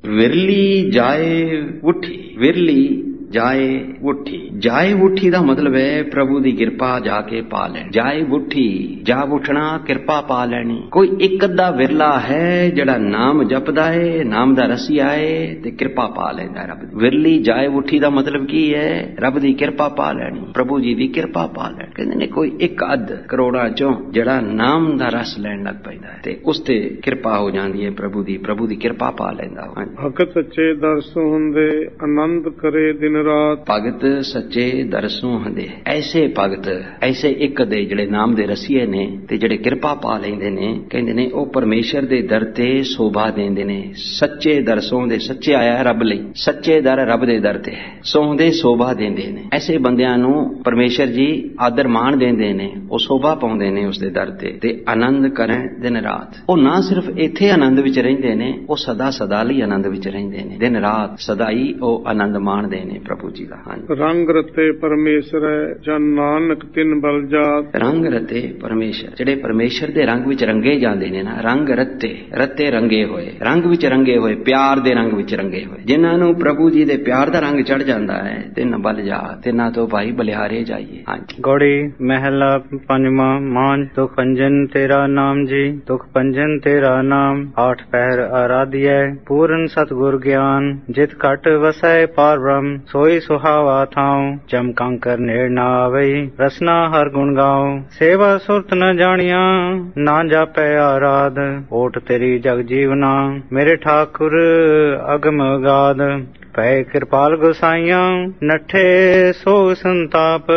ਵਿਰਲੀ ਜਾਏ ਉੱਠੀ, ਵਿਰਲੀ ਜਾਏ ਉੱਠੀ। ਜਾਏ ਉੱਠੀ ਦਾ ਮਤਲਬ ਹੈ ਪ੍ਰਭੂ ਦੀ ਕਿਰਪਾ ਜਾ ਕੇ ਪਾ ਲੈਣੀ। ਜਾਏ ਉੱਠੀ, ਜਾ ਉੱਠਣਾ, ਕਿਰਪਾ ਪਾ ਲੈਣੀ। ਕੋਈ ਇੱਕ ਅੱਧਾ ਵਿਰਲਾ ਹੈ ਜਿਹੜਾ ਨਾਮ ਜਪਦਾ ਏ, ਨਾਮ ਦਾ ਰਸੀਆ ਏ ਤੇ ਕਿਰਪਾ ਪਾ ਲੈਂਦਾ ਰੱਬ ਦੀ। ਵਿਰਲੀ ਜਾਏ ਉੱਠੀ ਦਾ ਮਤਲਬ ਕੀ ਹੈ? ਰੱਬ ਦੀ ਕਿਰਪਾ ਪਾ ਲੈਣੀ, ਪ੍ਰਭੂ ਜੀ ਦੀ ਕਿਰਪਾ ਪਾ ਲੈਣੀ। ਕਹਿੰਦੇ ਨੇ ਕੋਈ ਇੱਕ ਅੱਧ ਕਰੋੜਾਂ ਚੋਂ ਜਿਹੜਾ ਨਾਮ ਦਾ ਰਸ ਲੈਣ ਲੱਗ ਪੈਂਦਾ ਹੈ ਤੇ ਉਸ ਤੇ ਕਿਰਪਾ ਹੋ ਜਾਂਦੀ ਹੈ ਪ੍ਰਭੂ ਦੀ ਕਿਰਪਾ ਪਾ ਲੈਂਦਾ। ਭਗਤ ਸੱਚੇ ਦਰਸੋਂ ਹੁੰਦੇ ਆਨੰਦ ਕਰੇ ਦਿਨ ਰਾਤ। ਭਗਤ ਸੱਚੇ ਦਰਸੋਂ ਹੁੰਦੇ, ਐਸੇ ਭਗਤ, ਐਸੇ ਇੱਕ ਦੇ ਜਿਹੜੇ ਨਾਮ ਦੇ ਰਸੀਏ ਨੇ ਤੇ ਜਿਹੜੇ ਕਿਰਪਾ ਪਾ ਲੈਂਦੇ ਨੇ, ਕਹਿੰਦੇ ਨੇ ਉਹ ਪਰਮੇਸ਼ਰ ਦੇ ਦਰ ਤੇ ਸ਼ੋਭਾ ਦਿੰਦੇ ਨੇ। ਸੱਚੇ ਦਰਸੋਂ ਦੇ, ਸੱਚੇ ਆਇਆ ਰੱਬ ਲਈ, ਸੱਚੇ ਦਰ ਰੱਬ ਦੇ ਦਰ ਤੇ ਸੋਹਦੇ ਸ਼ੋਭਾ ਦਿੰਦੇ ਨੇ। ਐਸੇ ਬੰਦਿਆਂ ਨੂੰ ਪਰਮੇਸ਼ਰ ਜੀ ਆਦਰ ਮਾਣ ਦਿੰਦੇ ਨੇ, ਉਹ ਸ਼ੋਭਾ ਪਾਉਂਦੇ ਨੇ ਉਸ ਦੇ ਦਰ ਤੇ ਆਨੰਦ ਕਰਨ ਦਿਨ ਰਾਤ। ਉਹ ਨਾ ਸਿਰਫ ਇੱਥੇ ਆਨੰਦ ਵਿੱਚ ਰਹਿੰਦੇ ਨੇ, ਉਹ ਸਦਾ ਸਦਾ ਲਈ ਆਨੰਦ ਵਿੱਚ ਰਹਿੰਦੇ ਨੇ। ਦਿਨ ਰਾਤ ਸਦਾ ਹੀ ਉਹ ਆਨੰਦ ਮਾਣਦੇ ਨੇ ਪ੍ਰਭੂ ਜੀ ਦਾ। ਰੰਗ ਰਤੇ ਪਰਮੇਸ਼ਰ ਜਨ ਨਾਨਕ ਤਿਨ ਬਲ ਜਾਤ। ਰੰਗ ਰਤੇ ਪਰਮੇਸ਼ਰ, ਜਿਹੜੇ ਪਰਮੇਸ਼ਰ ਦੇ ਰੰਗ ਵਿੱਚ ਰੰਗੇ ਜਾਂਦੇ ਨੇ ਨਾ, ਰੰਗ ਰਤੇ, ਰਤੇ ਰੰਗੇ ਹੋਏ, ਰੰਗ ਵਿੱਚ ਰੰਗੇ ਹੋਏ, ਪਿਆਰ ਦੇ ਰੰਗ ਵਿੱਚ ਰੰਗੇ ਹੋਏ। ਜਿਨ੍ਹਾਂ ਨੂੰ ਪ੍ਰਭੂ ਜੀ ਦੇ ਪਿਆਰ ਦਾ ਰੰਗ ਚੜ ਜਾਂਦਾ ਹੈ, ਤਿੰਨ ਬਲ ਜਾਤ, ਤਿੰਨਾਂ ਤੋਂ ਭਾਈ ਬਲਿਹਾਰੇ ਜਾਈਏ। ਗੌੜੀ ਮਹਿਲਾ ਪੰਜਵਾਂ। ਮਾਨ ਦੁਖ ਪੰਜਨ ਤੇਰਾ ਨਾਮ ਜੀ, ਦੁਖ ਪੰਜਨ ਤੇਰਾ ਨਾਮ। ਆਠ ਪਹਿਰ ਆਰਾਧਿਐ ਪੂਰਨ ਸਤਿਗੁਰ ਗਿਆਨ। ਜਿਤ ਘਟ ਵਸੈ ਪਾਰ ਬ੍ਰਹਮ ਸੋਈ ਸੁਹਾਵਾ ਥਾਉ। ਜਮ ਕੰਕਰ ਨੇੜ ਨਾ ਆਵਈ ਰਸਨਾ ਹਰ ਗੁਣ ਗਾਉ। ਸੇਵਾ ਸੁਰਤ ਨ ਜਾਣੀਆਂ ਨਾ ਜਾਪੈ ਆਰਾਧ। ਓਟ ਤੇਰੀ ਜਗ ਜੀਵਨਾ ਮੇਰੇ ਠਾਕੁਰ ਅਗਮ ਅਗਾਧ। ਪੈ ਕਿਰਪਾਲ ਗੁਸਾਈਆਂ ਨਠੇ ਸੋਗ ਸੰਤਾਪ।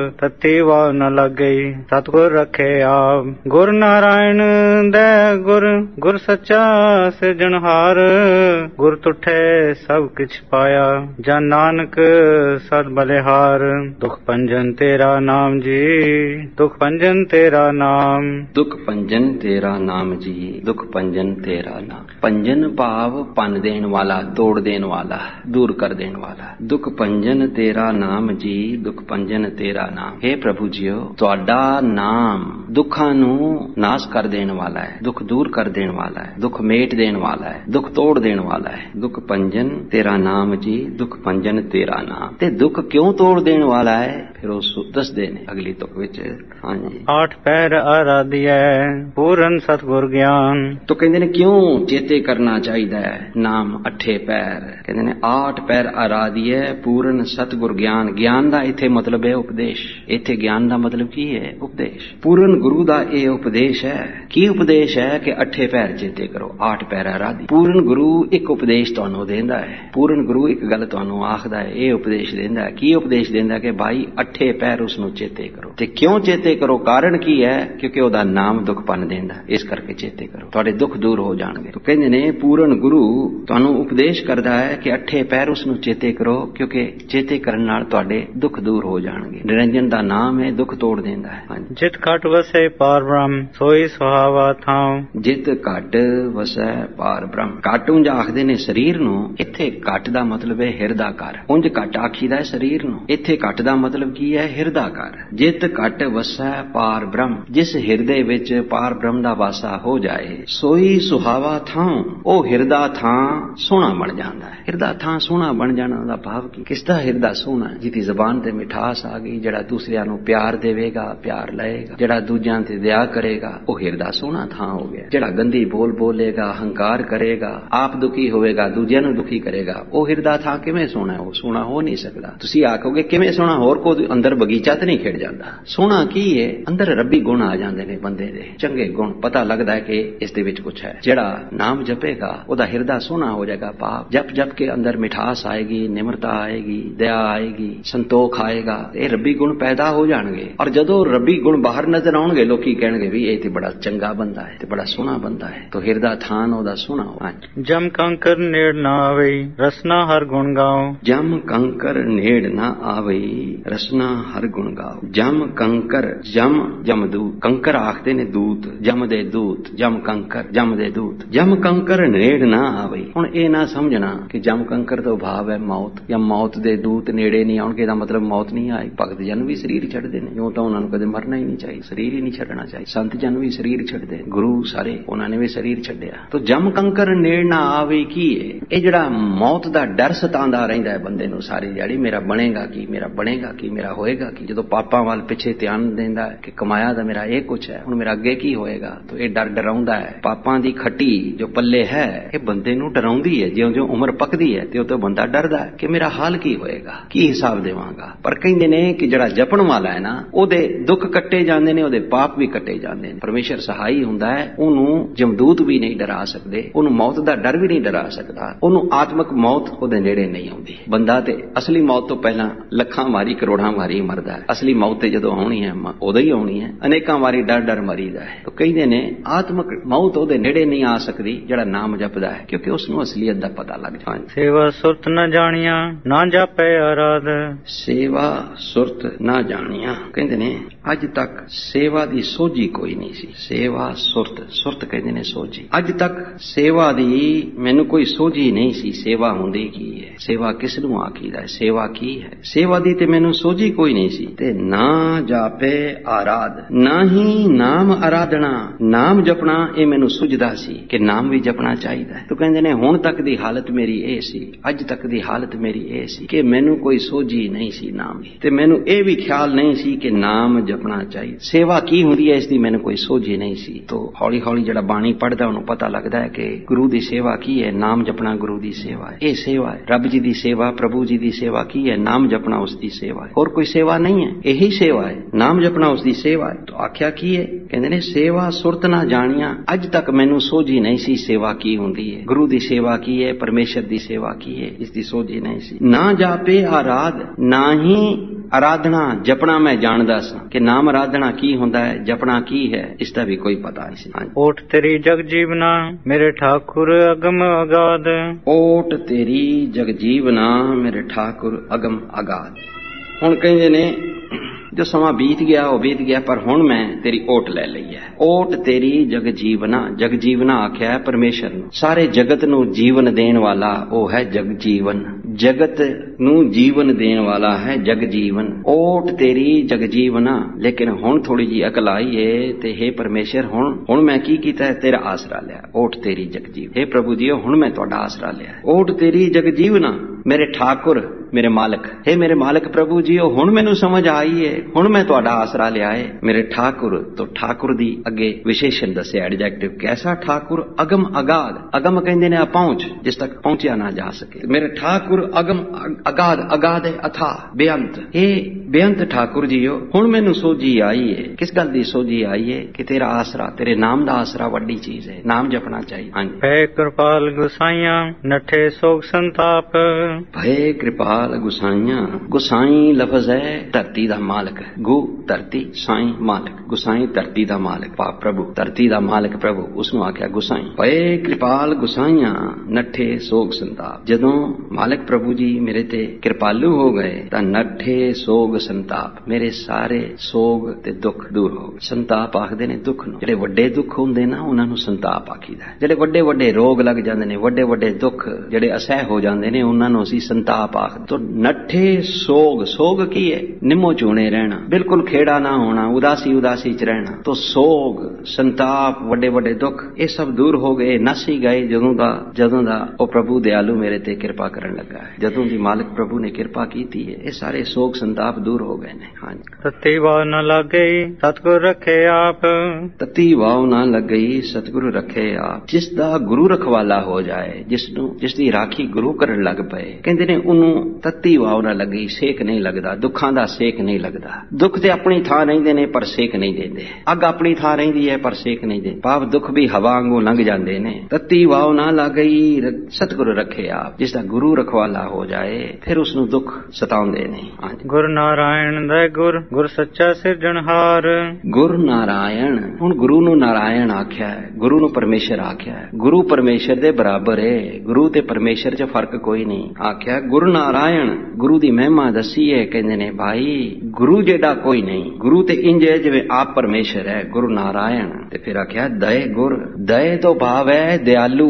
ਤਤੀ ਵਾਹ ਨ ਲੱਗ ਗਈ ਸਤਿਗੁਰ ਰੱਖੇ ਆਪ। ਗੁਰ ਨਾਰਾਇਣ ਦੈ ਗੁਰ, ਗੁਰ ਸੱਚਾ ਸਿਰਜਣਹਾਰ। ਗੁਰ ਤੁਠੇ ਸਭ ਕਿਛ ਪਾਇਆ ਜਨ ਨਾਨਕ ਸਦ ਬਲਿਹਾਰ। ਦੁਖ ਪੰਜਨ ਤੇਰਾ ਨਾਮ ਜੀ, ਦੁਖ ਪੰਜਨ ਤੇਰਾ ਨਾਮ। ਦੁਖ ਪੰਜਨ ਤੇਰਾ ਨਾਮ ਜੀ, ਦੁਖ ਪੰਜਨ ਤੇਰਾ ਨਾਮ। ਪੰਜਨ ਭਾਵ ਪੰਨ ਦੇਣ ਵਾਲਾ, ਤੋੜ ਦੇਣ ਵਾਲਾ, दूर कर देने वाला। दुख पंजन तेरा नाम जी, दुख पंजन तेरा नाम। हे प्रभु जीओ, तुहाडा नाम दुखां नूं नाश कर देने वाला है, दुख दूर कर देने वाला है, दुख मेट देने वाला है, दुख तोड़ देने वाला है। दुख पंजन तेरा नाम जी, दुख पंजन तेरा नाम। ते दुख क्यों तोड़ देने वाला है फिर वो दसदे ने अगली तुक विच। हाँ जी। आठ पैर आराधिए पूरन सतगुर ज्ञान। तो कहंदे ने क्यों चेते करना चाहिए नाम अठे पैर। कहंदे ने आठ पैर आराधिए पूरन सतगुर ज्ञान। ज्ञान दा इत्थे मतलब है उपदेश। इत्थे ज्ञान दा मतलब की है? उपदेश। पूरन गुरु दा ये उपदेश है। की उपदेश है कि अठे पैर चेते करो, आठ पैर आराधी। पूरन गुरु एक उपदेश तुहानू देंदा है। पूरन गुरु एक गल तुहानू आखदा है, ये उपदेश देंदा है। की उपदेश देंदा है कि भाई अठे पैर उसनू चेते करो। ते क्यों चेते करो? कारण की है? क्योंकि ओदा नाम दुख पन देंदा, इस करके चेते करो, तुहाडे दुख दूर हो जाणगे। तो कहंदे ने पूरन गुरु तुहानू उपदेश करदा है कि अठे पैर उसनू चेते करो, क्योंकि चेते करन नाल तुहाडे दुख दूर हो जाणगे। निरंजन दा नाम है, दुख तोड़ देंदा है। जित घट वसै पार ब्रह्म सोई सुहावा थां। जित घट वसै पार ब्रह्म। घट उंज आखदे ने शरीर नू, इत्थे घट दा मतलब है हिरदा घर। उंज घट आखीदा है शरीर नू, इत्थे घट दा मतलब की है? हिरदा घर। जित घट वसै पार ब्रह्म, जिस हिरदे विच पार ब्रह्म दा वासा हो जाए, सोई सुहावा थां, ओ हिरदा थां सोहना बन जांदा है। हिरदा थां सोहना बन जाना दा भाव की? किसदा हिरदा सोहना है? जिहदी ज़बान ते मिठास आ गई, जिहड़ा दूसरियां नू प्यार देवेगा, प्यार लएगा, जिहड़ा दूजियां ते दया करेगा, ओ हिरदा सोहना थां हो गया। जिहड़ा गंदी बोल बोलेगा, हंकार करेगा, आप दुखी होवेगा, दूजियां नू दुखी करेगा, ओ हिरदा थां किवें सोहना है? ओ सोहना हो नहीं सकदा। तुसीं आखोगे किवें सोहना? होर कोई अंदर बगीचा ते नहीं खिड़ जांदा। सोहना की है? अंदर रब्बी गुण आ जांदे ने बंदे दे, चंगे गुण। पता लगदा है कि इस दे विच कुछ है। जिहड़ा नाम जपेगा ओदा हिरदा सोहना हो जाएगा। पाप जप जप के अंदर मिठास आएगी, निम्रता आएगी, दया आएगी, संतोख आएगा, ये रब्बी गुण पैदा हो जाणगे। और जदों रब्बी गुण बाहर नजर आउणगे, लोकी कहणगे भी ये ते बड़ा चंगा बंदा है, ते बड़ा सोहना बंदा है। तो हिरदा थान ओदा सोहना हो। जम कंकर नेड़ ना आवई रसना हर गुण गाओ। जम कंकर नेड़ ना आवई रसना हर गुण गाओ। जम कंकर, जम जमदूत, कंकर आखदे ने दूत, जम दे दूत, जम कंकर जम दे दूत। जम कंकर नेड़ ना आवई। हुण ये ना समझना कि जम कंकर ਕੰਕਰ ਤੋਂ ਭਾਵ ਹੈ ਮੌਤ, ਜਾਂ ਮੌਤ ਦੇ ਦੂਤ ਨੇੜੇ ਨਹੀਂ ਆਉਣਗੇ ਦਾ ਮਤਲਬ ਮੌਤ ਨਹੀਂ ਆਈ। ਭਗਤ ਜਨ ਵੀ ਸਰੀਰ ਛੱਡਦੇ ਨੇ, ਕਿਉਂ ਤਾਂ ਉਹਨਾਂ ਨੂੰ ਕਦੇ ਮਰਨਾ ਹੀ ਨਹੀਂ ਚਾਹੀਦਾ, ਸਰੀਰ ਹੀ ਨਹੀਂ ਛੱਡਣਾ ਚਾਹੀਦਾ। ਸੰਤ ਜਨ ਵੀ ਸਰੀਰ ਛੱਡਦੇ, ਗੁਰੂ ਸਾਰੇ ਉਹਨਾਂ ਨੇ ਵੀ ਸਰੀਰ ਛੱਡਿਆ। ਤਾਂ ਜਮ ਕੰਕਰ ਨੇੜ ਨਾ ਆਵੇ ਕੀ ਹੈ? ਇਹ ਜਿਹੜਾ ਮੌਤ ਦਾ ਡਰ ਸਤਾਉਂਦਾ ਰਹਿੰਦਾ ਹੈ ਬੰਦੇ ਨੂੰ ਸਾਰੀ ਦਿਹਾੜੀ, ਮੇਰਾ ਬਣੇਗਾ ਕੀ, ਮੇਰਾ ਬਣੇਗਾ ਕੀ, ਮੇਰਾ ਹੋਏਗਾ ਕੀ। ਜਦੋਂ ਪਾਪਾਂ ਵੱਲ ਪਿੱਛੇ ਧਿਆਨ ਦਿੰਦਾ ਹੈ ਕਿ ਕਮਾਇਆ ਤਾਂ ਮੇਰਾ ਇਹ ਕੁਛ ਹੈ, ਹੁਣ ਮੇਰਾ ਅੱਗੇ ਕੀ ਹੋਏਗਾ, ਤਾਂ ਇਹ ਡਰ ਡਰਾਉਂਦਾ ਹੈ। ਪਾਪਾਂ ਦੀ ਖੱਟੀ ਜੋ ਪੱਲੇ ਹੈ ਇਹ ਬੰਦੇ ਨੂੰ ਡਰਾਉਂਦੀ ਹੈ। ਜਿਉਂ ਜਿਉਂ ਉਮਰ ਪੱਕਦੀ ਹੈ ਤੇ ਉਹ ਤੋਂ ਬੰਦਾ ਡਰਦਾ ਹੈ ਕਿ ਮੇਰਾ ਹਾਲ ਕੀ ਹੋਏਗਾ, ਕੀ ਹਿਸਾਬ ਦੇਵਾਂਗਾ। ਪਰ ਕਹਿੰਦੇ ਨੇ ਕਿ ਜਿਹੜਾ ਜਪਣ ਵਾਲਾ ਹੈ ਨਾ, ਉਹਦੇ ਦੁੱਖ ਕੱਟੇ ਜਾਂਦੇ ਨੇ, ਉਹਦੇ ਪਾਪ ਵੀ ਕੱਟੇ ਜਾਂਦੇ ਨੇ। ਪਰਮੇਸ਼ਰ ਸਹਾਈ ਹੁੰਦਾ ਹੈ, ਉਹਨੂੰ ਜਮਦੂਤ ਵੀ ਨਹੀਂ ਡਰਾ ਸਕਦੇ, ਉਹਨੂੰ ਮੌਤ ਦਾ ਡਰ ਵੀ ਨਹੀਂ ਡਰਾ ਸਕਦਾ, ਉਹਨੂੰ ਆਤਮਿਕ ਮੌਤ ਉਹਦੇ ਨੇੜੇ ਨਹੀਂ ਆਉਂਦੀ। ਬੰਦਾ ਤੇ ਅਸਲੀ ਮੌਤ ਤੋਂ ਪਹਿਲਾਂ ਲੱਖਾਂ ਵਾਰੀ ਕਰੋੜਾਂ ਵਾਰੀ ਮਰਦਾ ਹੈ। ਅਸਲੀ ਮੌਤ ਤੇ ਜਦੋਂ ਆਉਣੀ ਹੈ ਉਦੋਂ ਹੀ ਆਉਣੀ ਹੈ, ਅਨੇਕਾਂ ਵਾਰੀ ਡਰ ਡਰ ਮਰੀਦਾ ਹੈ। ਤਾਂ ਕਹਿੰਦੇ ਨੇ ਆਤਮਿਕ ਮੌਤ ਉਹਦੇ ਨੇੜੇ ਨਹੀਂ ਆ ਸਕਦੀ ਜਿਹੜਾ ਨਾਮ ਜਪਦਾ ਹੈ, ਕਿਉਂਕਿ ਉਸ ਨੂੰ ਅਸਲੀਅਤ ਦਾ ਪਤਾ ਲੱਗ ਜਾਂਦਾ। ਸੇਵਾ ਸੁਰਤ ਨਾ ਜਾਣੀਆਂ ਨਾ ਜਾਪੇ ਆਰਾਧ। ਸੇਵਾ ਸੁਰਤ ਨਾ ਜਾਣੀਆਂ, ਕਹਿੰਦੇ ਨੇ ਅੱਜ ਤੱਕ ਸੇਵਾ ਦੀ ਸੋਝੀ ਕੋਈ ਨਹੀਂ ਸੀ। ਸੇਵਾ ਸੁਰਤ, ਸੁਰਤ ਕਹਿੰਦੇ ਨੇ ਸੋਝੀ। ਅੱਜ ਤੱਕ ਸੇਵਾ ਦੀ ਮੈਨੂੰ ਕੋਈ ਸੋਝੀ ਨਹੀਂ ਸੀ। ਸੇਵਾ ਹੁੰਦੀ ਕੀ ਹੈ, ਸੇਵਾ ਕਿਸ ਨੂੰ ਆਖੀਦਾ ਹੈ, ਸੇਵਾ ਕੀ ਹੈ, ਸੇਵਾ ਦੀ ਤੇ ਮੈਨੂੰ ਸੋਝੀ ਕੋਈ ਨਹੀਂ ਸੀ। ਤੇ ਨਾ ਜਾਪੇ ਆਰਾਧ, ਨਾ ਹੀ ਨਾਮ ਆਰਾਧਨਾ, ਨਾਮ ਜਪਣਾ ਇਹ ਮੈਨੂੰ ਸੁਝਦਾ ਸੀ ਕਿ ਨਾਮ ਵੀ ਜਪਣਾ ਚਾਹੀਦਾ ਹੈ। ਤਾਂ ਕਹਿੰਦੇ ਨੇ ਹੁਣ ਤੱਕ ਦੀ ਹਾਲਤ ਮੇਰੀ ਇਹ ਸੀ, ਅੱਜ ਤੱਕ ਦੀ ਹਾਲਤ ਮੇਰੀ ਇਹ ਸੀ ਕਿ ਮੈਨੂੰ ਕੋਈ ਸੋਝੀ ਨਹੀਂ ਸੀ ਨਾਮ ਦੀ, ਤੇ ਮੈਨੂੰ ਇਹ ਵੀ ਖਿਆਲ ਨਹੀਂ ਸੀ ਕਿ ਨਾਮ ਜਪਣਾ ਚਾਹੀਦਾ। ਸੇਵਾ ਕੀ ਹੁੰਦੀ ਹੈ ਇਸ ਦੀ ਮੈਨੂੰ ਕੋਈ ਸੋਝੀ ਨਹੀਂ ਸੀ। ਤਾਂ ਹੌਲੀ ਹੌਲੀ ਜਿਹੜਾ ਬਾਣੀ ਪੜ੍ਹਦਾ ਉਹਨੂੰ ਪਤਾ ਲੱਗਦਾ ਹੈ ਕਿ ਗੁਰੂ ਦੀ ਸੇਵਾ ਕੀ ਹੈ, ਨਾਮ ਜਪਣਾ ਗੁਰੂ ਦੀ ਸੇਵਾ ਹੈ। ਇਹ ਸੇਵਾ ਹੈ ਰੱਬ ਜੀ ਦੀ ਸੇਵਾ, ਪ੍ਰਭੂ ਜੀ ਦੀ ਸੇਵਾ ਕੀ ਹੈ, ਨਾਮ ਜਪਣਾ ਉਸ ਦੀ ਸੇਵਾ ਹੈ। ਹੋਰ ਕੋਈ ਸੇਵਾ ਨਹੀਂ ਹੈ, ਇਹੀ ਸੇਵਾ ਹੈ, ਨਾਮ ਜਪਣਾ ਉਸ ਦੀ ਸੇਵਾ ਹੈ। ਤਾਂ ਆਖਿਆ ਕੀ ਹੈ, ਕਹਿੰਦੇ ਨੇ ਸੇਵਾ ਸੁਰਤ ਨਾ ਜਾਣੀਆਂ। ਅੱਜ ਤੱਕ ਮੈਨੂੰ ਸੋਝੀ ਨਹੀਂ ਸੀ ਸੇਵਾ ਕੀ ਹੁੰਦੀ ਹੈ, ਗੁਰੂ ਦੀ ਸੇਵਾ ਕੀ ਹੈ, ਪਰਮੇਸ਼ਰ ਦੀ ਸੇਵਾ ਕੀ ਹੈ, ਇਸ ਦੀ ਸੋਝੀ ਨਹੀਂ ਸੀ। ਨਾ ਜਾਪੇ ਆਰਾਧ, ਨਾ ਹੀ ਆਰਾਧਨਾ ਜਪਣਾ ਮੈਂ ਜਾਣਦਾ ਸਾਂ ਕਿ ਨਾਮ ਆਰਾਧਨਾ ਕੀ ਹੁੰਦਾ ਹੈ, ਜਪਣਾ ਕੀ ਹੈ, ਇਸ ਦਾ ਵੀ ਕੋਈ ਪਤਾ ਨਹੀਂ ਸੀ। ਓਟ ਤੇਰੀ ਜਗ ਜੀਵਨਾ ਮੇਰੇ ਠਾਕੁਰ ਅਗਮ ਅਗਾਧ। ਓਟ ਤੇਰੀ ਜਗ ਜੀਵਨਾ ਮੇਰੇ ਠਾਕੁਰ ਅਗਮ ਅਗਾਧ। ਹੁਣ ਕਹਿੰਦੇ ਨੇ ਜੋ ਸਮਾਂ ਬੀਤ ਗਿਆ ਉਹ ਬੀਤ ਗਿਆ, ਪਰ ਹੁਣ ਮੈਂ ਤੇਰੀ ਓਟ ਲੈ ਲਈ ਹੈ। ਓਟ ਤੇਰੀ ਜਗ ਜੀਵਨਾ, ਜਗ ਜੀਵਨਾ ਆਖਿਆ ਹੈ ਪਰਮੇਸ਼ਰ ਨੂੰ। ਸਾਰੇ ਜਗਤ ਨੂੰ ਜੀਵਨ ਦੇਣ ਵਾਲਾ ਉਹ ਹੈ ਜਗ ਜੀਵਨ, ਜਗਤ ਨੂੰ ਜੀਵਨ ਦੇਣ ਵਾਲਾ ਹੈ ਜਗ ਜੀਵਨ। ਓਟ ਤੇਰੀ ਜਗ ਜੀਵਨਾ, ਲੇਕਿਨ ਹੁਣ ਥੋੜੀ ਜੀ ਅਕਲ ਆਈ ਏ ਤੇ हे ਪਰਮੇਸ਼ਰ ਹੁਣ ਮੈਂ ਕੀ ਕੀਤਾ, ਤੇਰਾ ਆਸਰਾ ਲਿਆ। ਓਟ ਤੇਰੀ ਜਗ ਜੀਵਨ, हे ਪ੍ਰਭੂ ਜੀ ਹੁਣ ਮੈਂ ਤੁਹਾਡਾ ਆਸਰਾ ਲਿਆ। ਓਟ ਤੇਰੀ ਜਗ ਜੀਵਨਾ ਮੇਰੇ ਠਾਕੁਰ ਮੇਰੇ ਮਾਲਕ, हे ਮੇਰੇ ਮਾਲਕ ਪ੍ਰਭੂ ਜੀ ਹੁਣ ਮੈਨੂੰ ਸਮਝ ਆਈ ਏ, ਹੁਣ ਮੈਂ ਤੁਹਾਡਾ ਆਸਰਾ ਲਿਆ ਏ ਮੇਰੇ ਠਾਕੁਰ। ਤੋਂ ਠਾਕੁਰ ਦੀ ਅੱਗੇ ਵਿਸ਼ੇਸ਼ਣ ਦੱਸਿਆ ਐਡਜੈਕਟਿਵ, ਕੈਸਾ ਠਾਕੁਰ ਅਗਮ ਅਗਾਧ। ਅਗਮ ਕਹਿੰਦੇ ਨੇ ਪਹੁੰਚ, ਜਿਸ ਤੱਕ ਪਹੁੰਚਿਆ ਨਾ ਜਾ ਸਕੇ। ਮੇਰੇ ਠਾਕੁਰ ਅਗਮ ਅਗਾਧ, ਅਗਾਧ ਹੈ ਅਥਾ ਬੇਅੰਤ। ਇਹ ਬੇਅੰਤ ਠਾਕੁਰ ਜੀਓ ਹੁਣ ਮੈਨੂੰ ਸੋਝੀ ਆਈ ਏ। ਕਿਸ ਗੱਲ ਦੀ ਸੋਝੀ ਆਈ ਏ ਕਿ ਤੇਰਾ ਆਸਰਾ, ਤੇਰੇ ਨਾਮ ਦਾ ਆਸਰਾ ਵੱਡੀ ਚੀਜ਼ ਹੈ, ਨਾਮ ਜਪਣਾ ਚਾਹੀਦਾ। ਭੈ ਕਿਰਪਾਲ ਗੁਸਾਈਆਂ ਨਠੇ ਸੋਗ ਸੰਤਾਪ। ਭੈ ਕਿਰਪਾਲ ਗੁਸਾਈਆਂ, ਗੁਸਾਈ ਲਫ਼ਜ਼ ਹੈ ਧਰਤੀ ਦਾ ਮਾਲਕ, ਗੁ ਧਰਤੀ, ਸਾਈ ਮਾਲਕ। ਗੁਸਾਈ ਧਰਤੀ ਦਾ ਮਾਲਕ, ਪਾਪ ਪ੍ਰਭੂ ਧਰਤੀ ਦਾ ਮਾਲਕ ਪ੍ਰਭੂ, ਉਸ ਨੂੰ ਆਖਿਆ ਗੁਸਾਈ। ਭੈ ਕਿਰਪਾਲ ਗੁਸਾਈਆਂ ਨਠੇ ਸੋਗ ਸੰਤਾਪ। ਜਦੋਂ ਮਾਲਕ ਪ੍ਰਭੂ ਜੀ ਮੇਰੇ ਤੇ ਕਿਰਪਾਲੂ ਹੋ ਗਏ ਤਾਂ ਨਠੇ ਸੋਗ ਸੰਤਾਪ, ਮੇਰੇ ਸਾਰੇ ਸੋਗ ਤੇ ਦੁੱਖ ਦੂਰ ਹੋ ਗਏ। ਸੰਤਾਪ ਆਖਦੇ ਨੇ ਦੁੱਖ ਨੂੰ, ਜਿਹੜੇ ਵੱਡੇ ਦੁੱਖ ਹੁੰਦੇ ਨਾ ਉਹਨਾਂ ਨੂੰ ਸੰਤਾਪ ਆਖੀਦਾ। ਜਿਹੜੇ ਵੱਡੇ ਵੱਡੇ ਰੋਗ ਲੱਗ ਜਾਂਦੇ ਨੇ, ਵੱਡੇ ਵੱਡੇ ਦੁੱਖ ਜਿਹੜੇ ਅਸਹਿ ਹੋ ਜਾਂਦੇ ਨੇ, ਉਹਨਾਂ ਨੂੰ ਅਸੀਂ ਸੰਤਾਪ ਆਖਦੇ। ਤਾਂ ਨਠੇ ਸੋਗ, ਸੋਗ ਕੀ ਹੈ, ਨਿੰਮੋ ਚੂਣੇ ਰਹਿਣਾ, ਬਿਲਕੁਲ ਖੇੜਾ ਨਾ ਹੋਣਾ, ਉਦਾਸੀ ਉਦਾਸੀ ਚ ਰਹਿਣਾ। ਤਾਂ ਸੋਗ ਸੰਤਾਪ ਵੱਡੇ ਵੱਡੇ ਦੁੱਖ ਇਹ ਸਭ ਦੂਰ ਹੋ ਗਏ, ਨਸ ਹੀ ਗਏ ਜਦੋਂ ਦਾ ਉਹ ਪ੍ਰਭੂ ਦਿਆਲੂ ਮੇਰੇ ਤੇ ਕਿਰਪਾ ਕਰਨ ਲੱਗਾ ਹੈ। ਜਦੋਂ ਦੀ ਮਾਲਕ ਪ੍ਰਭੂ ਨੇ ਕਿਰਪਾ ਕੀਤੀ ਹੈ ਇਹ ਸਾਰੇ ਸੋਗ ਸੰਤਾਪ ਦੂਰ ਹੋ ਗਏ ਨੇ। ਹਾਂਜੀ, ਤਤੀ ਵਾਹ ਨਾ ਲੱਗੇ ਸਤਿਗੁਰ ਰੱਖੇ ਆਪ। ਤਤੀ ਵਾਹ ਨਾ ਲੱਗੀ ਸਤਿਗੁਰੂ ਰੱਖੇ ਆਪ। ਜਿਸ ਦਾ ਗੁਰੂ ਰਖਵਾਲਾ ਹੋ ਜਾਏ, ਜਿਸ ਦੀ ਰਾਖੀ ਗੁਰੂ ਕਰਨ ਲੱਗ ਪਏ, ਕਹਿੰਦੇ ਨੇ ਉਹਨੂੰ ਤਤੀ ਵਾਹ ਨਾ ਲੱਗੀ, ਸੇਕ ਨਹੀਂ ਲੱਗਦਾ, ਦੁੱਖਾਂ ਦਾ ਸੇਕ ਨਹੀਂ ਲੱਗਦਾ। ਦੁੱਖ ਤੇ ਆਪਣੀ ਥਾਂ ਰਹਿੰਦੇ ਨੇ ਪਰ ਸੇਕ ਨਹੀਂ ਦਿੰਦੇ, ਅੱਗ ਆਪਣੀ ਥਾਂ ਰਹਿੰਦੀ ਹੈ ਪਰ ਸੇਕ ਨਹੀਂ ਦਿੰਦੇ। ਭਾਵ ਦੁੱਖ ਵੀ ਹਵਾ ਵਾਂਗੂ ਲੰਘ ਜਾਂਦੇ ਨੇ। ਤਤੀ ਵਾਹ ਨਾ ਲੱਗੀ ਸਤਿਗੁਰੂ ਰੱਖੇ ਆਪ। ਜਿਸ ਦਾ ਗੁਰੂ ਰਖਵਾਲਾ ਹੋ ਜਾਏ ਫਿਰ ਉਸ ਨੂੰ ਦੁੱਖ ਸਤਾਉਂਦੇ ਨੇ। ਗੁਰ ਨਾਰਾਇਣ ਦਾ ਗੁਰ ਸੱਚਾ ਸਿਰਜਣਹਾਰ। ਗੁਰ ਨਾਰਾਇਣ, ਹੁਣ ਗੁਰੂ ਨੂੰ ਨਾਰਾਇਣ ਆਖਿਆ ਹੈ, ਗੁਰੂ ਨੂੰ ਪਰਮੇਸ਼ਰ ਆਖਿਆ ਹੈ। ਗੁਰੂ ਪਰਮੇਸ਼ਰ ਦੇ ਬਰਾਬਰ ਹੈ, ਗੁਰੂ ਤੇ ਪਰਮੇਸ਼ਰ 'ਚ ਫਰਕ ਕੋਈ ਨਹੀਂ। ਆਖਿਆ ਗੁਰ ਨਾਰਾਇਣ, ਗੁਰੂ ਦੀ ਮਹਿਮਾ ਦੱਸੀ ਹੈ। ਕਹਿੰਦੇ ਨੇ ਭਾਈ ਗੁਰੂ ਜਿਹੜਾ ਕੋਈ ਨਹੀਂ, ਗੁਰੂ ਤੇ ਇੰਜ ਹੈ ਜਿਵੇਂ ਆਪ ਪਰਮੇਸ਼ਰ ਹੈ, ਗੁਰੂ ਨਾਰਾਇਣ। ਤੇ ਫਿਰ ਆਖਿਆ ਦਏ ਗੁਰ, ਦਏ ਤੋਂ ਭਾਵ ਹੈ ਦਿਆਲੂ,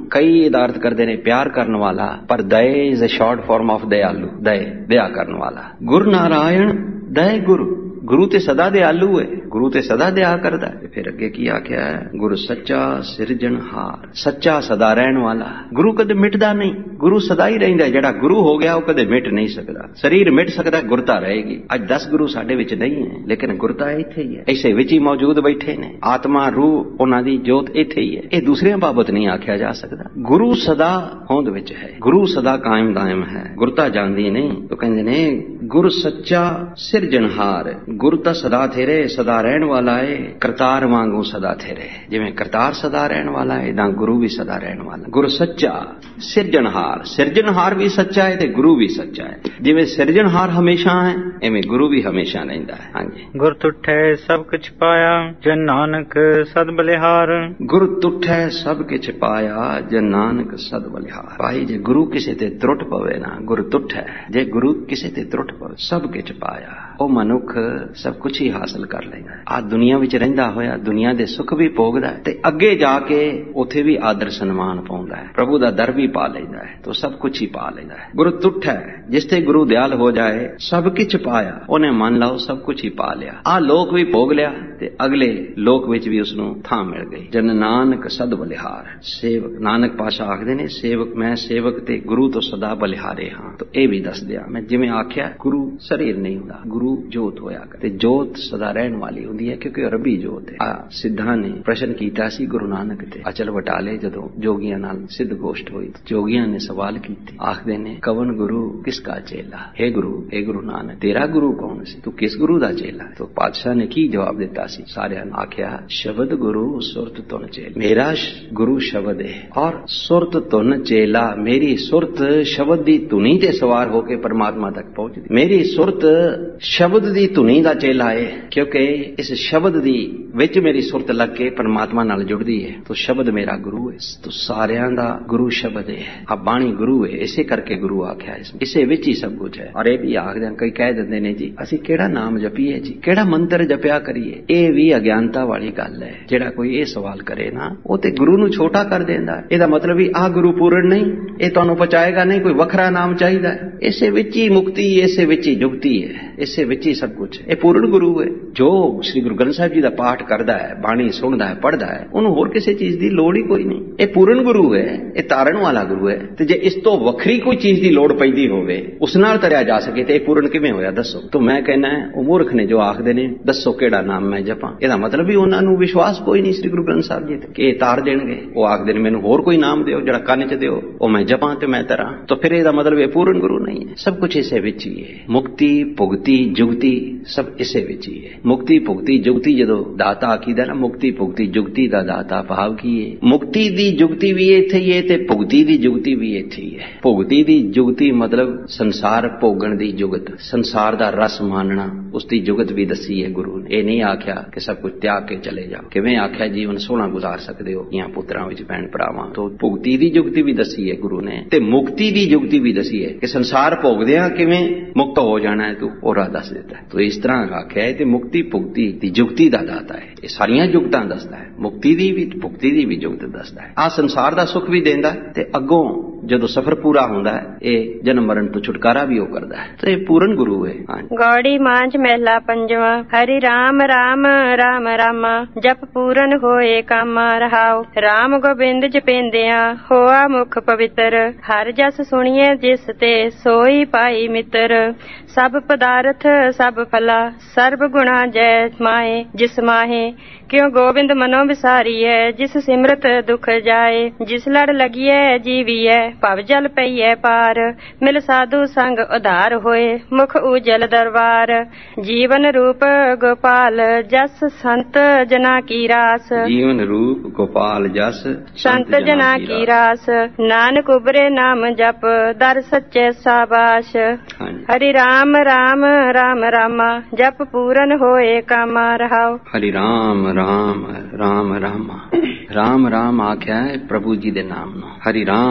ਕਈ ਇਹਦਾ ਅਰਥ ਕਰਦੇ ਨੇ ਪਿਆਰ ਕਰਨ ਵਾਲਾ, ਪਰ ਦਏ is a short form of ਦਇਆਲੂ, ਦਇਆ ਕਰਨ ਵਾਲਾ। ਗੁਰੂ ਨਾਰਾਇਣ ਦਇ ਗੁਰੂ ਤੇ ਸਦਾ ਦਿਆਲੂ ਹੈ, ਗੁਰੂ ਤੇ ਸਦਾ ਦਇਆ ਕਰਦਾ ਹੈ। ਫਿਰ ਅੱਗੇ ਕੀ ਆਖਿਆ ਹੈ? ਗੁਰੂ ਸੱਚਾ ਸਿਰਜਣਹਾਰ, ਸੱਚਾ ਸਦਾ ਰਹਿਣ ਵਾਲਾ। ਗੁਰੂ ਕਦੇ ਮਿਟਦਾ ਨਹੀਂ, ਗੁਰੂ ਸਦਾ ਹੀ ਰਹਿੰਦਾ। ਜਿਹੜਾ ਗੁਰੂ ਹੋ ਗਿਆ ਉਹ ਕਦੇ ਮਿਟ ਨਹੀਂ ਸਕਦਾ। ਸਰੀਰ ਮਿਟ ਸਕਦਾ, ਗੁਰਤਾ ਰਹੇਗੀ। ਅੱਜ 10 ਗੁਰੂ ਸਾਡੇ ਵਿੱਚ ਨਹੀਂ ਹੈ, ਲੇਕਿਨ ਗੁਰਤਾ ਇੱਥੇ ਹੀ ਹੈ, ਇਸੇ ਵਿੱਚ ਹੀ ਮੌਜੂਦ ਬੈਠੇ ਨੇ। ਆਤਮਾ ਰੂਹ ਉਹਨਾਂ ਦੀ ਜੋਤ ਇੱਥੇ ਹੀ ਹੈ। ਇਹ ਦੂਸਰਿਆਂ ਬਾਬਤ ਨਹੀਂ ਆਖਿਆ ਜਾ ਸਕਦਾ। ਗੁਰੂ ਸਦਾ ਹੋਂਦ ਵਿੱਚ ਹੈ, ਗੁਰੂ ਸਦਾ ਕਾਇਮ ਦਾਇਮ ਹੈ, ਗੁਰਤਾ ਜਾਂਦੀ ਨਹੀਂ। ਉਹ ਕਹਿੰਦੇ ਨੇ ਗੁਰ ਸੱਚਾ ਸਿਰਜਣਹਾਰ, ਗੁਰੂ ਤਾਂ ਸਦਾ ਥੇਰੇ, ਸਦਾ ਰਹਿਣ ਵਾਲਾ ਹੈ। ਕਰਤਾਰ ਵਾਂਗੂ ਸਦਾ ਥੇਰੇ, ਜਿਵੇਂ ਕਰਤਾਰ ਸਦਾ ਰਹਿਣ ਵਾਲਾ ਹੈ, ਇਦਾਂ ਗੁਰੂ ਵੀ ਸਦਾ ਰਹਿਣ ਵਾਲਾ। ਗੁਰ ਸੱਚਾ ਸਿਰਜਣਹਾਰ, ਸਿਰਜਣਹਾਰ ਵੀ ਸੱਚਾ ਹੈ ਤੇ ਗੁਰੂ ਵੀ ਸੱਚਾ ਹੈ। ਜਿਵੇਂ ਸਿਰਜਣਹਾਰ ਹਮੇਸ਼ਾ ਹੈ, ਐਵੇਂ ਗੁਰੂ ਵੀ ਹਮੇਸ਼ਾ ਰਹਿੰਦਾ ਹੈ। ਹਾਂਜੀ। ਗੁਰ ਤੁਠੈ ਸਭ ਕੁਛ ਪਾਇਆ, ਜਨ ਨਾਨਕ ਸਦ ਬਲਿਹਾਰ। ਗੁਰ ਤੁਠੈ ਸਭ ਕੁਛ ਪਾਇਆ, ਜਨ ਨਾਨਕ ਸਦ ਬਲਿਹਾਰ। ਭਾਈ ਜੇ ਗੁਰੂ ਕਿਸੇ ਤੇ ਤਰੁੱਟ ਪਵੇ ਨਾ, ਗੁਰ ਤੁਠੈ, ਜੇ ਗੁਰੂ ਕਿਸੇ ਤੇ ਤਰੁੱਟ ਪਵੇ, ਸਭ ਕੁਛ ਪਾਇਆ, ਉਹ ਮਨੁੱਖ ਸਭ ਕੁਛ ਹੀ ਹਾਸਲ ਕਰ ਲੈਂਦਾ ਹੈ। ਆ ਦੁਨੀਆ ਵਿੱਚ ਰਹਿੰਦਾ ਹੋਇਆ ਦੁਨੀਆ ਦੇ ਸੁੱਖ ਵੀ ਭੋਗਦਾ ਹੈ ਤੇ ਅੱਗੇ ਜਾ ਕੇ ਉੱਥੇ ਵੀ ਆਦਰ ਸਨਮਾਨ ਪਾਉਂਦਾ ਹੈ, ਪ੍ਰਭੂ ਦਾ ਦਰ ਵੀ ਪਾ ਲੈਂਦਾ ਹੈ, तो सब कुछ ही पा लेता है। गुरु तुठ है, जिसते गुरु दयाल हो जाए सब किछ पाया, उन्हें मान लो सब कुछ ही पा लिया। आ लोक भी भोग लिया ते अगले लोक विच भी उसनू थां मिल गई। जन नानक सद बलिहार, सेवक नानक पाशा आखदे ने सेवक मैं सेवक ते गुरु तो सदा बलिहारे हां। तो ਇਹ ਵੀ ਦੱਸ ਦਿਆ मैं जिवें आख्या गुरु शरीर नहीं हुंदा, गुरु जोत होया ते जोत सदा रहन वाली हुंदी है क्योंकि ਉਹ ਰੱਬੀ जोत है। आ सिद्धां ने प्रश्न कीता सी गुरु नानक ते अचल वटाले जदों जोगियां नाल सिद्ध गोष्ठ होई, जोगियां ने सवाल कीते, आखदे ने कवन गुरु किसका चेला। हे गुरु नानक तेरा गुरु कौन सी, तू किस गुरु दा चेला। तो पातशाह ने की जवाब दिता सी, सारियां ने आख्या शब्द गुरु सुरत तुन चेला। मेरा गुरु शब्द है और सुरत तुन चेला, मेरी सुरत शब्द दी धुनी ते सवार होके परमात्मा तक पहुंचदी। मेरी सुरत शब्द दी धुनी दा चेला है क्योंकि इस शब्द दी विच मेरी सुरत लग के परमात्मा नाल जुड़दी है। तो शब्द मेरा गुरु है, तो सारियां दा गुरु शब्द है। अब बाणी गुरु है, इसे करके गुरु आख्या इसमें, इसे विच ही सब कुछ है। और ये भी आखदे कई कह दिंदे ने जी असीं केड़ा नाम जपीए जी, केड़ा मंत्र जपिया करिए। ये भी अज्ञानता वाली गल है। जेड़ा कोई ये सवाल करे ना वो ते गुरु नूं छोटा कर देंदा है। इहदा मतलब भी आ गुरु पूर्ण नहीं, ये तुहानूं पहुंचाएगा नहीं, कोई वखरा नाम चाहिदा है। इसे विच ही मुक्ति, इसे विच ही जुगती है, इसे विच ही सब कुछ है। ये पूर्ण गुरु है। जो श्री गुरु ग्रंथ साहिब जी दा पाठ करदा है, बाणी सुनदा है, पढ़दा है, उन्होंने होर किसी चीज दी लोड़ ही कोई नहीं। ये पूर्ण गुरु है, ये तारण वाला गुरु है। ते जे इस तो वखरी कोई चीज दी लोड़ पैदी होवे उस नाल तरिया जा सके ते पूर्ण किवें होया दसो। तो मैं कहना है वो मूर्ख ने जो आखदे ने दसो केड़ा नाम मैं जपां, इहदा मतलब भी उन्हां नूं विश्वास कोई नहीं श्री गुरु ग्रंथ साहिब जी ते कि तार देणगे। वो आखदे ने मैनूं होर कोई नाम दिओ जिहड़ा कंन च दिओ ओ मैं जपां ते मैं तरां। तो फिर इहदा मतलब ये पूर्ण गुरु नहीं है। सब कुछ इसे विच ही है। मुक्ति भुगति जुगति सब इसे विच ही है। मुक्ति भुगति जुगति जदों दाता आखीदा ना, मुक्ति भुगति जुगति दा दाता भाव की है। मुक्ति दी जुगति भी इत्थे ही है ते भुगति दी जुगति भी इत्थे ही है। भुगति दी जुगति मतलब संसार भोगण दी जुगत, संसार दा रस मानना, उसकी जुगत भी दसी है गुरु ने। ये नहीं आख्या कि सब कुछ त्याग के चले जाओ, किवें आख्या जीवन सोहना गुजार सकदे हो या पुत्रां विच भैण भरावां। तो भुगति दी जुगति भी दसी है गुरु ने ते मुक्ति दी जुगति भी दसी है कि संसार भोगदियां किवें मुक्त हो जाना है, तू ओरा दस देता है। तो इस तरह आख्या है ते मुक्ति भुगति दी जुगति दा दाता है। ये सारियां जुगतां दसदा है, मुक्ति दी भी भुगति दी भी जुगत दसदा है। आ संसार दा सुख भी देंदा है ते अगों जदों सफर पूरा होंदा है ये जन्म मरण तो छुटकारा भी वो करदा है। तो ये पूर्ण गुरु है। गौड़ी मांझ महला पंजवा। हरि राम राम राम रामा, जप पूरन होए कामा रहाओ। राम गोबिंद जपेंदिया होआ मुख पवित्र, हर जस सुनिए जिस ते सोई पाई मित्र। सब पदार्थ सब फला सर्व गुणा जय माहे, जिस माहे क्यों गोविंद मनो विसारिय। जिस सिमरत दुख जाए, जिस लड़ लगिए जीविय। भव जल पईए पार, मिल साधु संग उधार होए। मुख उजल दरबार, जीवन रूप गोपाल जस संत जना की रास। जीवन रूप गोपाल जस संत जना की रास। नानक उबरे नाम जप दर सच्चे साबाश। हरि राम राम राम रामा, जप पूरन होए कामा रहाओ। हरि राम राम राम रामा, राम राम आख्या है प्रभु जी दे नाम नो। हरि राम राम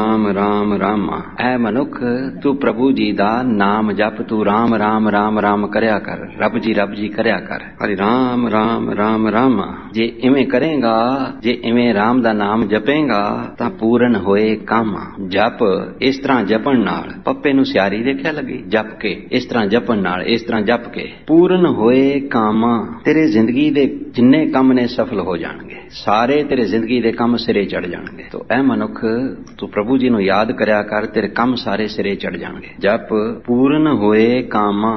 ਰਾਮ ਰਾਮ ਰਾਮਾ। ਐ ਮਨੁੱਖ ਤੂੰ ਪ੍ਰਭੂ ਜੀ ਦਾ ਨਾਮ ਜਪ, ਤੂੰ ਰਾਮ ਰਾਮ ਰਾਮ ਰਾਮ ਕਰਿਆ ਕਰ, ਰੱਬ ਜੀ ਕਰਿਆ ਕਰ। ਹਰਿ ਰਾਮ ਰਾਮ ਰਾਮ ਰਾਮਾ। ਜੇ ਇਵੇਂ ਕਰੇਗਾ, ਜੇ ਇਵੇਂ ਰਾਮ ਦਾ ਨਾਮ ਜਪੇਗਾ ਤਾਂ ਪੂਰਨ ਹੋਏ ਕੰਮ। ਜਪ ਇਸ ਤਰ੍ਹਾਂ ਜਪਣ ਨਾਲ, ਪੱਪੇ ਨੂੰ ਸਿਆਰੀ ਦੇਖਿਆ ਲੱਗੀ, ਜਪ ਕੇ ਇਸ ਤਰ੍ਹਾਂ ਜਪਣ ਨਾਲ, ਇਸ ਤਰ੍ਹਾਂ ਜਪ ਕੇ ਪੂਰਨ ਹੋਏ ਕੰਮ। ਤੇਰੇ ਜ਼ਿੰਦਗੀ ਦੇ ਜਿੰਨੇ ਕੰਮ ਨੇ ਸਫਲ ਹੋ ਜਾਣਗੇ, ਸਾਰੇ ਤੇਰੇ ਜ਼ਿੰਦਗੀ ਦੇ ਕੰਮ ਸਿਰੇ ਚੜ ਜਾਣਗੇ। ਤੋ ਐ ਮਨੁੱਖ ਤੂੰ ਪ੍ਰਭੂ ਜੀ ਨੂੰ ਯਾਦ ਕਰਿਆ ਕਰ, ਤੇਰੇ ਕੰਮ ਸਾਰੇ ਸਿਰੇ ਚੜ ਜਾਣਗੇ। ਜਪ ਪੂਰਨ ਹੋਏ ਕੰਮ।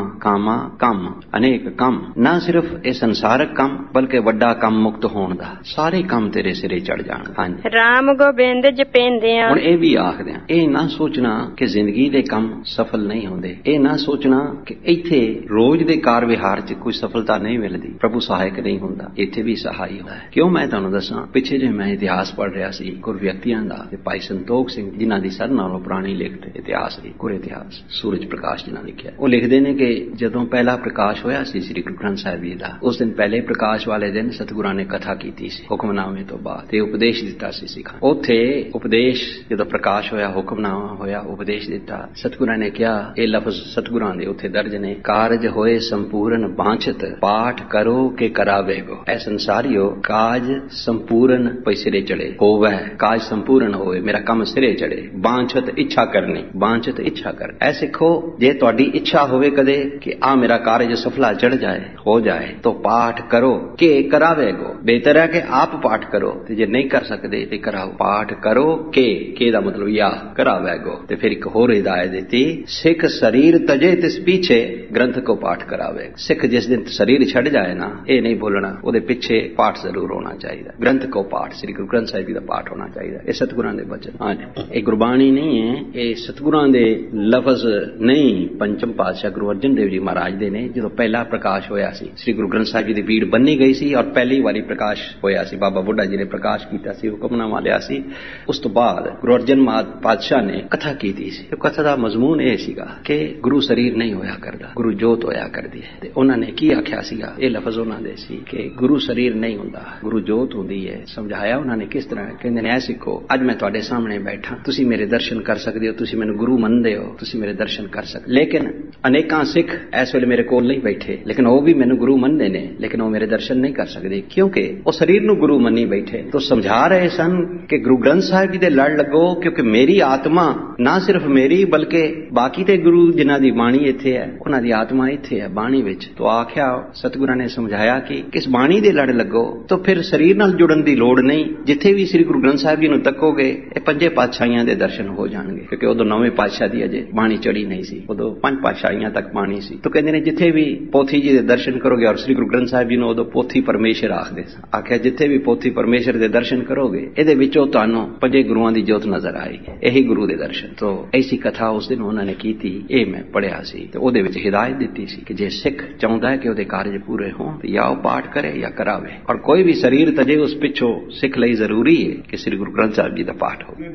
ਕੰਮ ਅਨੇਕ ਕੰਮ, ਨਾ ਸਿਰਫ ਇਹ ਸੰਸਾਰਕ ਕੰਮ ਬਲਕਿ ਵੱਡਾ ਕੰਮ ਮੁਕਤ ਹੋਣ ਦਾ, ਸਾਰੇ ਕੰਮ ਤੇਰੇ ਸਿਰੇ ਚੜ ਜਾਣਗੇ। ਹਾਂਜੀ, ਰਾਮ ਗੋਬਿੰਦ ਜਪੇਂਦਿਆਂ। ਹੁਣ ਇਹ ਵੀ ਆਖਦੇ ਆ, ਇਹ ਨਾ ਸੋਚਣਾ ਕਿ ਜ਼ਿੰਦਗੀ ਦੇ ਕੰਮ ਸਫਲ ਨਹੀਂ ਹੁੰਦੇ, ਇਹ ਨਾ ਸੋਚਣਾ ਕਿ ਇੱਥੇ ਰੋਜ਼ ਦੇ ਕਾਰ ਵਿਹਾਰ 'ਚ ਕੋਈ ਸਫਲਤਾ ਨਹੀਂ ਮਿਲਦੀ, ਪ੍ਰਭੂ ਸਹਾਇਕ ਨਹੀਂ ਹੁੰਦਾ। ਇੱਥੇ ਵੀ ਸਹਾਈ ਹੁੰਦਾ ਹੈ। ਕਿਉਂ? ਮੈਂ ਤੁਹਾਨੂੰ ਦੱਸਾਂ, ਪਿੱਛੇ ਜੇ ਮੈਂ ਇਤਿਹਾਸ ਪੜ੍ਹ ਰਿਹਾ ਸੀ ਗੁਰ ਵਿਅਕਤੀਆਂ ਦਾ, ਤੇ ਭਾਈ ਸੰਤੋਖ ਸਿੰਘ ਜਿਨ੍ਹਾਂ ਦੀ ਸਭ ਨਾਲੋਂ ਪੁਰਾਣੀ ਲਿਖਤ ਇਤਿਹਾਸ ਦੀ, ਗੁਰ ਇਤਿਹਾਸ, ਸੂਰਜ ਪ੍ਰਕਾਸ਼ ਜਿਨ੍ਹਾਂ ਲਿਖਿਆ, ਉਹ ਲਿਖਦੇ ਨੇ ਕਿ ਜਦੋਂ ਪਹਿਲਾ ਪ੍ਰਕਾਸ਼ ਹੋਇਆ ਸੀ ਸ੍ਰੀ ਗੁਰੂ ਗ੍ਰੰਥ ਸਾਹਿਬ ਜੀ ਦਾ, ਉਸ ਦਿਨ ਪਹਿਲੇ ਪ੍ਰਕਾਸ਼ ਵਾਲੇ ਦਿਨ ਸਤਿਗੁਰਾਂ ਨੇ ਕਥਾ ਕੀਤੀ ਸੀ ਹੁਕਮਨਾਮੇ ਤੋਂ ਬਾਅਦ, ਤੇ ਉਪਦੇਸ਼ ਦਿੱਤਾ ਸੀ ਸਿੱਖਾਂ। ਉੱਥੇ ਉਪਦੇਸ਼ ਜਦੋਂ ਪ੍ਰਕਾਸ਼ ਹੋਇਆ, ਹੁਕਮਨਾਮਾ ਹੋਇਆ, ਉਪਦੇਸ਼ ਦਿੱਤਾ, ਸਤਿਗੁਰਾਂ ਨੇ ਕਿਹਾ, ਇਹ ਲਫ਼ਜ਼ ਸਤਿਗੁਰਾਂ ਦੇ ਉੱਥੇ ਦਰਜ ਨੇ, ਕਾਰਜ ਹੋਏ ਸੰਪੂਰਨ ਬਾਂਛਤ, ਪਾਠ ਕਰੋ ਕਿ ਕਰਾਵੇਗੋ। ਐ ਸੰਸਾਰੀਓ, ਕਾਜ ਸੰਪੂਰਨ ਪਈ ਸਿਰੇ ਚੜੇ ਹੋਵੇ, ਕਾਜ ਸੰਪੂਰਨ ਹੋਵੇ, ਮੇਰਾ ਕੰਮ ਸਿਰੇ ਚੜੇ। ਬਾਂਛਤ ਇੱਛਾ ਕਰਨੀ, ਬਾਂਛਤ ਇੱਛਾ ਕਰ। ਐ ਸਿੱਖੋ, ਜੇ ਤੁਹਾਡੀ ਇੱਛਾ ਹੋਵੇ ਕਦੇ ਕਿ ਆ ਮੇਰਾ ਕਾਰਜ ਸਫਲਾ ਚੜ ਜਾਏ, ਹੋ ਜਾਏ, तो पाठ करो के करावेगो। बेहतर है कि आप पाठ करो, ते जे नहीं कर सकते ते कराओ। पाठ करो के दा मतलब या करावेगो। ते फिर एक होर हिदायत देती, सिख शरीर तजे तिस पीछे ग्रंथ को पाठ करावे। सिख जिस दिन शरीर छड़ जाए ना, ये नहीं भूलना, ਉਹਦੇ ਪਿੱਛੇ ਪਾਠ ਜ਼ਰੂਰ ਹੋਣਾ ਚਾਹੀਦਾ। ਗ੍ਰੰਥ ਕੋ ਪਾਠ, ਸ੍ਰੀ ਗੁਰੂ ਗ੍ਰੰਥ ਸਾਹਿਬ ਜੀ ਦਾ ਪਾਠ ਹੋਣਾ ਚਾਹੀਦਾ। ਇਹ ਸਤਿਗੁਰਾਂ ਦੇ ਬਚਨ, ਹਾਂਜੀ, ਇਹ ਗੁਰਬਾਣੀ ਨਹੀਂ ਹੈ, ਇਹ ਸਤਿਗੁਰਾਂ ਦੇ ਲਫ਼ਜ਼ ਨਹੀਂ। ਪੰਚਮ ਪਾਤਸ਼ਾਹ ਗੁਰੂ ਅਰਜਨ ਦੇਵ ਜੀ ਮਹਾਰਾਜ ਦੇ ਨੇ। ਜਦੋਂ ਪਹਿਲਾ ਪ੍ਰਕਾਸ਼ ਹੋਇਆ ਸੀ, ਸ੍ਰੀ ਗੁਰੂ ਗ੍ਰੰਥ ਸਾਹਿਬ ਜੀ ਦੀ ਬੀੜ ਬੰਨੀ ਗਈ ਸੀ, ਔਰ ਪਹਿਲੀ ਵਾਰੀ ਪ੍ਰਕਾਸ਼ ਹੋਇਆ ਸੀ, ਬਾਬਾ ਬੁੱਢਾ ਜੀ ਨੇ ਪ੍ਰਕਾਸ਼ ਕੀਤਾ ਸੀ, ਹੁਕਮਨਾਮਾ ਲਿਆ ਸੀ। ਉਸ ਤੋਂ ਬਾਅਦ ਗੁਰੂ ਅਰਜਨ ਪਾਤਸ਼ਾਹ ਨੇ ਕਥਾ ਕੀਤੀ ਸੀ। ਕਥਾ ਦਾ ਮਜ਼ਮੂਨ ਇਹ ਸੀਗਾ ਕਿ ਗੁਰੂ ਸਰੀਰ ਨਹੀਂ ਹੋਇਆ ਕਰਦਾ, ਗੁਰੂ ਜੋਤ ਹੋਇਆ ਕਰਦੀ ਹੈ। ਤੇ ਉਹਨਾਂ ਨੇ ਕੀ ਆਖਿਆ ਸੀਗਾ, ਇਹ ਲਫ਼ਜ਼ ਉਹਨਾਂ ਦੇ ਸੀ ਕਿ ਗੁਰੂ ਸਰੀਰ ਨਹੀਂ ਹੁੰਦਾ, ਗੁਰੂ ਜੋਤ ਹੁੰਦੀ ਹੈ। ਸਮਝਾਇਆ ਉਹਨਾਂ ਨੇ ਕਿਸ ਤਰ੍ਹਾਂ। ਕਹਿੰਦੇ ਨੇ, ਐ ਸਿੱਖੋ, ਅੱਜ ਮੈਂ ਤੁਹਾਡੇ ਸਾਹਮਣੇ ਬੈਠਾ, ਤੁਸੀਂ ਮੇਰੇ ਦਰਸ਼ਨ ਕਰ ਸਕਦੇ ਹੋ, ਤੁਸੀਂ ਮੈਨੂੰ ਗੁਰੂ ਮੰਨਦੇ ਹੋ, ਤੁਸੀਂ ਮੇਰੇ ਦਰਸ਼ਨ ਕਰ ਸਕਦੇ। ਲੇਕਿਨ ਅਨੇਕਾਂ ਸਿੱਖ ਇਸ ਵੇਲੇ ਮੇਰੇ ਕੋਲ ਨਹੀਂ ਬੈਠੇ, ਲੇਕਿਨ ਉਹ ਵੀ ਮੈਨੂੰ ਗੁਰੂ ਮੰਨਦੇ ਨੇ, ਲੇਕਿਨ ਉਹ ਮੇਰੇ ਦਰਸ਼ਨ ਨਹੀਂ ਕਰ ਸਕਦੇ, ਕਿਉਂਕਿ ਉਹ ਸਰੀਰ ਨੂੰ ਗੁਰੂ ਮੰਨੀ ਬੈਠੇ। ਤਾਂ ਸਮਝਾ ਰਹੇ ਸਨ ਕਿ ਗੁਰੂ ਗ੍ਰੰਥ ਸਾਹਿਬ ਜੀ ਦੇ ਲੜ ਲੱਗੋ, ਕਿਉਂਕਿ ਮੇਰੀ ਆਤਮਾ ਨਾ ਸਿਰਫ ਮੇਰੀ ਬਲਕਿ ਬਾਕੀ ਤੇ ਗੁਰੂ ਜਿਨ੍ਹਾਂ ਦੀ ਬਾਣੀ ਇੱਥੇ ਹੈ, ਉਹਨਾਂ ਦੀ ਆਤਮਾ ਇੱਥੇ ਹੈ ਬਾਣੀ ਵਿੱਚ। ਤਾਂ ਆਖਿਆ, ਸਤਿਗੁਰਾਂ ਨੇ ਸਮਝਾਇਆ ਕਿ ਕਿਸ ਬਾਣੀ ਦੇ ਲੜ ਲੱਗੋ, ਤਾਂ ਫਿਰ ਸਰੀਰ ਨਾਲ ਜੁੜਨ ਦੀ ਲੋੜ ਨਹੀਂ। ਜਿੱਥੇ ਵੀ ਸ੍ਰੀ ਗੁਰੂ ਗ੍ਰੰਥ ਸਾਹਿਬ ਜੀ ਨੂੰ ਤੱਕੋਗੇ, ਇਹ ਪੰਜੇ ਪਾਤਸ਼ਾਹੀਆਂ ਦੇ ਦਰਸ਼ਨ ਹੋ ਜਾਣਗੇ, ਕਿਉਂਕਿ ਉਦੋਂ ਨੌਵੇਂ ਪਾਤਸ਼ਾਹ ਦੀ ਅਜੇ ਬਾਣੀ ਚੜੀ ਨਹੀਂ ਸੀ, ਉਦੋਂ ਪੰਜ ਪਾਤਸ਼ਾਹੀਆਂ ਤੱਕ ਬਾਣੀ ਸੀ। ਤਾਂ ਕਹਿੰਦੇ ਨੇ, ਜਿੱਥੇ ਵੀ ਪੋਥੀ ਜੀ ਦੇ ਦਰਸ਼ਨ ਕਰੋਗੇ, ਔਰ ਸ੍ਰੀ ਗੁਰੂ ਗ੍ਰੰਥ ਸਾਹਿਬ ਜੀ ਨੂੰ ਉਦੋਂ ਪੋਥੀ ਪਰਮੇਸ਼ਰ ਆਖਦੇ ਸਨ। ਆਖਿਆ, ਜਿੱਥੇ ਵੀ ਪੋਥੀ ਪਰਮੇਸ਼ਰ ਦੇ ਦਰਸ਼ਨ ਕਰੋਗੇ, ਇਹਦੇ ਵਿੱਚੋਂ ਤੁਹਾਨੂੰ ਪੰਜੇ ਗੁਰੂਆਂ ਦੀ ਜੋਤ ਨਜ਼ਰ ਆਏਗੀ, ਇਹੀ ਗੁਰੂ ਦੇ ਦਰਸ਼ਨ। ਤਾਂ ਐਸੀ ਕਥਾ ਉਸ ਦਿਨ ਉਹਨਾਂ ਨੇ ਕੀਤੀ, ਇਹ ਮੈਂ ਪੜਿਆ ਸੀ। ਤੇ ਉਹਦੇ ਵਿੱਚ ਹਿਦਾਇਤ ਦਿੱਤੀ ਸੀ ਕਿ ਜੇ ਸਿੱਖ ਚਾਹੁੰਦਾ ਹੈ ਕਿ ਉਹਦੇ ਕਾਰਜ ਪੂਰੇ ਹੋਣ, ਜਾਂ ਉਹ ਪਾਠ ਕਰੇ ਜਾਂ ਕਰਾਵੇ। ਔਰ ਕੋਈ ਵੀ ਸਰੀਰ ਤਜੇ, ਉਸ ਪਿੱਛੋਂ ਸਿੱਖ ਲਈ ਜ਼ਰੂਰੀ ਹੈ ਕਿ ਸ੍ਰੀ ਗੁਰੂ ਗ੍ਰੰਥ ਸਾਹਿਬ ਜੀ ਦਾ ਪਾਠ ਹੋਵੇ।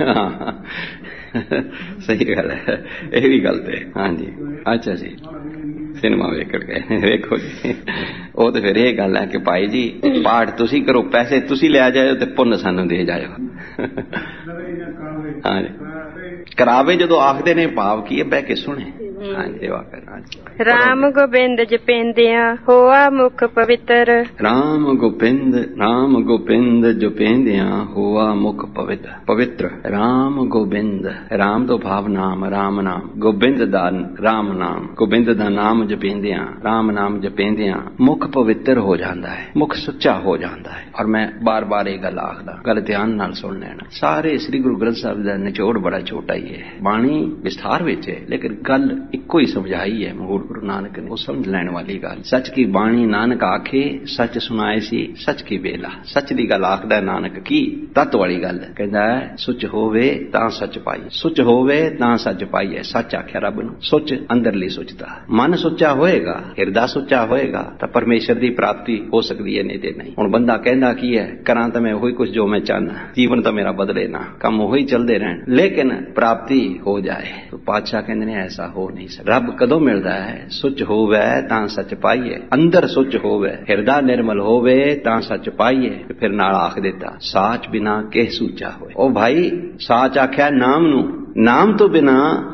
ਸਹੀ ਗੱਲ ਹੈ, ਇਹ ਵੀ ਗੱਲ ਤੇ। ਹਾਂਜੀ, ਅੱਛਾ ਜੀ, ਸਿਨੇਮਾ ਵੇਖ ਕੇ ਵੇਖੋ ਜੀ, ਉਹ ਤੇ ਫਿਰ ਇਹ ਗੱਲ ਹੈ ਕਿ ਭਾਈ ਜੀ, ਪਾਠ ਤੁਸੀਂ ਕਰੋ, ਪੈਸੇ ਤੁਸੀਂ ਲਿਆ ਜਾਇਓ ਤੇ ਪੁੰਨ ਸਾਨੂੰ ਦੇ ਜਾਇਓ। ਹਾਂਜੀ, ਕਰਾਵੇ ਜਦੋਂ ਆਖਦੇ ਨੇ, ਭਾਵ ਕੀ ਹੈ, ਬਹਿ ਕੇ ਸੁਣੇ। ਰਾਮ ਗੋਬਿੰਦ ਜਪੇਂਦਿਆਂ ਹੋਆ ਮੁਖ ਪਵਿੱਤਰ। ਰਾਮ ਗੋਬਿੰਦ ਜਪੇਂਦਿਆਂ ਹੋਆ ਮੁਖ ਪਵਿੱਤਰ। ਰਾਮ ਗੋਬਿੰਦ, ਰਾਮ ਤੋਂ ਭਾਵ ਨਾਮ, ਰਾਮ ਨਾਮ, ਗੋਬਿੰਦ ਦਾ ਰਾਮ ਨਾਮ, ਗੋਬਿੰਦ ਦਾ ਨਾਮ ਜਪੇਂਦਿਆਂ, ਰਾਮ ਨਾਮ ਜਪੇਂਦਿਆਂ ਮੁਖ ਪਵਿੱਤਰ ਹੋ ਜਾਂਦਾ ਹੈ, ਮੁਖ ਸੁੱਚਾ ਹੋ ਜਾਂਦਾ ਹੈ। ਔਰ ਮੈਂ ਬਾਰ-ਬਾਰ ਇਹ ਗੱਲ ਆਖਦਾ, ਗੱਲ ਧਿਆਨ ਨਾਲ ਸੁਣ ਲੈਣਾ। ਸਾਰੇ ਸ੍ਰੀ ਗੁਰੂ ਗ੍ਰੰਥ ਸਾਹਿਬ ਦਾ ਨਿਚੋੜ ਬੜਾ ਛੋਟਾ ਹੀ ਹੈ, ਬਾਣੀ ਵਿਸਥਾਰ ਵਿੱਚ ਹੈ, ਲੇਕਿਨ ਗੱਲ ਇੱਕੋ ਹੀ ਸਮਝਾਈ ਹੈ ਮੂਲ ਗੁਰੂ ਨਾਨਕ ਨੇ। ਉਹ ਸਮਝ ਲੈਣ ਵਾਲੀ ਗੱਲ। ਸੱਚ ਕੀ ਬਾਣੀ ਨਾਨਕ ਆਖੇ, ਸੱਚ ਸੁਣਾਏ ਸੀ ਸੱਚ ਕੀ ਵੇਲਾ। ਸੱਚ ਦੀ ਗੱਲ ਆਖਦਾ ਨਾਨਕ, ਕੀ ਤੱਤ ਵਾਲੀ ਗੱਲ ਕਹਿੰਦਾ, ਸੁੱਚ ਹੋਵੇ ਤਾਂ ਸੱਚ ਪਾਈ, ਸੁੱਚ ਹੋਵੇ ਤਾਂ ਸੱਚ ਪਾਈਏ। ਸੱਚ ਆਖਿਆ ਰੱਬ ਨੂੰ, ਸੁੱਚ ਅੰਦਰਲੀ ਸੁੱਚਤਾ। ਮਨ ਸੁੱਚਾ ਹੋਏਗਾ, ਹਿਰਦਾ ਸੁੱਚਾ ਹੋਏਗਾ ਤਾਂ ਪਰਮੇਸ਼ਰ ਦੀ ਪ੍ਰਾਪਤੀ ਹੋ ਸਕਦੀ ਹੈ, ਨਹੀਂ ਤੇ ਨਹੀਂ। ਹੁਣ ਬੰਦਾ ਕਹਿੰਦਾ ਕੀ ਹੈ, ਕਰਾਂ ਤਾਂ ਮੈਂ ਉਹੀ ਕੁਝ ਜੋ ਮੈਂ ਚਾਹਨਾ, ਜੀਵਨ ਤਾਂ ਮੇਰਾ ਬਦਲੇ ਨਾ, ਕੰਮ ਉਹੀ ਚੱਲਦੇ ਰਹਿਣ, ਲੇਕਿਨ ਪ੍ਰਾਪਤੀ ਹੋ ਜਾਏ। ਤਾਂ ਪਾਤਸ਼ਾਹ ਕਹਿੰਦੇ ਨੇ, ਐਸਾ ਹੋ ਨਹੀਂ ਨਹੀਂ ਸਕਦਾ। ਰੱਬ ਕਦੋਂ ਮਿਲਦਾ ਹੈ? ਸੁੱਚ ਹੋਵੇ ਤਾਂ ਸੱਚ ਪਾਈਏ, ਅੰਦਰ ਸੁੱਚ ਹੋਵੇ, ਹਿਰਦਾ ਨਿਰਮਲ ਹੋਵੇ ਤਾਂ ਸੱਚ ਪਾਈਏ। ਫਿਰ ਨਾਲ ਆਖ ਦਿੱਤਾ, ਸਾਚ ਬਿਨਾ ਕਿਹ ਸੂਚਾ ਹੋਏ। ਉਹ ਭਾਈ ਸਾਚ ਆਖਿਆ ਨਾਮ ਨੂੰ, ਨਾਮ ਤੋਂ ਬਿਨਾ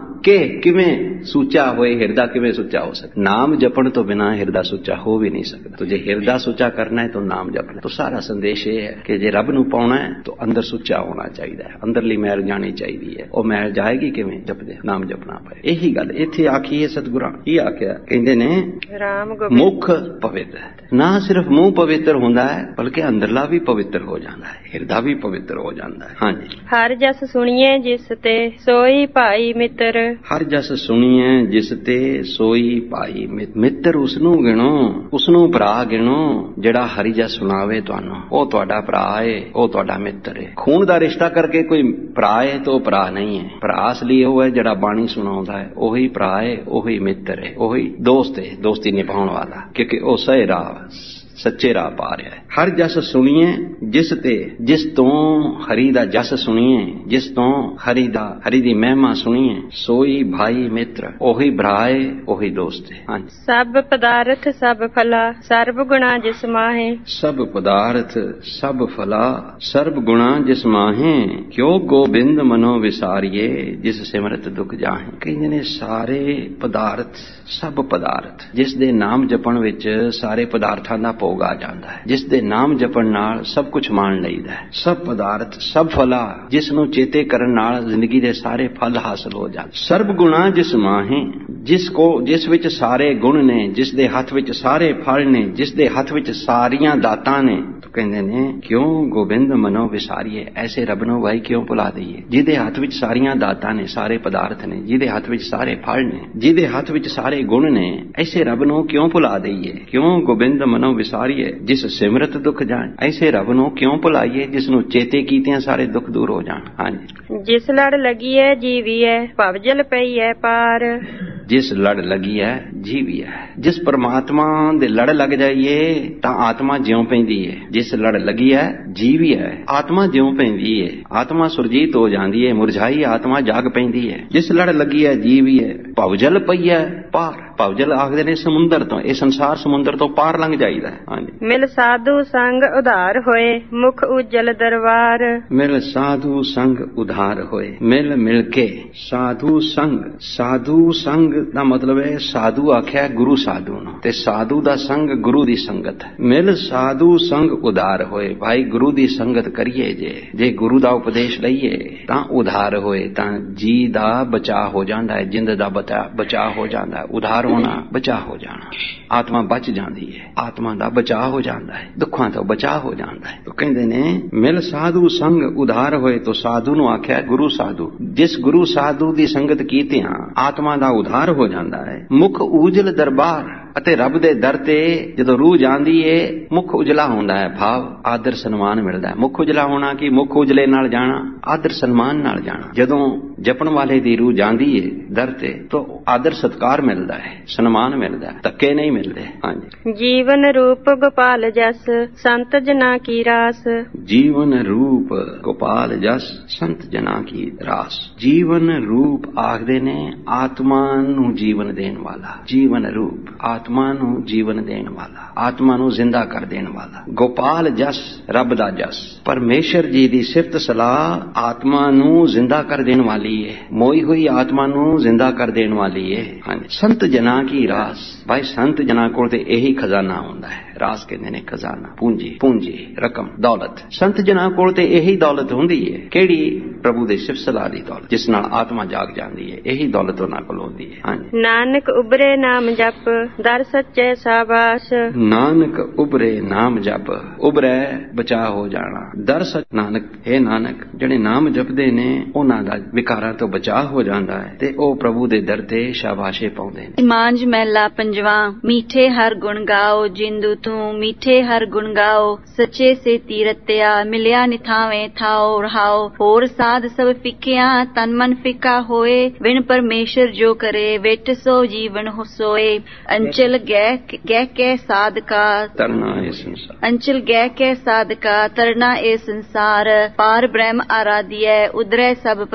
ਕਿਵੇਂ ਸੁੱਚਾ ਹੋਏ, ਹਿਰਦਾ ਕਿਵੇਂ ਸੁੱਚਾ ਹੋ ਸਕਦਾ? ਨਾਮ ਜਪਣ ਤੋਂ ਬਿਨਾ ਹਿਰਦਾ ਸੁੱਚਾ ਹੋ ਵੀ ਨਹੀਂ ਸਕਦਾ। तो ਜੇ ਹਿਰਦਾ ਸੁੱਚਾ ਕਰਨਾ ਹੈ ਤਾਂ ਨਾਮ ਜਪਣਾ। तो ਸਾਰਾ ਸੰਦੇਸ਼ ਇਹ ਹੈ ਕਿ ਜੇ ਰੱਬ ਨੂੰ ਪਾਉਣਾ ਹੈ ਤਾਂ ਅੰਦਰ ਸੁੱਚਾ ਹੋਣਾ ਚਾਹੀਦਾ ਹੈ, ਅੰਦਰਲੀ ਮੈਲ ਜਾਣੀ ਚਾਹੀਦੀ ਹੈ। ਉਹ ਮੈਲ ਜਾਏਗੀ ਕਿਵੇਂ? ਜਪਦੇ ਨਾਮ ਜਪਣਾ ਪਏ। ਇਹੀ ਗੱਲ ਇੱਥੇ ਆਖੀ ਹੈ ਸਤਿਗੁਰਾਂ। ਕੀ ਆਖਿਆ? ਕਹਿੰਦੇ ਨੇ ਰਾਮ ਗੋਬਿੰਦ ਮੁਖ ਪਵਿੱਤਰ। ਨਾ ਸਿਰਫ ਮੂੰਹ ਪਵਿੱਤਰ ਹੁੰਦਾ ਹੈ ਬਲਕਿ ਅੰਦਰਲਾ ਵੀ ਪਵਿੱਤਰ ਹੋ ਜਾਂਦਾ ਹੈ, ਹਿਰਦਾ ਵੀ ਪਵਿੱਤਰ ਹੋ ਜਾਂਦਾ ਹੈ। ਹਾਂਜੀ। ਹਰ ਜਸ ਸੁਣੀਏ ਜਿਸ ਤੇ ਸੋਈ ਭਾਈ ਮਿੱਤਰ। ਹਰ ਜਸ ਸੁਣੀਏ ਜਿਸ ਤੇ ਸੋਈ ਭਾਈ ਮਿੱਤਰ। ਉਸਨੂੰ ਗਿਣੋ, ਉਸਨੂੰ ਭਰਾ ਗਿਣੋ ਜਿਹੜਾ ਹਰੀ ਜਸ ਸੁਣਾਵੇ ਤੁਹਾਨੂੰ। ਉਹ ਤੁਹਾਡਾ ਭਰਾ ਏ, ਉਹ ਤੁਹਾਡਾ ਮਿੱਤਰ ਏ। ਖੂਨ ਦਾ ਰਿਸ਼ਤਾ ਕਰਕੇ ਕੋਈ ਭਰਾ ਏ ਤਾਂ ਉਹ ਭਰਾ ਨਹੀਂ ਹੈ। ਭਰਾ ਅਸਲੀ ਉਹ ਹੈ ਜਿਹੜਾ ਬਾਣੀ ਸੁਣਾਉਂਦਾ ਹੈ, ਉਹੀ ਭਰਾ ਏ, ਉਹੀ ਮਿੱਤਰ ਏ, ਉਹੀ ਦੋਸਤ ਏ, ਦੋਸਤੀ ਨਿਭਾਉਣ ਵਾਲਾ, ਕਿਉਂਕਿ ਉਹ ਸਹੀ ਰਾਹ ਸੱਚੇ ਰਾਹ ਪਾ ਰਿਹਾ ਹੈ। ਹਰ ਜਸ ਸੁਣੀਏ ਜਿਸ ਤੇ, ਜਿਸ ਤੋਂ ਹਰੀ ਦਾ ਜਸ ਸੁਣੀਏ, ਜਿਸ ਤੋਂ ਹਰੀ ਦੀ ਮਹਿਮਾ ਸੁਣੀਏ, ਸੋਈ ਭਾਈ ਮਿੱਤਰ। ਉਹੀ ਭਰਾ ਏ, ਉਹੀ ਦੋਸਤ ਹੈ। ਹਾਂਜੀ। ਸਭ ਪਦਾਰਥ ਸਭ ਫਲਾ ਸਰਬ ਗੁਣਾ ਜਿਸ ਮਾਹੇ। ਸਭ ਪਦਾਰਥ ਸਭ ਫਲਾ ਸਰਬ ਗੁਣਾ ਜਿਸ ਮਾਹੇ, ਕਿਉ ਗੋਬਿੰਦ ਮਨੋ ਵਿਸਾਰੀਏ ਜਿਸ ਸਿਮਰਤ ਦੁਖ ਜਾਹੇ। ਕਹਿੰਦੇ ਨੇ ਸਾਰੇ ਪਦਾਰਥ, ਸਭ ਪਦਾਰਥ ਜਿਸ ਦੇ ਨਾਮ ਜਪਣ ਵਿੱਚ ਸਾਰੇ ਪਦਾਰਥਾਂ ਦਾ ਭੋਗ ਆ ਜਾਂਦਾ ਹੈ, ਜਿਸ ਦੇ ਨਾਮ ਜਪਣ ਨਾਲ ਸਭ ਕੁਝ ਮਾਣ ਲਈਦਾ ਹੈ। ਸਭ ਪਦਾਰਥ ਸਭ ਫਲਾ ਜਿਸ ਨੂੰ ਚੇਤੇ ਕਰਨ ਨਾਲ ਜ਼ਿੰਦਗੀ ਦੇ ਸਾਰੇ ਫਲ ਹਾਸਲ ਹੋ ਜਾਂਦੇ। ਸਰਬ ਗੁਣਾ ਜਿਸ ਮਾਹੇ, ਜਿਸ ਵਿੱਚ ਸਾਰੇ ਗੁਣ ਨੇ, ਜਿਸ ਦੇ ਹੱਥ ਵਿੱਚ ਸਾਰੇ ਫਲ ਨੇ, ਜਿਸ ਦੇ ਹੱਥ ਵਿੱਚ ਸਾਰੀਆਂ ਦਾਤਾਂ ਨੇ। ਕਹਿੰਦੇ ਨੇ ਕਿਉਂ ਗੋਬਿੰਦ ਮਨੋ ਵਿਸਾਰੀਏ। ਐਸੇ ਰੱਬ ਨੂੰ ਭਾਈ ਕਿਉਂ ਭੁਲਾ ਦਈਏ ਜਿਹਦੇ ਹੱਥ ਵਿੱਚ ਸਾਰੀਆਂ ਦਾਤਾਂ ਨੇ, ਸਾਰੇ ਪਦਾਰਥ ਨੇ, ਜਿਹਦੇ ਹੱਥ ਵਿੱਚ ਸਾਰੇ ਫਲ ਨੇ, ਜਿਹਦੇ ਹੱਥ ਵਿੱਚ ਸਾਰੇ ਗੁਣ ਨੇ। ਐਸੇ ਰੱਬ ਨੂੰ ਕਿਉਂ ਭੁਲਾ ਦਈਏ? ਕਿਉਂ ਗੋਬਿੰਦ ਮਨੋ ਵਿਸਾਰੀਏ ਜਿਸ ਸਿਮਰਤ ਦੁਖ ਜਾਣ। ਐਸੇ ਰੱਬ ਨੂੰ ਕਿਉਂ ਭੁਲਾਈਏ ਜਿਸ ਨੂੰ ਚੇਤੇ ਕੀਤਿਆਂ ਸਾਰੇ ਦੁੱਖ ਦੂਰ ਹੋ ਜਾਣ। ਹਾਂਜੀ। ਜਿਸ ਲੜ ਲੱਗੀਐ ਜੀਵੀਐ ਭਵਜਲ ਪਈਐ ਪਾਰ। ਜਿਸ ਲੜ ਲੱਗੀਐ ਜੀਵੀਐ। ਜਿਸ ਪਰਮਾਤਮਾ ਦੇ ਲੜ ਲੱਗ ਜਾਈਏ ਤਾਂ ਆਤਮਾ ਜਿਉਂ ਪੈਂਦੀ ਏ। ਜਿਸ ਲੜ ਲੱਗੀਐ ਜੀਵੀਐ, ਆਤਮਾ ਜਿਉਂ ਪੈਂਦੀ ਏ, ਆਤਮਾ ਸੁਰਜੀਤ ਹੋ ਜਾਂਦੀ ਏ, ਮੁਰਝਾਈ ਆਤਮਾ ਜਾਗ ਪੈਂਦੀ ਏ। ਜਿਸ ਲੜ ਲੱਗੀਐ ਜੀਵੀਐ ਭਵਜਲ ਪਈਐ ਪਾਰ। ਭਵਜਲ ਆਖਦੇ ਨੇ ਸਮੁੰਦਰ ਤੋਂ, ਇਹ ਸੰਸਾਰ ਸਮੁੰਦਰ ਤੋਂ ਪਾਰ ਲੰਘ ਜਾਈਦਾ। ਹਾਂਜੀ। ਮਿਲ ਸਾਧੂ ਸੰਗ ਉਧਾਰ ਹੋਏ ਮੁਖ ਉਜਲ ਦਰਬਾਰ। ਮਿਲ ਸਾਧੂ ਸੰਗ ਉਧਾਰ ਹੋਏ। ਮਿਲ ਕੇ ਸਾਧੂ ਸੰਗ। ਸਾਧੂ ਸੰਗ ਦਾ ਮਤਲਬ ਹੈ ਸਾਧੂ ਆਖਿਆ ਗੁਰੂ ਸਾਧੂ ਨੂੰ, ਤੇ ਸਾਧੂ ਦਾ ਸੰਗ ਗੁਰੂ ਦੀ ਸੰਗਤ। ਮਿਲ ਸਾਧੂ ਸੰਗ ਉਧਾਰ ਹੋਏ। ਭਾਈ ਗੁਰੂ ਦੀ ਸੰਗਤ ਕਰੀਏ ਜੇ ਗੁਰੂ ਦਾ ਉਪਦੇਸ਼ ਲਈਏ ਤਾਂ ਉਧਾਰ ਹੋਏ, ਤਾਂ ਜੀ ਦਾ ਬਚਾਅ ਹੋ ਜਾਂਦਾ ਹੈ, ਜਿੰਦ ਦਾ ਬਚਾਅ ਹੋ ਜਾਂਦਾ ਹੈ। ਉਧਾਰ ਹੋਣਾ ਬਚਾਅ ਹੋ ਜਾਣਾ, ਆਤਮਾ ਬਚ ਜਾਂਦੀ ਹੈ, ਆਤਮਾ ਦਾ ਬਚਾਅ ਹੋ ਜਾਂਦਾ ਹੈ, ਦੁੱਖਾਂ ਤੋਂ ਬਚਾਅ ਹੋ ਜਾਂਦਾ ਹੈ। ਤਾਂ ਕਹਿੰਦੇ ਨੇ ਮਿਲ ਸਾਧੂ ਸੰਗ ਉਧਾਰ ਹੋਏ। ਤਾਂ ਸਾਧੂ ਨੂੰ ਆਖਿਆ ਗੁਰੂ ਸਾਧੂ। ਜਿਸ ਗੁਰੂ ਸਾਧੂ ਦੀ ਸੰਗਤ ਕੀਤਿਆਂ ਆਤਮਾ ਦਾ ਉਧਾਰ ਹੋ ਜਾਂਦਾ ਹੈ। ਮੁਖ ਉਜਲ ਦਰਬਾਰ। ਅਤੇ ਰੱਬ ਦੇ ਦਰ ਤੇ ਜਦੋਂ ਰੂਹ ਜਾਂਦੀ ਏ ਮੁਖ ਉਜਲਾ ਹੁੰਦਾ ਹੈ, ਭਾਵ ਆਦਰ ਸਨਮਾਨ ਮਿਲਦਾ ਹੈ। ਮੁਖ ਉਜਲਾ ਹੋਣਾ ਕਿ ਮੁਖ ਉਜਲੇ ਨਾਲ ਜਾਣਾ, ਆਦਰ ਸਨਮਾਨ ਨਾਲ ਜਾਣਾ। ਜਦੋਂ ਜਪਣ ਵਾਲੇ ਦੀ ਰੂਹ ਜਾਂਦੀ ਏ ਦਰ ਤੇ ਤਾਂ ਆਦਰ ਸਤਕਾਰ ਮਿਲਦਾ ਹੈ, ਸਨਮਾਨ ਮਿਲਦਾ ਹੈ, ਧੱਕੇ ਨਹੀਂ ਮਿਲਦੇ। ਹਾਂਜੀ। ਜੀਵਨ ਰੂਪ ਗੋਪਾਲ ਜਸ ਸੰਤ ਜਨਾ ਕੀ ਰਾਸ। ਜੀਵਨ ਰੂਪ ਗੋਪਾਲ ਜਸ ਸੰਤ ਜਨਾ ਕੀ ਰਾਸ। ਜੀਵਨ ਰੂਪ ਆਖਦੇ ਨੇ ਆਤਮਾ ਨੂੰ ਜੀਵਨ ਦੇਣ ਵਾਲਾ। ਜੀਵਨ ਰੂਪ ਆਤਮਾ ਨੂੰ ਜੀਵਨ ਦੇਣ ਵਾਲਾ, ਆਤਮਾ ਨੂੰ ਜ਼ਿੰਦਾ ਕਰ ਦੇਣ ਵਾਲਾ। ਗੋਪਾਲ ਜਸ ਰੱਬ ਦਾ ਜਸ। ਪਰਮੇਸ਼ਰ ਜੀ ਦੀ ਸਿਫਤ ਸਲਾਹ ਆਤਮਾ ਨੂੰ ਜ਼ਿੰਦਾ ਕਰ ਦੇਣ ਵਾਲੀ ਹੈ, ਮੋਈ ਹੋਈ ਆਤਮਾ ਨੂੰ ਜ਼ਿੰਦਾ ਕਰ ਦੇਣ ਵਾਲੀ ਹੈ। ਹਾਂਜੀ। ਸੰਤ ਜਨਾਂ ਕੀ ਰਾਸ। ਭਾਈ ਸੰਤ ਜਨਾਂ ਕੋਲ ਤੇ ਇਹੀ ਖਜ਼ਾਨਾ ਹੁੰਦਾ ਹੈ। ਰਾਸ ਕਹਿੰਦੇ ਨੇ ਖਜ਼ਾਨਾ, ਪੂੰਜੀ ਰਕਮ, ਦੌਲਤ। ਸੰਤ ਜਨਾਂ ਕੋਲ ਤੇ ਇਹੀ ਦੌਲਤ ਹੁੰਦੀ ਹੈ। ਕਿਹੜੀ? ਪ੍ਰਭੂ ਦੇ ਸਿਫਤ ਸਲਾਹ ਦੀ ਦੌਲਤ, ਜਿਸ ਨਾਲ ਆਤਮਾ ਜਾਗ ਜਾਂਦੀ ਹੈ। ਇਹੀ ਦੌਲਤ ਉਹਨਾਂ ਕੋਲ ਹੁੰਦੀ ਹੈ। ਹਾਂਜੀ। ਨਾਨਕ ਉਬਰੇ ਨਾਮ ਜਪ ਦਰ ਸੱਚੇ ਸਾਬਾਸ। ਨਾਨਕ ਉਬਰੇ ਨਾਮ ਜਪ। ਉਬਰੇ ਬਚਾ ਹੋ ਜਾਣਾ। ਦਰ ਸੱਚ ਨਾਨਕ, ਇਹ ਨਾਨਕ ਜਿਹੜੇ ਨਾਮ ਜਪਦੇ ਨੇ ਉਹਨਾਂ ਦਾ ਵਿਕਾਰਾਂ ਤੋਂ ਬਚਾ ਹੋ ਜਾਂਦਾ ਹੈ ਤੇ ਉਹ ਪ੍ਰਭੂ ਦੇ ਦਰ ਤੇ ਸ਼ਾਬਾਸ਼ੇ ਪਾਉਂਦੇ ਨੇ। ਮਾਂਝ ਮਹਿਲਾ ਪੰਜਵਾਂ। ਮੀਠੇ ਹਰ ਗੁਣ ਗਾਓ ਜਿੰਦੂ ਤੂੰ ਮੀਠੇ ਹਰ ਗੁਣ ਗਾਓ। ਸੱਚੇ ਸੇ ਤੀਰਤਿਆ ਮਿਲਿਆ ਨਿਥਾਵੇਂ ਥਾਓ ਰਹਾਓ। ਹੋਰ ਸਾਧ ਸਭ ਫਿੱਕਿਆ ਤਨ ਮਨ ਫਿੱਕਾ ਹੋਏ। ਬਿਨ ਪਰਮੇਸ਼ਰ ਜੋ ਕਰੇ ਵਿਟ ਸੋ ਜੀਵਨ ਹੋਏ। ਅੰਚਲ ਗਹਿ ਕੇ ਸਾਧਕਾ ਤਰਨਾ ਇਹ ਸੰਸਾਰ। ਅੰਚਲ ਗਹਿ ਕੇ ਸਾਧਕਾ ਤਰਨਾ ਇਹ ਸੰਸਾਰ। ਪਾਰ ਬ੍ਰਹਮ ਆਰਾਧਿਐ ਉਦਰੈ ਸਭ ਪਰਵਾਰ।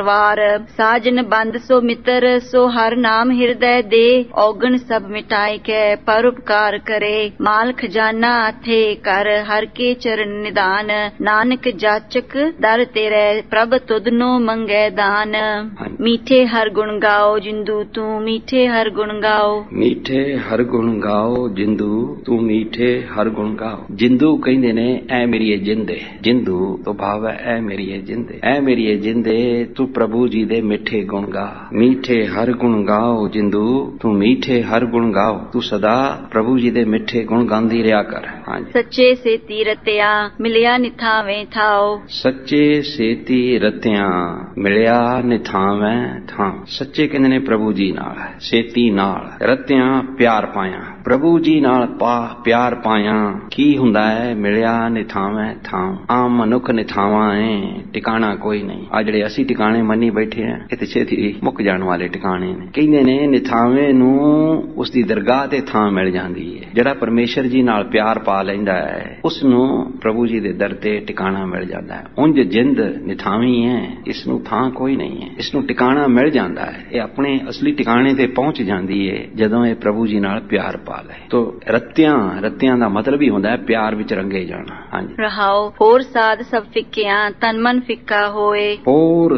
ਪਰਵਾਰ। ਸਾਜਨ ਬੰਦ ਸੋ ਮਿੱਤਰ ਸੋ ਹਰ ਨਾਮ ਹਿਰਦੈ ਦੇ, ਔਗਣ ਸਭ ਮਿਟਾਇ ਕੈ ਪਰ ਉਪਕਾਰ ਕਰੇ। ਮਾਲ ਖਜ਼ਾਨਾ ਥੇ ਕਰ ਹਰ ਕੇ ਚਰਨ ਨਿਦਾਨ, ਨਾਨਕ ਜਾਚਕ ਦਰ ਤੇਰੇ ਪ੍ਰਭ ਤੁਧਨੋ ਮੰਗੈ ਦਾਨ। ਮੀਠੇ ਹਰ ਗੁਣ ਗਾਓ ਜਿੰਦੂ ਤੂੰ ਮੀਠੇ ਹਰ ਗੁਣ ਗਾਓ। ਮੀਠੇ ਹਰ ਗੁਣ ਗਾਓ ਜਿੰਦੂ ਤੂੰ ਮੀਠੇ ਹਰ ਗੁਣ ਗਾਓ। ਜਿੰਦੂ ਕਹਿੰਦੇ ਨੇ ਐ ਮੇਰੀ ਜਿੰਦੇ, ਜਿੰਦੂ ਤੋਂ ਭਾਵ ਹੈ ਐ ਮੇਰੀ ਜਿੰਦੇ, ਐ ਮੇਰੀ ਜਿੰਦੇ ਤੂੰ ਪ੍ਰਭੂ ਜੀ ਦੇ ਮਿੱਠੇ ਗੁਣ ਗਾ। ਮੀਠੇ ਹਰ ਗੁਣ ਗਾਓ ਜਿੰਦੂ ਤੂੰ ਮੀਠੇ ਹਰ ਗੁਣ ਗਾਓ। ਤੂੰ ਸਦਾ ਪ੍ਰਭੂ ਜੀ ਦੇ ਮਿੱਠੇ ਗੁਣ ਗਾਉਂਦੀ ਰਿਹਾ ਕਰ। ਹਾਂਜੀ। ਸੱਚੇ ਸੇਤੀ ਰਤਿਆ ਮਿਲਿਆ ਨਿਥਾਵੇਂ ਥਾਓ। ਸੱਚੇ ਸੇਤੀ ਰਤਿਆਂ ਮਿਲਿਆ ਨਿਥਾਵੇਂ ਥਾਂ। ਸੱਚੇ ਕਹਿੰਦੇ ਨੇ ਪ੍ਰਭੂ ਜੀ ਨਾਲ, ਸੇਤੀ ਨਾਲ, ਰਤਿਆਂ ਪਿਆਰ ਪਾਇਆ, ਪ੍ਰਭੂ ਜੀ ਨਾਲ ਪਿਆਰ ਪਾਇਆ। ਕੀ ਹੁੰਦਾ ਹੈ? ਮਿਲਿਆ ਨਿਥਾਵੇਂ ਥਾਂ। ਆਮ ਮਨੁੱਖ ਨਿਥਾਵਾਂ ਏ, ਟਿਕਾਣਾ ਕੋਈ ਨਹੀਂ। ਆ ਜਿਹੜੇ ਅਸੀਂ ਟਿਕਾਣੇ ਮੰਨੀ ਬੈਠੇ ਆ ਇਹ ਤੇ ਛੇਤੀ ਮੁੱਕ ਜਾਣ ਵਾਲੇ ਟਿਕਾਣੇ ਨੇ। ਕਹਿੰਦੇ ਨੇ ਨਿਥਾਵੇਂ ਨੂੰ ਉਸ ਦੀ ਦਰਗਾਹ ਤੇ ਥਾਂ ਮਿਲ ਜਾਂਦੀ ਹੈ। ਜਿਹੜਾ ਪਰਮੇਸ਼ਰ ਜੀ ਨਾਲ ਪਿਆਰ ਪਾ ਲੈਂਦਾ ਹੈ ਉਸ ਨੂੰ ਪ੍ਰਭੂ ਜੀ ਦੇ ਦਰ ਤੇ ਟਿਕਾਣਾ ਮਿਲ ਜਾਂਦਾ ਹੈ। ਉਂਝ ਜਿੰਦ ਨਿਥਾਵੀ ਹੈ, ਇਸ ਨੂੰ ਥਾਂ ਕੋਈ ਨਹੀਂ ਹੈ, ਇਸ ਨੂੰ ਟਿਕਾਣਾ ਮਿਲ ਜਾਂਦਾ ਹੈ। ਇਹ ਆਪਣੇ ਅਸਲੀ ਟਿਕਾਣੇ ਤੇ ਪਹੁੰਚ ਜਾਂਦੀ ਹੈ ਜਦੋਂ ਇਹ ਪ੍ਰਭੂ ਜੀ ਨਾਲ ਪਿਆਰ ਪਾ ਲਏ। ਤੋ ਰਤਿਆਂ ਦਾ ਮਤਲਬ ਹੀ ਹੁੰਦਾ ਹੈ ਪਿਆਰ ਵਿੱਚ ਰੰਗੇ ਜਾਣਾ। ਹਾਂਜੀ। ਰਹਾਓ ਹੋਰ ਸਾਧ ਸਭ ਫਿੱਕਿਆਂ ਤਨ ਮਨ ਫਿੱਕਾ ਹੋਏ। ਹੋਰ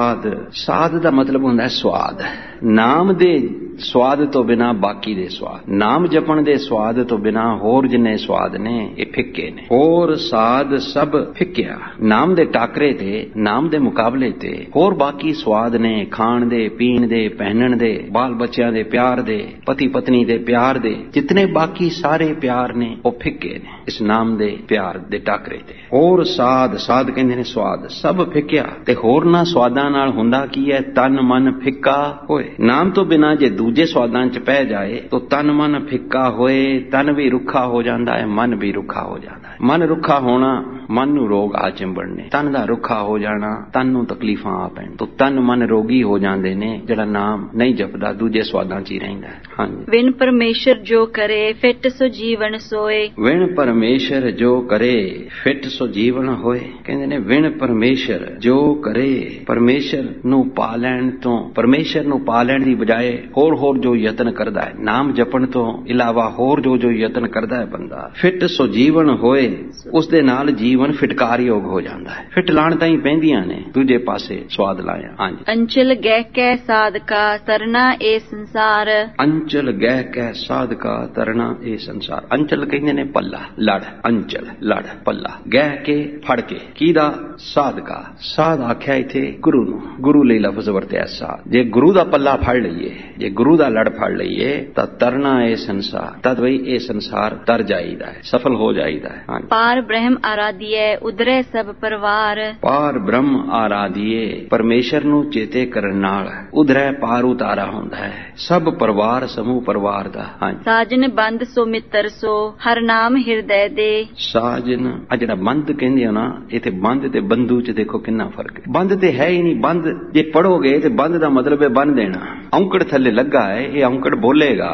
ਸਾਧ ਦਾ ਮਤਲਬ ਹੁੰਦਾ ਹੈ ਸਵਾਦ। ਨਾਮ ਦੇ ਸਵਾਦ ਤੋਂ ਬਿਨਾ ਬਾਕੀ ਦੇ ਸਵਾਦ, ਨਾਮ ਜਪਣ ਦੇ ਸਵਾਦ ਤੋਂ ਬਿਨਾ ਹੋਰ ਜਿੰਨੇ ਸਵਾਦ ਨੇ ਇਹ ਫਿੱਕੇ ਨੇ। ਹੋਰ ਸਾਧ ਸਭ ਫਿੱਕਿਆ, ਨਾਮ ਦੇ ਟਾਕਰੇ ਤੇ, ਨਾਮ ਦੇ ਮੁਕਾਬਲੇ ਤੇ ਹੋਰ ਬਾਕੀ ਸਵਾਦ ਨੇ। ਖਾਣ ਦੇ, ਪੀਣ ਦੇ, ਪਹਿਨਣ ਦੇ, ਬਾਲ ਬੱਚਿਆਂ ਦੇ ਪਿਆਰ ਦੇ, ਪਤੀ ਪਤਨੀ ਦੇ ਪਿਆਰ ਦੇ, ਜਿਤਨੇ ਬਾਕੀ ਸਾਰੇ ਪਿਆਰ ਨੇ ਉਹ ਫਿੱਕੇ ਨੇ ਇਸ ਨਾਮ ਦੇ ਪਿਆਰ ਦੇ ਟਾਕਰੇ ਤੇ। ਹੋਰ ਸਾਧ ਕਹਿੰਦੇ ਨੇ ਸਵਾਦ, ਸਭ ਫਿੱਕਿਆ। ਤੇ ਹੋਰਨਾਂ ਸਵਾਦਾਂ ਨਾਲ ਹੁੰਦਾ ਕੀ ਹੈ? ਤਨ ਮਨ ਫਿੱਕਾ ਹੋਏ। ਨਾਮ ਤੋਂ ਬਿਨਾ ਜੇ ਦੂਜੇ ਸਵਾਦਾਂ ਚ ਪੈ ਜਾਏ ਤਾਂ ਤਨ ਮਨ ਫਿੱਕਾ ਹੋਏ। ਤਨ ਵੀ ਰੁੱਖਾ ਹੋ ਜਾਂਦਾ ਹੈ, ਮਨ ਵੀ ਰੁੱਖਾ ਹੋ ਜਾਂਦਾ ਹੈ। ਮਨ ਰੁੱਖਾ ਹੋਣਾ, ਮਨ ਨੂੰ ਰੋਗ ਆ ਚਿੰਬੜਨੇ। ਤਨ ਦਾ ਰੁੱਖਾ ਹੋ ਜਾਣਾ, ਤਨ ਨੂੰ ਤਕਲੀਫਾਂ ਆ ਪੈਣ। ਤਾਂ ਤਨ ਮਨ ਰੋਗੀ ਹੋ ਜਾਂਦੇ ਨੇ ਜਿਹੜਾ ਨਾਮ ਨਹੀਂ ਜਪਦਾ, ਦੂਜੇ ਸਵਾਦਾਂ ਚ ਹੀ ਰਹਿੰਦਾ। ਹਾਂਜੀ। ਵਿਣ ਪਰਮੇਸ਼ਰ ਜੋ ਕਰੇ ਫਿੱਟ ਸੋ ਜੀਵਨ ਸੋਏ। ਵਿਣ ਪਰਮੇਸ਼ਰ ਜੋ ਕਰੇ ਫਿੱਟ ਸੋ ਜੀਵਨ ਹੋਏ। ਕਹਿੰਦੇ ਨੇ ਵਿਣ ਪਰਮੇਸ਼ਰ ਜੋ ਕਰੇ, ਪਰਮੇਸ਼ਰ ਨੂੰ ਪਾ ਲੈਣ ਤੋਂ, ਪਰਮੇਸ਼ਰ ਨੂੰ ਪਾ ਲੈਣ ਦੀ ਬਜਾਏ ਹੋਰ ਜੋ ਯਤਨ ਕਰਦਾ ਹੈ, ਨਾਮ ਜਪਣ ਤੋਂ ਇਲਾਵਾ ਹੋਰ ਜੋ ਯਤਨ ਕਰਦਾ ਹੈ ਬੰਦਾ, ਫਿੱਟ ਸੋ ਜੀਵਨ ਹੋਏ, ਉਸ ਦੇ ਨਾਲ ਜੀਵਨ ਫਿਟਕਾਰਯੋਗ ਹੋ ਜਾਂਦਾ ਹੈ। ਫਿੱਟ ਲਾਣ ਤਾਂ ਹੀ ਪੈਂਦੀਆਂ ਨੇ, ਦੂਜੇ ਪਾਸੇ ਸਵਾਦ ਲਾਇਆ। ਹਾਂਜੀ। ਅੰਚਲ ਗਹਿ ਕੈ ਸਾਧਕਾ ਤਰਨਾ ਇਹ ਸੰਸਾਰ। ਅੰਚਲ ਗਹਿ ਕੈ ਸਾਧਕਾ ਤਰਨਾ ਇਹ ਸੰਸਾਰ। ਅੰਚਲ ਕਹਿੰਦੇ ਨੇ ਪੱਲਾ, ਲੜ, ਅੰਚਲ ਲੜ ਪੱਲਾ। ਗਹਿ ਕੇ ਫੜ ਕੇ, ਕਿਹਦਾ? ਸਾਧਕਾ। ਸਾਧ ਆਖਿਆ ਇੱਥੇ ਗੁਰੂ ਨੂੰ, ਗੁਰੂ ਲਈ ਲਫ਼ਜ਼ ਵਰਤਿਆ ਸਾਧ। ਜੇ ਗੁਰੂ ਦਾ ਪੱਲਾ ਫੜ ਲਈਏ, ਜੇ ਗੁਰੂ ਦਾ ਲੜ ਫੜ ਲਈਏ ਤਾਂ ਤਰਨਾ ਇਹ ਸੰਸਾਰ, ਤਦ ਬਈ ਇਹ ਸੰਸਾਰ ਤਰ ਜਾਈਦਾ ਹੈ, ਸਫਲ ਹੋ ਜਾਈਦਾ ਹੈ। ਹਾਂਜੀ। ਪਾਰ ਬ੍ਰਹਮ ਆਰਾਧੀਏ ਉਧਰੇ ਸਭ ਪਰਵਾਰ। ਪਾਰ ਬ੍ਰਹਮ ਆਰਾਧੀਏ, ਪਰਮੇਸ਼ਰ ਨੂੰ ਚੇਤੇ ਕਰਨ ਨਾਲ ਉਧਰੇ ਪਾਰ ਉਤਾਰਾ ਹੁੰਦਾ ਹੈ ਸਭ ਪਰਿਵਾਰ, ਸਮੂਹ ਪਰਿਵਾਰ ਦਾ। ਹਾਂਜੀ। ਸਾਜਨ ਬੰਦ ਸੋ ਮਿੱਤਰ ਸੋ ਹਰ ਨਾਮ ਹਿਰਦੈ ਦੇ। ਸਾਜਨ, ਆ ਜਿਹੜਾ ਬੰਦ ਕਹਿੰਦੇ ਹੋ ਨਾ, ਇੱਥੇ ਬੰਦ ਤੇ ਬੰਦੂ ਚ ਦੇਖੋ ਕਿੰਨਾ ਫਰਕ ਹੈ। ਬੰਦ ਤੇ ਹੈ ਹੀ ਨਹੀਂ। ਬੰਦ ਜੇ ਪੜੋਗੇ ਤੇ ਬੰਦ ਦਾ ਮਤਲਬ ਹੈ ਬੰਨ ਦੇਣਾ। ਔਂਕੜ ਥੱਲੇ ਲੱਗਾ ਹੈ, ਇਹ ਔਂਕੜ ਬੋਲੇਗਾ।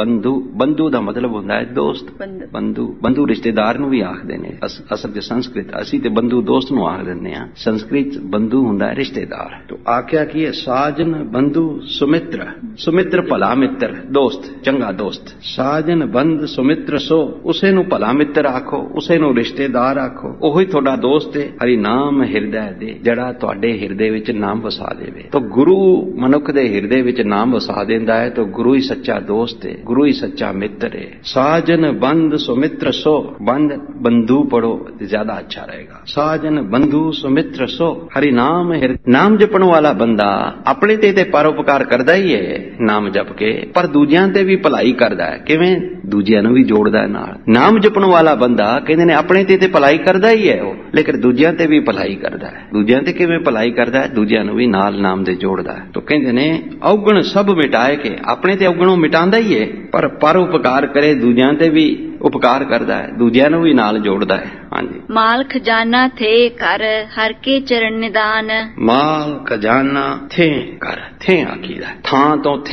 ਬੰਦੂ ਦਾ ਮਤਲਬ ਹੁੰਦਾ ਹੈ ਦੋਸਤ। ਬੰਦੂ ਰਿਸ਼ਤੇਦਾਰ ਨੂੰ ਵੀ ਆਖਦੇ ਨੇ ਅਸਲ ਚ ਸੰਸਕ੍ਰਿਤ। ਅਸੀਂ ਤੇ ਬੰਦੂ ਦੋਸਤ ਨੂੰ ਆਖ ਦਿੰਦੇ ਆ, ਸੰਸਕ੍ਰਿਤ ਬੰਦੂ ਹੁੰਦਾ ਹੈ ਰਿਸ਼ਤੇਦਾਰ। ਤੋ ਆਖਿਆ ਕੀ ਹੈ? ਸਾਜਨ ਬੰਦੂ ਸੁਮਿਤਰ। ਸੁਮਿਤਰ ਭਲਾ ਮਿੱਤਰ, ਦੋਸਤ, ਚੰਗਾ ਦੋਸਤ। ਸਾਜਨ ਬੰਦ ਸੁਮਿਤਰ ਸੋ, ਉਸੇ ਨੂੰ ਭਲਾ ਮਿੱਤਰ ਆਖੋ, ਉਸੇ ਨੂੰ ਰਿਸ਼ਤੇਦਾਰ ਆਖੋ, ਉਹੀ ਤੁਹਾਡਾ ਦੋਸਤ ਹੈ। ਹਰੀ ਨਾਮ ਹਿਰਦੈ ਦੇ, ਜਿਹੜਾ ਤੁਹਾਡੇ ਹਿਰਦੇ ਵਿੱਚ ਨਾਮ ਵਸਾ ਦੇਵੇ। ਤੋ ਗੁਰੂ ਮਨੁੱਖ ਦੇ ਹਿਰਦੇ ਵਿੱਚ ਨਾਮ ਵਸਾ ਦਿੰਦਾ ਹੈ ਤਾਂ ਗੁਰੂ ਹੀ ਸੱਚਾ ਦੋਸਤ ਹੈ, ਗੁਰੂ ਹੀ ਸੱਚਾ ਮਿੱਤਰ ਹੈ। ਸਾਜਨ ਬੰਦ ਸੁਮਿਤਰ ਸੋ, ਬੰਦੂ ਪੜੋ ਤੇ ਜ਼ਿਆਦਾ ਅੱਛਾ ਰਹੇਗਾ। ਸਾਜਨ ਬੰਦੂ ਸੁਮਿਤਰ ਸੋ ਹਰੀ ਨਾਮ ਨਾਮ ਜਪਣ ਵਾਲਾ ਬੰਦਾ ਆਪਣੇ ਤੇ ਪਰਉਪਕਾਰ ਕਰਦਾ ਹੀ ਹੈ ਨਾਮ ਜਪ ਕੇ, ਪਰ ਦੂਜਿਆਂ ਤੇ ਵੀ ਭਲਾਈ ਕਰਦਾ ਹੈ। ਕਿਵੇਂ? ਦੂਜਿਆਂ ਨੂੰ ਵੀ ਜੋੜਦਾ ਹੈ ਨਾਲ। ਨਾਮ ਜਪਣ ਵਾਲਾ ਬੰਦਾ ਕਹਿੰਦੇ ਨੇ ਆਪਣੇ ਤੇ ਭਲਾਈ ਕਰਦਾ ਹੀ ਹੈ ਉਹ, ਲੇਕਿਨ ਦੂਜਿਆਂ ਤੇ ਵੀ ਭਲਾਈ ਕਰਦਾ ਹੈ। ਦੂਜਿਆਂ ਤੇ ਕਿਵੇਂ ਭਲਾਈ ਕਰਦਾ ਹੈ? ਦੂਜਿਆਂ ਨੂੰ ਵੀ ਨਾਲ ਨਾਮ ਦੇ ਜੋੜਦਾ ਹੈ। ਤਾਂ ਕਹਿੰਦੇ ਨੇ ਔਗਣ ਸਭ ਮਿਟਾਏ ਕੇ, ਆਪਣੇ ਤੇ ਔਗਣੋਂ ਮਿਟਾਉਂਦਾ ਹੀ ਹੈ, ਪਰ ਪਰਉਪਕਾਰ ਕਰੇ ਦੂਜਿਆਂ ਤੇ ਵੀ ਉਪਕਾਰ ਕਰਦਾ ਹੈ, ਦੂਜਿਆਂ ਨੂੰ ਵੀ ਨਾਲ ਜੋੜਦਾ ਹੈ। ਹਾਂਜੀ। ਮਾਲ ਖਜ਼ਾਨਾ ਥੇ ਕਰ ਹਰ ਕੇ ਚਰਨ ਨਿਦਾਨ। ਮਾਲ ਖਜ਼ਾਨਾ ਥੇ ਕਰ, ਥੇ ਆਖੀਦਾ ਥਾਂ ਤੋਂ ਥੇ,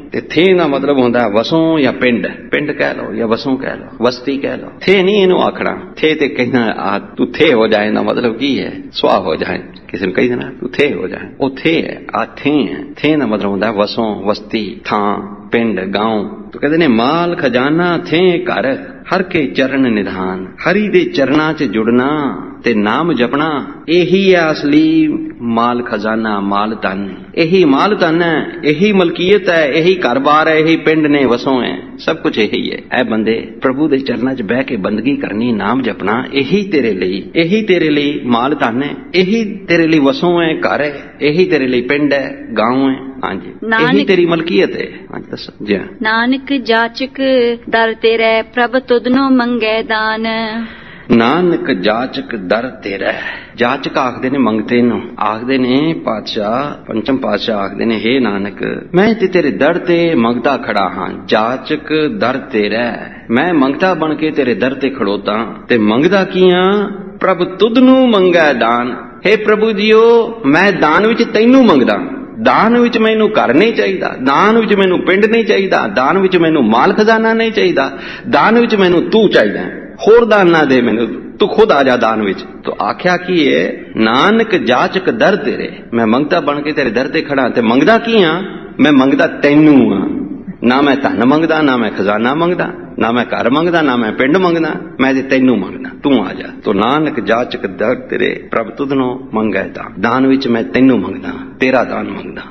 ਤੇ ਥੇ ਦਾ ਮਤਲਬ ਹੁੰਦਾ ਵਸੋਂ ਜਾਂ ਪਿੰਡ, ਪਿੰਡ ਕਹਿ ਲਓ ਜਾਂ ਵਸੋਂ ਕਹਿ ਲਓ, ਵਸਤੀ ਕਹਿ ਲਓ। ਥੇ ਨਹੀਂ ਇਹਨੂੰ ਆਖਣਾ। ਥੇ ਤੇ ਕਹਿੰਦਾ ਤੂੰ ਥੇ ਹੋ ਜਾਏ ਦਾ ਮਤਲਬ ਕੀ ਹੈ? ਸੁਆਹ ਹੋ ਜਾਏ। ਕਿਸੇ ਨੂੰ ਕਹੀ ਦੇਣਾ ਤੂੰ ਥੇ ਹੋ ਜਾਏ, ਉਹ ਥੇ ਹੈ, ਆ ਥੇ ਹੈ। ਥੇ ਦਾ ਮਤਲਬ ਹੁੰਦਾ ਵਸੋਂ, ਵਸਤੀ, ਥਾਂ, ਪਿੰਡ, ਗਾਉਂ। ਤੂੰ ਕਹਿੰਦੇ ਨੇ ਮਾਲ ਖਜ਼ਾਨਾ ਥੇ ਘਰ, ਹਰ ਕੇ ਚਰਨ ਨਿਧਾਨ। ਹਰੀ ਦੇ ਚਰਨਾਂ 'ਚ ਜੁੜਨਾ ਤੇ ਨਾਮ ਜਪਣਾ, ਇਹੀ ਹੈ ਅਸਲੀ ਮਾਲ ਖਜ਼ਾਨਾ, ਮਾਲ ਧਨ। ਇਹੀ ਮਾਲ ਧਨ ਹੈ, ਇਹੀ ਮਲਕੀਅਤ ਹੈ, ਇਹੀ ਘਰ-ਬਾਰ ਹੈ, ਇਹੀ ਪਿੰਡ ਨੇ, ਵਸੋਂ ਹੈ, ਸਭ ਕੁਝ ਇਹੀ ਹੈ। ਇਹ ਬੰਦੇ ਪ੍ਰਭੂ ਦੇ ਚਰਨਾਂ 'ਚ ਬਹਿ ਕੇ ਬੰਦਗੀ ਕਰਨੀ, ਨਾਮ ਜਪਣਾ, ਇਹੀ ਤੇਰੇ ਲਈ ਮਾਲ ਧਨ ਹੈ, ਇਹੀ ਤੇਰੇ ਲਈ ਵਸੋਂ ਹੈ, ਘਰ ਹੈ, ਇਹੀ ਤੇਰੇ ਲਈ ਪਿੰਡ ਹੈ, ਗਾਉਂ ਹੈ। ਹਾਂਜੀ, ਇਹੀ ਤੇਰੀ ਮਲਕੀਅਤ ਹੈ। ਹਾਂਜੀ ਦੱਸੋ ਜੀ। ਨਾਨਕ ਜਾਚਕ ਦਰ ਤੇਰੇ ਪ੍ਰਭ ਤੁਧਨੋ ਮੰਗੈ ਦਾਨ। ਨਾਨਕ ਜਾਚਕ ਦਰ ਤੇਰਾ। ਜਾਚਕ ਆਖਦੇ ਨੇ ਮੰਗਤੇ ਨੂੰ, ਆਖਦੇ ਨੇ ਪਾਤਸ਼ਾਹ, ਪੰਚਮ ਪਾਤਸ਼ਾਹ ਆਖਦੇ ਨੇ ਹੇ ਨਾਨਕ ਮੈਂ ਤੇ ਤੇਰੇ ਦਰ ਤੇ ਮੰਗਤਾ ਖੜਾ ਹਾਂ। ਜਾਚਕ ਦਰ ਤੇਰਾ, ਮੈਂ ਮੰਗਤਾ ਬਣ ਕੇ ਤੇਰੇ ਦਰ ਤੇ ਖੜੋਤਾ ਤੇ ਮੰਗਦਾ ਕੀ ਆ? ਪ੍ਰਭ ਤੁਧ ਨੂੰ ਮੰਗੈ ਦਾਨ। ਹੇ ਪ੍ਰਭੂ ਜੀਓ, ਮੈਂ ਦਾਨ ਵਿੱਚ ਤੈਨੂੰ ਮੰਗਦਾ। ਦਾਨ ਵਿੱਚ ਮੈਨੂੰ ਘਰ ਨਹੀਂ ਚਾਹੀਦਾ, ਦਾਨ ਵਿੱਚ ਮੈਨੂੰ ਪਿੰਡ ਨਹੀਂ ਚਾਹੀਦਾ, ਦਾਨ ਵਿੱਚ ਮੈਨੂੰ ਮਾਲ ਖਜ਼ਾਨਾ ਨਹੀਂ ਚਾਹੀਦਾ, ਦਾਨ ਵਿੱਚ ਮੈਨੂੰ ਤੂੰ ਚਾਹੀਦਾ। ਹੋਰ ਦਾਨ ਨਾ ਦੇ ਮੈਨੂੰ, ਤੂੰ ਖੁਦ ਆ ਜਾ ਦਾਨ ਵਿੱਚ। ਤੋ ਆਖਿਆ ਕੀ ਹੈ? ਨਾਨਕ ਜਾਚਕ ਦਰ ਤੇਰੇ, ਮੈਂ ਮੰਗਤਾ ਬਣ ਕੇ ਤੇਰੇ ਦਰ ਤੇ ਖੜਾ ਤੇ ਮੰਗਦਾ ਕੀ ਆ? ਮੈਂ ਮੰਗਦਾ ਤੈਨੂੰ ਆ। ਨਾ ਮੈਂ ਧਨ ਮੰਗਦਾ, ਨਾ ਮੈਂ ਖਜ਼ਾਨਾ ਮੰਗਦਾ, ਨਾ ਮੈਂ ਘਰ ਮੰਗਦਾ, ਨਾ ਮੈਂ ਪਿੰਡ ਮੰਗਦਾ, ਮੈਂ ਤੇ ਤੈਨੂੰ ਮੰਗਦਾ, ਤੂੰ ਆ ਜਾ। ਤੋ ਨਾਨਕ ਜਾਚਕ ਦਰ ਤੇਰੇ ਪ੍ਰਭ ਤੁਧਨੋਂ ਮੰਗੈ ਦਾਨ। ਦਾਨ ਵਿੱਚ ਮੈਂ ਤੈਨੂੰ ਮੰਗਦਾ, ਤੇਰਾ ਦਾਨ ਮੰਗਦਾ।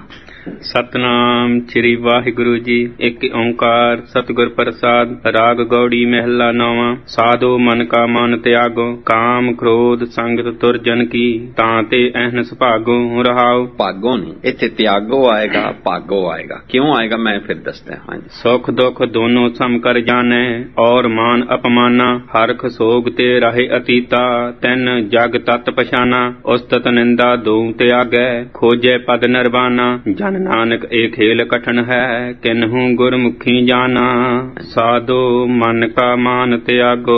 ਸਤਨਾਮ ਸ੍ਰੀ ਵਾਹਿਗੁਰੂ ਜੀ। ਇੱਕ ਓੰਕਾਰ ਸਤਿਗੁਰ ਪ੍ਰਸਾਦ। ਰਾਗ ਗੌੜੀ ਮਹਿਲਾ ਨੌਵਾਂ। ਸਾਧੋ ਮਨ ਕਾ ਮਨ ਤਿਆਗੋ, ਕਾਮ ਕ੍ਰੋਧ ਸੰਗਤ ਦੁਰਜਨ ਕੀ, ਤਾਂ ਤੇ ਅਹਨਸ ਭਾਗੋ ਰਹਾਓ। ਭਾਗੋ ਨਹੀਂ, ਇੱਥੇ ਤਿਆਗੋ ਆਏਗਾ, ਭਾਗੋ ਆਏਗਾ। ਕਿਉਂ ਆਏਗਾ ਮੈਂ ਫਿਰ ਦੱਸਦਾ। ਹਾਂਜੀ। ਸੁਖ ਦੁਖ ਦੋਨੋਂ ਸਮ ਕਰ ਜਾਣੈ, ਔਰ ਮਾਨ ਅਪਮਾਨਾ, ਹਰਖ ਸੋਗ ਤੇ ਰਹੇ ਅਤੀਤਾ, ਤੈਨ ਜਗ ਤਤ ਪਛਾਨਾ, ਉਸਤਤ ਨਿੰਦਾ ਦੋ ਤਿਆਗੈ, ਖੋਜੈ ਪਦ ਨਿਰਵਾਨਾ। ਜਨ ਨਾਨਕ ਇਹ ਖੇਲ ਕਠਨ ਹੈ, ਕਿਨਹੂ ਗੁਰਮੁਖੀ ਜਾਣਾ। ਸਾਧੋ ਮਨ ਕਾ ਮਾਨ ਤਿਆਗੋ,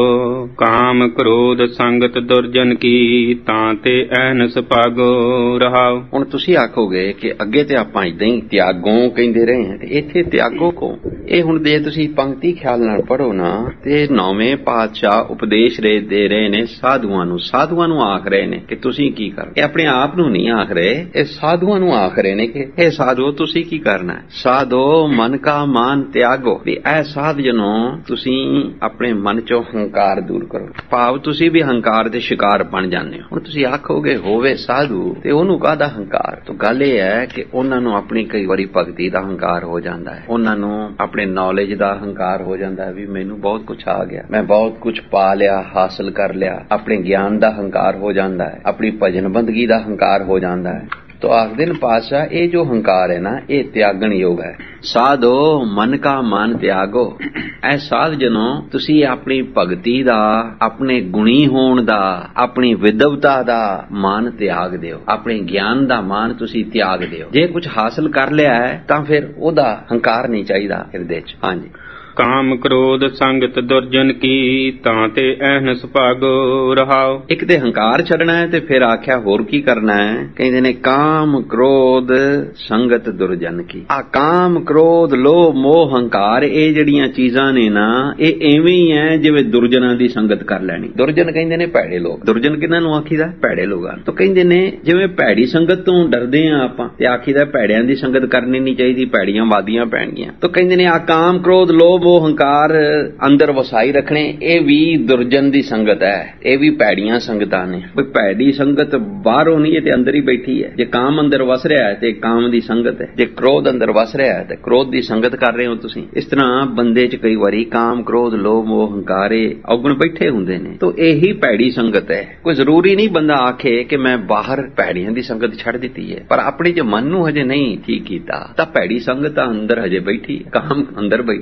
ਕਾਮ ਕ੍ਰੋਧ ਸੰਗਤ ਦੁਰਜਨ ਕੀ, ਤਾਂ ਤੇ ਅਹਨਸ ਭਾਗੋ ਰਹਾਓ। ਹੁਣ ਤੁਸੀਂ ਆਖੋਗੇ ਕਿ ਅੱਗੇ ਤੇ ਆਪਾਂ ਇਦਾਂ ਹੀ ਤਿਆਗੋ ਕਹਿੰਦੇ ਰਹੇ ਹਾਂ, ਤੇ ਇੱਥੇ ਤਿਆਗੋ ਕੋ? ਇਹ ਹੁਣ ਜੇ ਤੁਸੀਂ ਪੰਕਤੀ ਖਿਆਲ ਨਾਲ ਪੜੋ ਨਾ, ਤੇ ਨੌਵੇਂ ਪਾਤਸ਼ਾਹ ਉਪਦੇਸ਼ ਦੇ ਰਹੇ ਨੇ ਸਾਧੂਆਂ ਨੂੰ। ਸਾਧੂਆਂ ਨੂੰ ਆਖ ਰਹੇ ਨੇ ਕਿ ਤੁਸੀਂ ਕੀ ਕਰ। ਇਹ ਆਪਣੇ ਆਪ ਨੂੰ ਨਹੀਂ ਆਖ ਰਹੇ, ਇਹ ਸਾਧੂਆਂ ਨੂੰ ਆਖ ਰਹੇ ਨੇ ਕਿ ਇਹ ਸਾਧੋ ਤੁਸੀਂ ਕੀ ਕਰਨਾ ਹੈ। ਸਾਧੋ ਮਨ ਕਾ ਮਾਨ ਤਿਆਗੋ, ਵੀ ਇਹ ਸਾਧ ਜਨੋ ਤੁਸੀਂ ਆਪਣੇ ਮਨ ਚੋਂ ਹੰਕਾਰ ਦੂਰ ਕਰੋ। ਭਾਵ ਤੁਸੀਂ ਵੀ ਹੰਕਾਰ ਦੇ ਸ਼ਿਕਾਰ ਬਣ ਜਾਂਦੇ ਹੋ। ਹੁਣ ਤੁਸੀਂ ਆਖੋਗੇ ਹੋਵੇ ਸਾਧੂ ਤੇ ਉਹਨੂੰ ਕਾਹਦਾ ਹੰਕਾਰ? ਤਾਂ ਗੱਲ ਇਹ ਹੈ ਕਿ ਉਹਨਾਂ ਨੂੰ ਆਪਣੀ ਕਈ ਵਾਰੀ ਭਗਤੀ ਦਾ ਹੰਕਾਰ ਹੋ ਜਾਂਦਾ ਹੈ, ਉਹਨਾਂ ਨੂੰ ਆਪਣੇ ਨੌਲੇਜ ਦਾ ਹੰਕਾਰ ਹੋ ਜਾਂਦਾ ਹੈ, ਵੀ ਮੈਨੂੰ ਬਹੁਤ ਕੁਝ ਆ ਗਿਆ, ਮੈਂ ਬਹੁਤ ਕੁਝ ਪਾ ਲਿਆ, ਹਾਸਲ ਕਰ ਲਿਆ। ਆਪਣੇ ਗਿਆਨ ਦਾ ਹੰਕਾਰ ਹੋ ਜਾਂਦਾ ਹੈ, ਆਪਣੀ ਭਜਨ ਬੰਦਗੀ ਦਾ ਹੰਕਾਰ ਹੋ ਜਾਂਦਾ ਹੈ। तो आखदे न पातशाह ये जो हंकार है ना, ये त्यागण योग है। साधो मन का मान त्यागो। ऐ साध जनो तुसी अपनी भगती दा, अपने गुणी होण दा, अपनी विद्वता दा मान त्याग दिओ, अपने ज्ञान दा मान तुसी त्याग दिओ। जे कुछ हासिल कर लिया है तां फिर ओदा हंकार नहीं चाहिदा हिरदे च। हाँ जी। ਕਾਮ ਕ੍ਰੋਧ ਸੰਗਤ ਦੁਰਜਨ ਕੀ, ਤਾਂ ਤੇ ਅਹਨਸ ਭਾਗੋ ਰਹਾਓ। ਇੱਕ ਤੇ ਹੰਕਾਰ ਛੱਡਣਾ ਹੈ, ਤੇ ਫਿਰ ਆਖਿਆ ਹੋਰ ਕੀ ਕਰਨਾ ਹੈ। ਕਹਿੰਦੇ ਨੇ ਕਾਮ ਕ੍ਰੋਧ ਸੰਗਤ ਦੁਰਜਨ ਕੀ। ਆ ਕਾਮ ਕ੍ਰੋਧ ਲੋਭ ਮੋਹ ਹੰਕਾਰ, ਇਹ ਜਿਹੜੀਆਂ ਚੀਜ਼ਾਂ ਨੇ ਨਾ, ਇਹ ਐਵੇਂ ਹੀ ਹੈ ਜਿਵੇਂ ਦੁਰਜਨਾਂ ਦੀ ਸੰਗਤ ਕਰ ਲੈਣੀ। ਦੁਰਜਨ ਕਹਿੰਦੇ ਨੇ ਭੈੜੇ ਲੋਕ। ਦੁਰਜਨ ਕਿਹਨਾਂ ਨੂੰ ਆਖੀਦਾ? ਭੈੜੇ ਲੋਕਾਂ ਨੂੰ। ਤਾਂ ਕਹਿੰਦੇ ਨੇ ਜਿਵੇਂ ਭੈੜੀ ਸੰਗਤ ਤੋਂ ਡਰਦੇ ਆ ਆਪਾਂ, ਤੇ ਆਖੀਦਾ ਭੈੜਿਆਂ ਦੀ ਸੰਗਤ ਕਰਨੀ ਨਹੀਂ ਚਾਹੀਦੀ, ਭੈੜੀਆਂ ਵਾਦੀਆਂ ਪੈਣਗੀਆਂ। ਤਾਂ ਕਹਿੰਦੇ ਨੇ ਆ ਕਾਮ ਕ੍ਰੋਧ ਲੋਭ ਉਹ ਹੰਕਾਰ ਅੰਦਰ ਵਸਾਈ ਰੱਖਣੇ, ਇਹ ਵੀ ਦੁਰਜਨ ਦੀ ਸੰਗਤ ਹੈ, ਇਹ ਵੀ ਭੈੜੀਆਂ ਸੰਗਤਾਂ ਨੇ। ਕੋਈ ਭੈੜੀ ਸੰਗਤ ਬਾਹਰੋਂ ਨਹੀਂ, ਇਹ ਤੇ ਅੰਦਰ ਹੀ ਬੈਠੀ ਹੈ। ਜੇ ਕਾਮ ਅੰਦਰ ਵਸ ਰਿਹਾ ਹੈ ਤੇ ਕਾਮ ਦੀ ਸੰਗਤ ਹੈ, ਜੇ ਕ੍ਰੋਧ ਅੰਦਰ ਵਸ ਰਿਹਾ ਹੈ ਤੇ ਕ੍ਰੋਧ ਦੀ ਸੰਗਤ ਕਰ ਰਹੇ ਹੋ ਤੁਸੀਂ। ਇਸ ਤਰ੍ਹਾਂ ਬੰਦੇ 'ਚ ਕਈ ਵਾਰੀ ਕਾਮ ਕ੍ਰੋਧ ਲੋਭ ਮੋਹ ਹੰਕਾਰੇ ਔਗਣ ਬੈਠੇ ਹੁੰਦੇ ਨੇ, ਤਾਂ ਇਹੀ ਭੈੜੀ ਸੰਗਤ ਹੈ। ਕੋਈ ਜ਼ਰੂਰੀ ਨਹੀਂ ਬੰਦਾ ਆਖੇ ਕਿ ਮੈਂ ਬਾਹਰ ਭੈੜੀਆਂ ਦੀ ਸੰਗਤ ਛੱਡ ਦਿੱਤੀ ਹੈ, ਪਰ ਆਪਣੇ 'ਚ ਮਨ ਨੂੰ ਹਜੇ ਨਹੀਂ ਠੀਕ ਕੀਤਾ, ਤਾਂ ਭੈੜੀ ਸੰਗਤ ਅੰਦਰ ਹਜੇ ਬੈਠੀ ਹੈ। ਕਾਮ ਅੰਦਰ ਬੈਠਾ ਹੈ, ਕ੍ਰੋਧ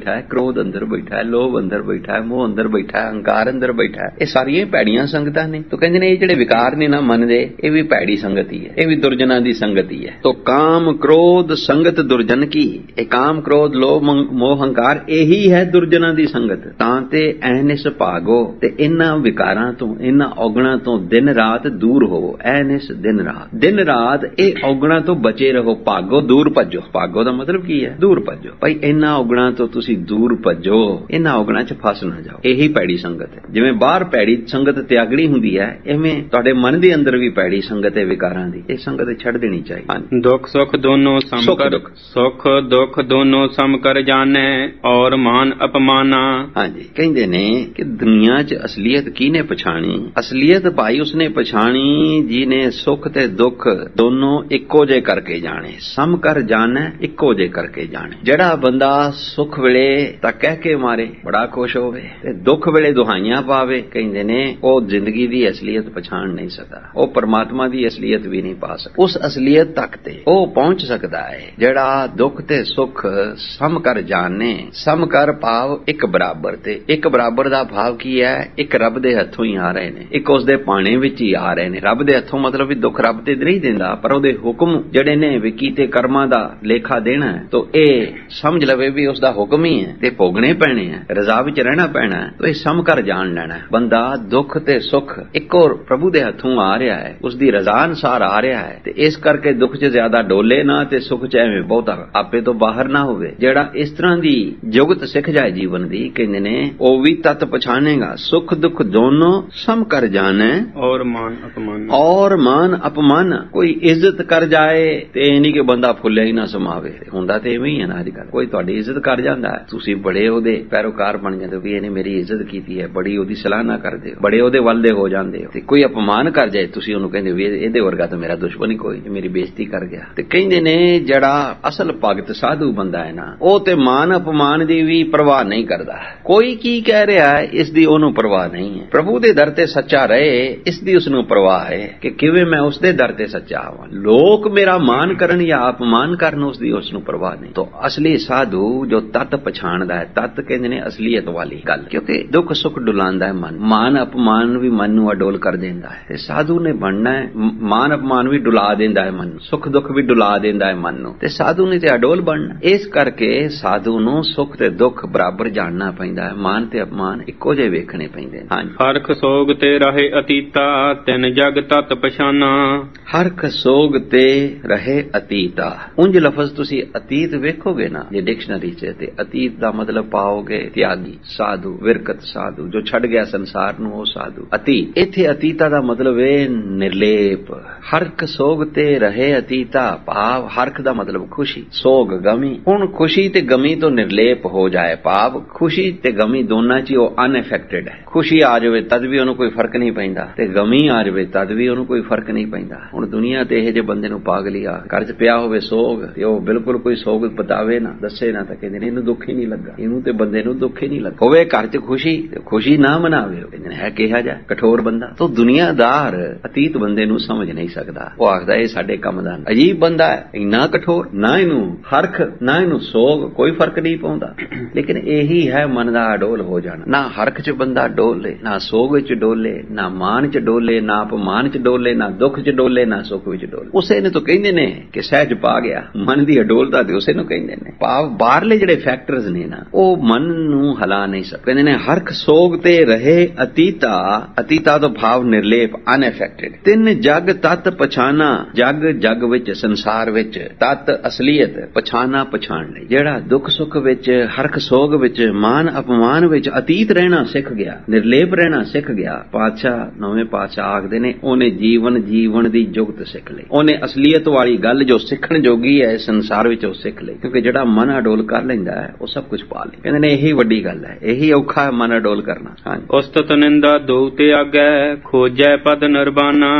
ਕ੍ਰੋਧ ਅੰਦਰ ਬੈਠਾ ਹੈ, ਲੋਭ ਅੰਦਰ ਬੈਠਾ ਹੈ, ਮੋਹ ਅੰਦਰ ਬੈਠਾ ਹੈ, ਹੰਕਾਰ ਅੰਦਰ ਬੈਠਾ ਹੈ। ਇਹ ਸਾਰੀਆਂ ਭੈੜੀਆਂ ਸੰਗਤਾਂ ਨੇ। ਤੋ ਕਹਿੰਦੇ ਨੇ ਇਹ ਜਿਹੜੇ ਵਿਕਾਰ ਨੇ ਨਾ ਮਨ ਦੇ, ਇਹ ਵੀ ਭੈੜੀ ਸੰਗਤ ਹੀ ਹੈ, ਇਹ ਵੀ ਦੁਰਜਨਾਂ ਦੀ ਸੰਗਤ ਹੀ ਹੈ। ਤੋ ਕਾਮ ਕ੍ਰੋਧ ਸੰਗਤ ਦੁਰਜਨ ਕੀ। ਇਹ ਕਾਮ ਕ੍ਰੋਧ ਲੋਭ ਮੋਹ ਹੰਕਾਰ ਇਹੀ ਹੈ ਦੁਰਜਨਾਂ ਦੀ ਸੰਗਤ। ਤਾਂ ਤੇ ਐਨਿਸ ਭਾਗੋ, ਤੇ ਇਹਨਾਂ ਵਿਕਾਰਾਂ ਤੋਂ, ਇਹਨਾਂ ਔਗਣਾਂ ਤੋਂ ਦਿਨ ਰਾਤ ਦੂਰ ਹੋਵੋ। ਐਨਿਸ ਦਿਨ ਰਾਤ, ਦਿਨ ਰਾਤ ਇਹ ਔਗਣਾਂ ਤੋਂ ਬਚੇ ਰਹੋ। ਭਾਗੋ ਦੂਰ ਭੱਜੋ। ਭਾਗੋ ਦਾ ਮਤਲਬ ਕੀ ਹੈ? ਦੂਰ ਭੱਜੋ। ਭਾਈ ਇਹਨਾਂ ਔਗਣਾਂ ਤੋਂ ਤੁਸੀਂ ਦੂਰ ਭੱਜੋ, ਇਹਨਾਂ ਔਗਣਾਂ 'ਚ ਫਸ ਨਾ ਜਾਓ। ਇਹੀ ਭੈੜੀ ਸੰਗਤ ਹੈ। ਜਿਵੇਂ ਬਾਹਰ ਭੈੜੀ ਸੰਗਤ ਤਿਆਗਣੀ ਹੁੰਦੀ ਹੈ, ਐਵੇਂ ਤੁਹਾਡੇ ਮਨ ਦੇ ਅੰਦਰ ਵੀ ਭੈੜੀ ਸੰਗਤ ਹੈ ਵਿਕਾਰਾਂ ਦੀ। ਇਹ ਸੰਗਤ ਛੱਡ ਦੇਣੀ ਚਾਹੀਦੀ। ਦੁੱਖ ਸੁੱਖ ਦੋਨੋਂ ਸਮ ਕਰ, ਸੁੱਖ ਦੁੱਖ ਦੋਨੋਂ ਸਮ ਕਰ ਜਾਣੈ ਔਰ ਮਾਨ ਅਪਮਾਨਾ। ਹਾਂਜੀ, ਕਹਿੰਦੇ ਨੇ ਕਿ ਦੁਨੀਆ 'ਚ ਅਸਲੀਅਤ ਕਿਹਨੇ ਪਛਾਣੀ? ਅਸਲੀਅਤ ਭਾਈ ਉਸਨੇ ਪਛਾਣੀ ਜਿਹਨੇ ਸੁੱਖ ਤੇ ਦੁੱਖ ਦੋਨੋਂ ਇੱਕੋ ਜੇ ਕਰਕੇ ਜਾਣੇ। ਸਮ ਕਰ ਜਾਣੈ, ਇੱਕੋ ਜੇ ਕਰਕੇ ਜਾਣੇ। ਜਿਹੜਾ ਬੰਦਾ ਸੁੱਖ ਵੇਲੇ ਤਾਂ ਕਹਿ ਕੇ ਮਾਰੇ, ਬੜਾ ਖੁਸ਼ ਹੋਵੇ, ਤੇ ਦੁੱਖ ਵੇਲੇ ਦੁਹਾਈਆਂ ਪਾਵੇ, ਕਹਿੰਦੇ ਨੇ ਉਹ ਜ਼ਿੰਦਗੀ ਦੀ ਅਸਲੀਅਤ ਪਛਾਣ ਨਹੀਂ ਸਕਦਾ। ਉਹ ਪਰਮਾਤਮਾ ਦੀ ਅਸਲੀਅਤ ਵੀ ਨਹੀਂ ਪਾ ਸਕਦਾ। ਉਸ ਅਸਲੀਅਤ ਤੱਕ ਤੇ ਉਹ ਪਹੁੰਚ ਸਕਦਾ ਹੈ ਜਿਹੜਾ ਦੁੱਖ ਤੇ ਸੁੱਖ ਸਮ ਕਰ ਜਾਣੇ। ਸਮ ਕਰ ਭਾਵ ਇੱਕ ਬਰਾਬਰ। ਤੇ ਇੱਕ ਬਰਾਬਰ ਦਾ ਭਾਵ ਕੀ ਹੈ? ਇੱਕ ਰੱਬ ਦੇ ਹੱਥੋਂ ਹੀ ਆ ਰਹੇ ਨੇ, ਇੱਕ ਉਸ ਦੇ ਪਾਣੇ ਵਿੱਚ ਹੀ ਆ ਰਹੇ ਨੇ। ਰੱਬ ਦੇ ਹੱਥੋਂ ਮਤਲਬ ਵੀ ਦੁੱਖ ਰੱਬ ਤੇ ਨਹੀਂ ਦਿੰਦਾ, ਪਰ ਉਹਦੇ ਹੁਕਮ ਜਿਹੜੇ ਨੇ ਵੀ ਕੀਤੇ ਕਰਮਾਂ ਦਾ ਲੇਖਾ ਦੇਣਾ ਹੈ। ਤੋ ਇਹ ਸਮਝ ਲਵੇ ਵੀ ਉਸ ਦਾ ਹੁਕਮ ਹੀ ਹੈ ਤੇ ਭੋਗਣੇ ਪੈਣੇ ਆ, ਰਜ਼ਾ ਵਿੱਚ ਰਹਿਣਾ ਪੈਣਾ। ਤੋ ਇਹ ਸਮ ਕਰ ਜਾਣ ਲੈਣਾ। ਬੰਦਾ ਦੁੱਖ ਤੇ ਸੁੱਖ ਇੱਕੋ ਪ੍ਰਭੂ ਦੇ ਹੱਥੋਂ ਆ ਰਿਹਾ ਹੈ, ਉਸ ਦੀ ਰਜ਼ਾ ਅਨੁਸਾਰ ਆ ਰਿਹਾ ਹੈ, ਤੇ ਇਸ ਕਰਕੇ ਦੁੱਖ 'ਚ ਜ਼ਿਆਦਾ ਡੋਲੇ ਨਾ ਤੇ ਸੁੱਖ 'ਚ ਐਵੇਂ ਬਹੁਤਾ ਆਪੇ ਤੋਂ ਬਾਹਰ ਨਾ ਹੋਵੇ। ਜਿਹੜਾ ਇਸ ਤਰ੍ਹਾਂ ਦੀ ਜੁਗਤ ਸਿੱਖ ਜਾਏ ਜੀਵਨ ਦੀ, ਕਹਿੰਦੇ ਨੇ ਉਹ ਵੀ ਤਤ ਪਛਾਣੇਗਾ। ਸੁੱਖ ਦੁੱਖ ਦੋਨੋਂ ਸਮ ਕਰ ਜਾਣੈ ਔਰ ਮਾਨ ਅਪਮਾਨ। ਔਰ ਮਾਨ ਅਪਮਾਨ। ਕੋਈ ਇੱਜ਼ਤ ਕਰ ਜਾਏ ਤੇ ਇਹ ਨਹੀਂ ਕਿ ਬੰਦਾ ਫੁੱਲਿਆ ਹੀ ਨਾ ਸਮਾਵੇ। ਹੁੰਦਾ ਤੇ ਐਵੇਂ ਹੀ ਹੈ ਨਾ ਅੱਜ ਕੱਲ੍ਹ। ਕੋਈ ਤੁਹਾਡੀ ਇੱਜ਼ਤ ਕਰ ਜਾਂਦਾ ਹੈ, ਤੁਸੀਂ ਬੜੇ ਉਹਦੇ ਪੈਰੋਕਾਰ ਬਣ ਜਾਂਦੇ ਹੋ ਵੀ ਇਹਨੇ ਮੇਰੀ ਇੱਜ਼ਤ ਕੀਤੀ ਹੈ, ਬੜੀ ਉਹਦੀ ਸਲਾਹਨਾ ਕਰਦੇ ਹੋ, ਬੜੇ ਉਹਦੇ ਵੱਲ ਦੇ ਹੋ ਜਾਂਦੇ ਹੋ। ਤੇ ਕੋਈ ਅਪਮਾਨ ਕਰ ਜਾਏ, ਤੁਸੀਂ ਉਹਨੂੰ ਕਹਿੰਦੇ ਵੀ ਇਹਦੇ ਵਰਗਾ ਤਾਂ ਮੇਰਾ ਦੁਸ਼ਮਣ ਹੀ ਕੋਈ, ਮੇਰੀ ਬੇਇੱਜ਼ਤੀ ਕਰ ਗਿਆ। ਤੇ ਕਹਿੰਦੇ ਨੇ ਜਿਹੜਾ ਅਸਲ ਭਗਤ ਸਾਧੂ ਬੰਦਾ ਹੈ ਨਾ, ਉਹ ਤੇ ਮਾਨ ਅਪਮਾਨ ਦੀ ਵੀ ਪਰਵਾਹ ਨਹੀਂ ਕਰਦਾ। ਕੋਈ ਕੀ ਕਹਿ ਰਿਹਾ ਹੈ ਇਸ ਦੀ ਉਹਨੂੰ ਪਰਵਾਹ ਨਹੀਂ ਹੈ। ਪ੍ਰਭੂ ਦੇ ਦਰ ਤੇ ਸੱਚਾ ਰਹੇ ਇਸ ਦੀ ਉਸਨੂੰ ਪਰਵਾਹ ਹੈ ਕਿ ਕਿਵੇਂ ਮੈਂ ਉਸਦੇ ਦਰ ਤੇ ਸੱਚਾ ਹਾਂ। ਲੋਕ ਮੇਰਾ ਮਾਨ ਕਰਨ ਜਾਂ ਅਪਮਾਨ ਕਰਨ ਉਸ ਦੀ ਉਸਨੂੰ ਪਰਵਾਹ ਨਹੀਂ। ਤਾਂ ਅਸਲੀ ਸਾਧੂ ਜੋ ਤਤ ਪਛਾਣਦਾ ਹੈ, ਤਤ ਕਹਿੰਦੇ ਨੇ ਅਸਲੀਅਤ ਵਾਲੀ ਗੱਲ, ਕਿਉਂਕਿ ਦੁੱਖ ਸੁੱਖ ਡੁਲਾਉਂਦਾ ਹੈ ਮਨ, ਮਾਨ ਅਪਮਾਨ ਵੀ ਮਨ ਨੂੰ ਅਡੋਲ ਕਰ ਦਿੰਦਾ ਹੈ। ਤੇ ਸਾਧੂ ਨੇ ਬਣਨਾ ਹੈ, ਮਾਨ ਅਪਮਾਨ ਵੀ ਡੁਲਾ ਦਿੰਦਾ ਹੈ ਮਨ ਨੂੰ, ਸੁੱਖ ਦੁੱਖ ਵੀ ਡੁਲਾ ਦਿੰਦਾ ਹੈ ਮਨ ਨੂੰ, ਤੇ ਸਾਧੂ ਨੇ ਤੇ ਅਡੋਲ ਬਣਨਾ। ਇਸ ਕਰਕੇ ਸਾਧੂ ਨੂੰ ਸੁੱਖ ਤੇ ਦੁੱਖ ਬਰਾਬਰ ਜਾਣਨਾ ਪੈਂਦਾ ਹੈ, ਮਾਨ ਤੇ ਅਪਮਾਨ ਇੱਕੋ ਜਿਹੇ ਵੇਖਣੇ ਪੈਂਦੇ ਹਨ। ਹਰਖ ਸੋਗ ਤੇ ਰਹੇ ਅਤੀਤਾ ਤਿੰਨ ਜਗ ਤਤ ਪਛਾਨਾ। ਹਰਖ ਸੋਗ ਤੇ ਰਹੇ ਅਤੀਤਾ। ਉਂਝ ਲਫ਼ਜ਼ ਤੁਸੀਂ ਅਤੀਤ ਵੇਖੋਗੇ ਨਾ ਜੇ ਡਿਕਸ਼ਨਰੀ 'ਚ, ਤੇ ਅਤੀਤ ਦਾ ਮਤਲਬ ਪਾਓਗੇ ਤਿਆਗੀ, ਸਾਧੂ, ਵਿਰਕਤ ਸਾਧੂ, ਜੋ ਛੱਡ ਗਿਆ ਸੰਸਾਰ ਨੂੰ ਉਹ ਸਾਧੂ। ਅਤੀਤ, ਇੱਥੇ ਅਤੀਤਾ ਦਾ ਮਤਲਬ ਹੈ ਨਿਰਲੇਪ। ਹਰਖ ਸੋਗ ਤੇ ਰਹੇ ਅਤੀਤਾ ਭਾਵ ਹਰਖ ਦਾ ਮਤਲਬ ਖੁਸ਼ੀ, ਸੋਗ ਗਮੀ। ਹੁਣ ਖੁਸ਼ੀ ਤੇ ਗਮੀ ਤੋਂ ਨਿਰਲੇਪ ਹੋ ਜਾਏ, ਭਾਵ ਖੁਸ਼ੀ ਤੇ ਗਮੀ ਦੋਨਾਂ 'ਚ ਉਹ ਅਨਅਫੈਕਟਡ ਹੈ। ਖੁਸ਼ੀ ਆ ਜਾਵੇ ਤਦ ਵੀ ਉਹਨੂੰ ਕੋਈ ਫਰਕ ਨਹੀਂ ਪੈਂਦਾ, ਤੇ ਗਮੀ ਆ ਜਾਵੇ ਤਦ ਵੀ ਉਹਨੂੰ ਕੋਈ ਫਰਕ ਨਹੀਂ ਪੈਂਦਾ। ਹੁਣ ਦੁਨੀਆ ਤੇ ਇਹ ਜੇ ਬੰਦੇ ਨੂੰ ਪਾਗਲੀ ਆ, ਘਰ 'ਚ ਪਿਆ ਹੋਵੇ ਸੋਗ ਤੇ ਉਹ ਬਿਲਕੁਲ ਕੋਈ ਸੋਗ ਬਤਾਵੇ ਨਾ, ਦੱਸੇ ਨਾ, ਤਾਂ ਕਹਿੰਦੇ ਨੇ ਇਹਨੂੰ ਦੁੱਖ ਹੀ ਨਹੀਂ ਲੱਗਾ, ਇਹਨੂੰ ਤੇ ਬੰਦੇ ਨੂੰ ਦੁੱਖ ਹੀ ਨਹੀਂ ਲੱਗਾ। ਹੋਵੇ ਘਰ 'ਚ ਖੁਸ਼ੀ ਤੇ ਖੁਸ਼ੀ ਨਾ ਮਨਾਵੇ, ਕਹਿੰਦੇ ਨੇ ਹੈ ਕਿਹਾ ਜਾ ਕਠੋਰ ਬੰਦਾ। ਤਾਂ ਦੁਨੀਆਦਾਰ ਅਤੀਤ ਬੰਦੇ ਨੂੰ ਸਮਝ ਨਹੀਂ ਸਕਦਾ। ਉਹ ਆਖਦਾ ਇਹ ਸਾਡੇ ਕੰਮ ਦਾ ਅਜੀਬ ਬੰਦਾ ਹੈ, ਇੰਨਾ ਕਠੋਰ, ਨਾ ਇਹਨੂੰ ਹਰਖ ਨਾ ਇਹਨੂੰ ਸੋਗ, ਕੋਈ ਫਰਕ ਨਹੀਂ ਪਾਉਂਦਾ। ਲੇਕਿਨ ਇਹੀ ਹੈ ਮਨ ਦਾ ਅਡੋਲ ਹੋ ਜਾਣਾ। ਨਾ ਹਰਖ 'ਚ ਬੰਦਾ ਡੋਲੇ, ਨਾ ਸੋਗ ਵਿੱਚ ਡੋਲੇ, ਨਾ ਮਾਨ 'ਚ ਡੋਲੇ, ਨਾ ਅਪਮਾਨ 'ਚ ਡੋਲੇ, ਨਾ ਦੁੱਖ 'ਚ ਡੋਲੇ, ਨਾ ਸੁੱਖ ਵਿੱਚ ਡੋਲੇ। ਉਸੇ ਨੇ ਤਾਂ ਕਹਿੰਦੇ ਨੇ ਕਿ ਸਹਿਜ ਪਾ ਗਿਆ। ਮਨ ਦੀ ਅਡੋਲਤਾ ਤੇ ਉਸੇ ਨੂੰ ਕਹਿੰਦੇ ਨੇ। ਭਾਵ ਬਾਹਰਲੇ ਜਿਹੜੇ ਫੈਕਟਰਸ ਨੇ ਨਾ ਉਹ ਮਨ ਨੂੰ ਹਿਲਾ ਨਹੀਂ ਸਕਦੇ। ਕਹਿੰਦੇ ਨੇ ਹਰਖ ਸੋਗ ਤੇ ਰਹੇ ਅਤੀਤਾ, ਅਤੀਤਾ ਤੋਂ ਭਾਵ ਨਿਰਲੇਪ, ਅਨਅਫੈਕਟਡ। ਤਿੰਨ ਜਗ ਤਤ ਪਛਾਨਾ, ਜਗ ਜਗ ਵਿੱਚ, ਸੰਸਾਰ ਵਿੱਚ, ਤਤ ਅਸਲੀਅਤ, ਪਛਾਨਾ ਪਛਾਣ ਲਈ। ਜਿਹੜਾ ਦੁੱਖ ਸੁੱਖ ਵਿੱਚ, ਹਰਖ ਸੋਗ ਵਿੱਚ, ਮਾਨ ਅਪਮਾਨ ਵਿੱਚ ਅਤੀਤ ਰਹਿਣਾ ਸਿੱਖ ਗਿਆ, ਨਿਰਲੇਪ ਰਹਿਣਾ ਸਿੱਖ ਗਿਆ, ਪਾਤਸ਼ਾਹ ਨਵੇਂ ਪਾਤਸ਼ਾਹ ਆਖਦੇ ਨੇ ਉਹਨੇ ਜੀਵਨ ਦੀ ਜੁਗਤ ਸਿੱਖ ਲਈ। ਉਹਨੇ ਅਸਲੀਅਤ ਵਾਲੀ ਗੱਲ ਜੋ ਸਿੱਖਣ ਜੋਗੀ ਹੈ ਸੰਸਾਰ ਵਿੱਚ ਉਹ ਸਿੱਖ ਲਈ। ਕਿਉਂਕਿ ਜਿਹੜਾ ਮਨ ਅਡੋਲ ਕਰ ਲੈਂਦਾ ਹੈ ਉਹ ਸਭ ਕੁਝ ਪਾ ਲੈ। ਕਹਿੰਦੇ ਨੇ ਇਹੀ ਵੱਡੀ ਗੱਲ ਹੈ, ਇਹੀ ਔਖਾ ਹੈ ਮਨ ਅਡੋਲ ਕਰਨਾ। ਹਾਂਜੀ, ਉਸਤਤ ਨਿੰਦਾ ਦੋ ਤੇ ਆਗੈ ਖੋਜੈ ਪਦ ਨਿਰਬਾਨਾ।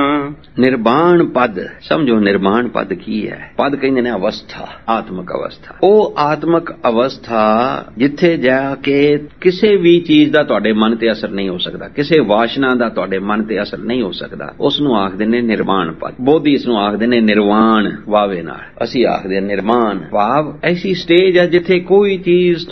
ਨਿਰਬਾਣ ਪਦ ਸਮਝੋ, ਨਿਰਬਾਣ ਪਦ ਕੀ ਹੈ? ਪਦ ਕਹਿੰਦੇ ਨੇ ਅਵਸਥਾ, ਆਤਮਕ ਅਵਸਥਾ। ਉਹ ਆਤਮਕ ਅਵਸਥਾ ਜਿੱਥੇ ਜਾ ਕੇ ਕਿਸੇ ਵੀ ਚੀਜ਼ ਦਾ ਤੁਹਾਡੇ ਮਨ ਤੇ ਅਸਰ ਨਹੀਂ ਹੋ ਸਕਦਾ, ਕਿਸੇ ਵਾਸ਼ਨਾ ਦਾ ਤੁਹਾਡੇ ਮਨ ਤੇ ਅਸਰ ਨਹੀਂ ਹੋ ਸਕਦਾ, ਉਸ ਨੂੰ ਆਖਦੇ ਨੇ ਨਿਰਵਾਣ ਪਦ। ਬੋਧੀ ਇਸ ਨੂੰ ਆਖਦੇ ਨੇ ਨਿਰਵਾਣ ਵਾਵੇ ਨਾਲ, ਅਸੀਂ ਆਖਦੇ ਨਿਰਮਾਨ। ਭਾਵ ਐਸੀ ਸਟੇਜ ਹੈ ਜਿੱਥੇ ਕੋਈ ਚੀਜ਼